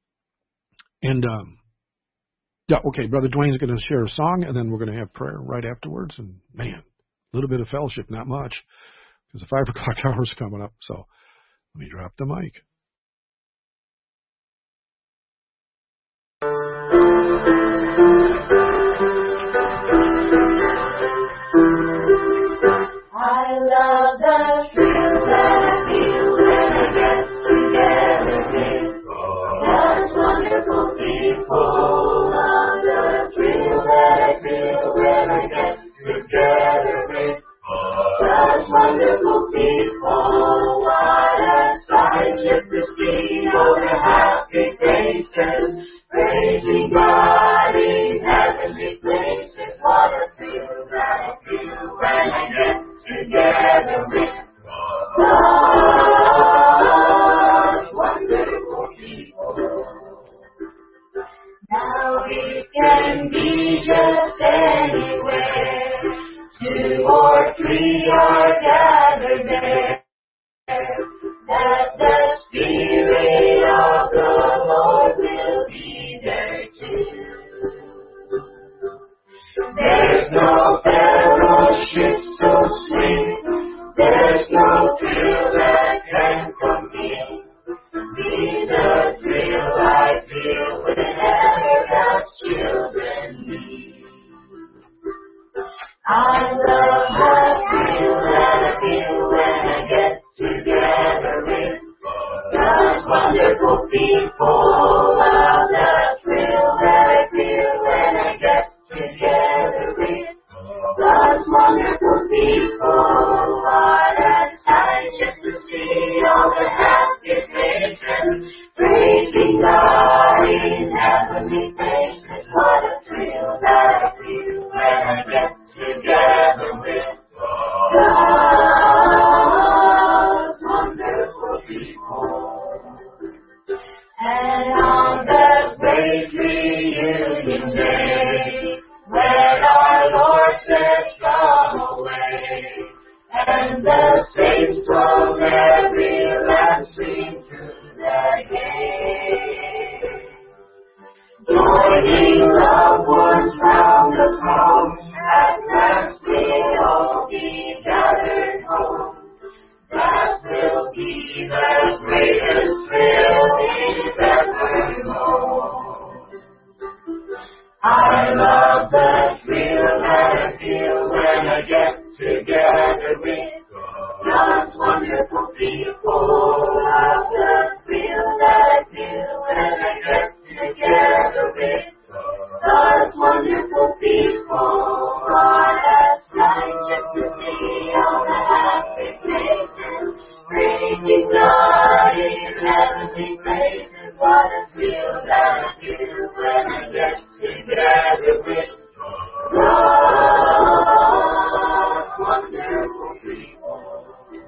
And, yeah, okay, Brother Dwayne's going to share a song, and then we're going to have prayer right afterwards. And, man, a little bit of fellowship, not much, because the 5 o'clock hour is coming up. So let me drop the mic. I love the truth that We can be just anywhere. 2 or 3 are gathered there. That the Spirit of the Lord will be there too. There's no fellowship so sweet. There's no thrill that can compete. Be the thrill I feel whenever God's children meet. I love the thrill that I feel when I get together with God's wonderful people. Love the thrill that I feel when I get together with God's wonderful people. What a sight just to see all the happy faces, praising God in heavenly places. What a thrill that I feel when I get together with God's wonderful people. And on the great reunion day, when our Lord says come away, and the saints from every land stream through the gate, joining loved ones round the throne, at last we'll all be gathered home. That will be the greatest thrill we've ever known. I love the thrill that I feel when I get together with God's wonderful people. Love the thrill that I feel when I get together with God's wonderful people. What a sight just to see all the happy faces, praising God in heavenly places. What a thrill that I feel when I get together with God's wonderful people.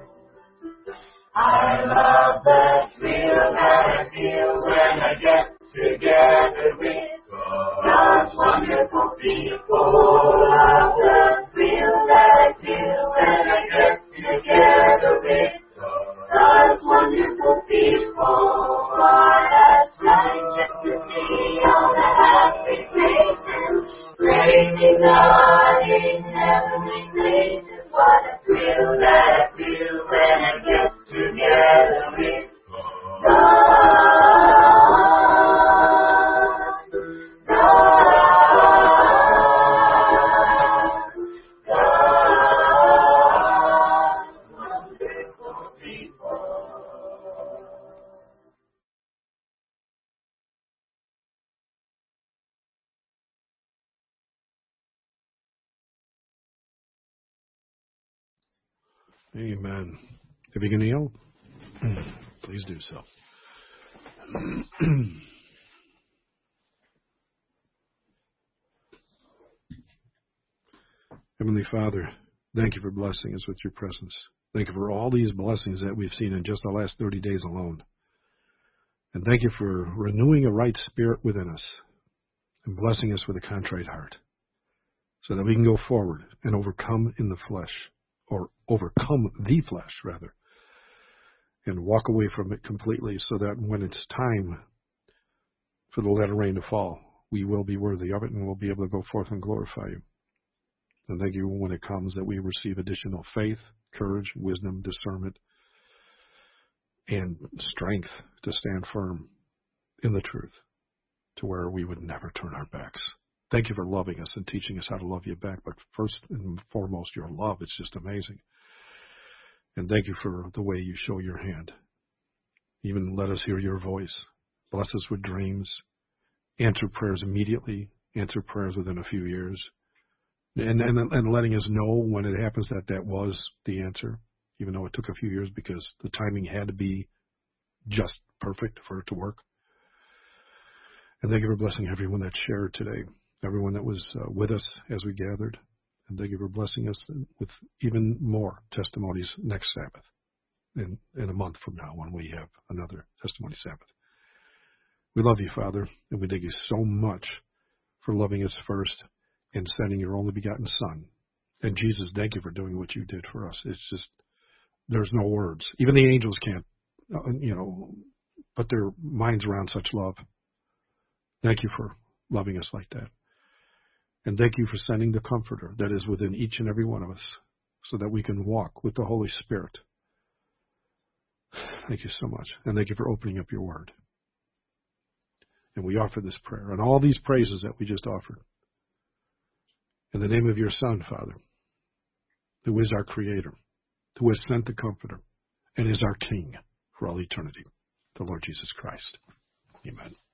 I love the thrill that I feel when I get together with God's wonderful people. Love the thrill that I feel when I get together with God's wonderful people. What a sight just to see all the happy faces, praising God in heavenly places. What a thrill that I feel when I get together with God. Amen. If you can kneel, please do so. Heavenly Father, thank you for blessing us with your presence. Thank you for all these blessings that we've seen in just the last 30 days alone. And thank you for renewing a right spirit within us and blessing us with a contrite heart so that we can go forward and overcome in the flesh, or overcome the flesh, rather, and walk away from it completely so that when it's time for the latter rain to fall, we will be worthy of it and we'll be able to go forth and glorify you. And thank you when it comes that we receive additional faith, courage, wisdom, discernment, and strength to stand firm in the truth to where we would never turn our backs. Thank you for loving us and teaching us how to love you back. But first and foremost, your love. It's just amazing. And thank you for the way you show your hand. Even let us hear your voice. Bless us with dreams. Answer prayers immediately. Answer prayers within a few years. And letting us know when it happens that was the answer, even though it took a few years because the timing had to be just perfect for it to work. And thank you for blessing everyone that shared today. Everyone that was with us as we gathered. And thank you for blessing us with even more testimonies next Sabbath, in a month from now when we have another testimony Sabbath. We love you, Father, and we thank you so much for loving us first and sending your only begotten Son. And Jesus, thank you for doing what you did for us. It's just, there's no words. Even the angels can't, put their minds around such love. Thank you for loving us like that. And thank you for sending the Comforter that is within each and every one of us so that we can walk with the Holy Spirit. Thank you so much. And thank you for opening up your word. And we offer this prayer and all these praises that we just offered in the name of your Son, Father, who is our Creator, who has sent the Comforter, and is our King for all eternity, the Lord Jesus Christ. Amen.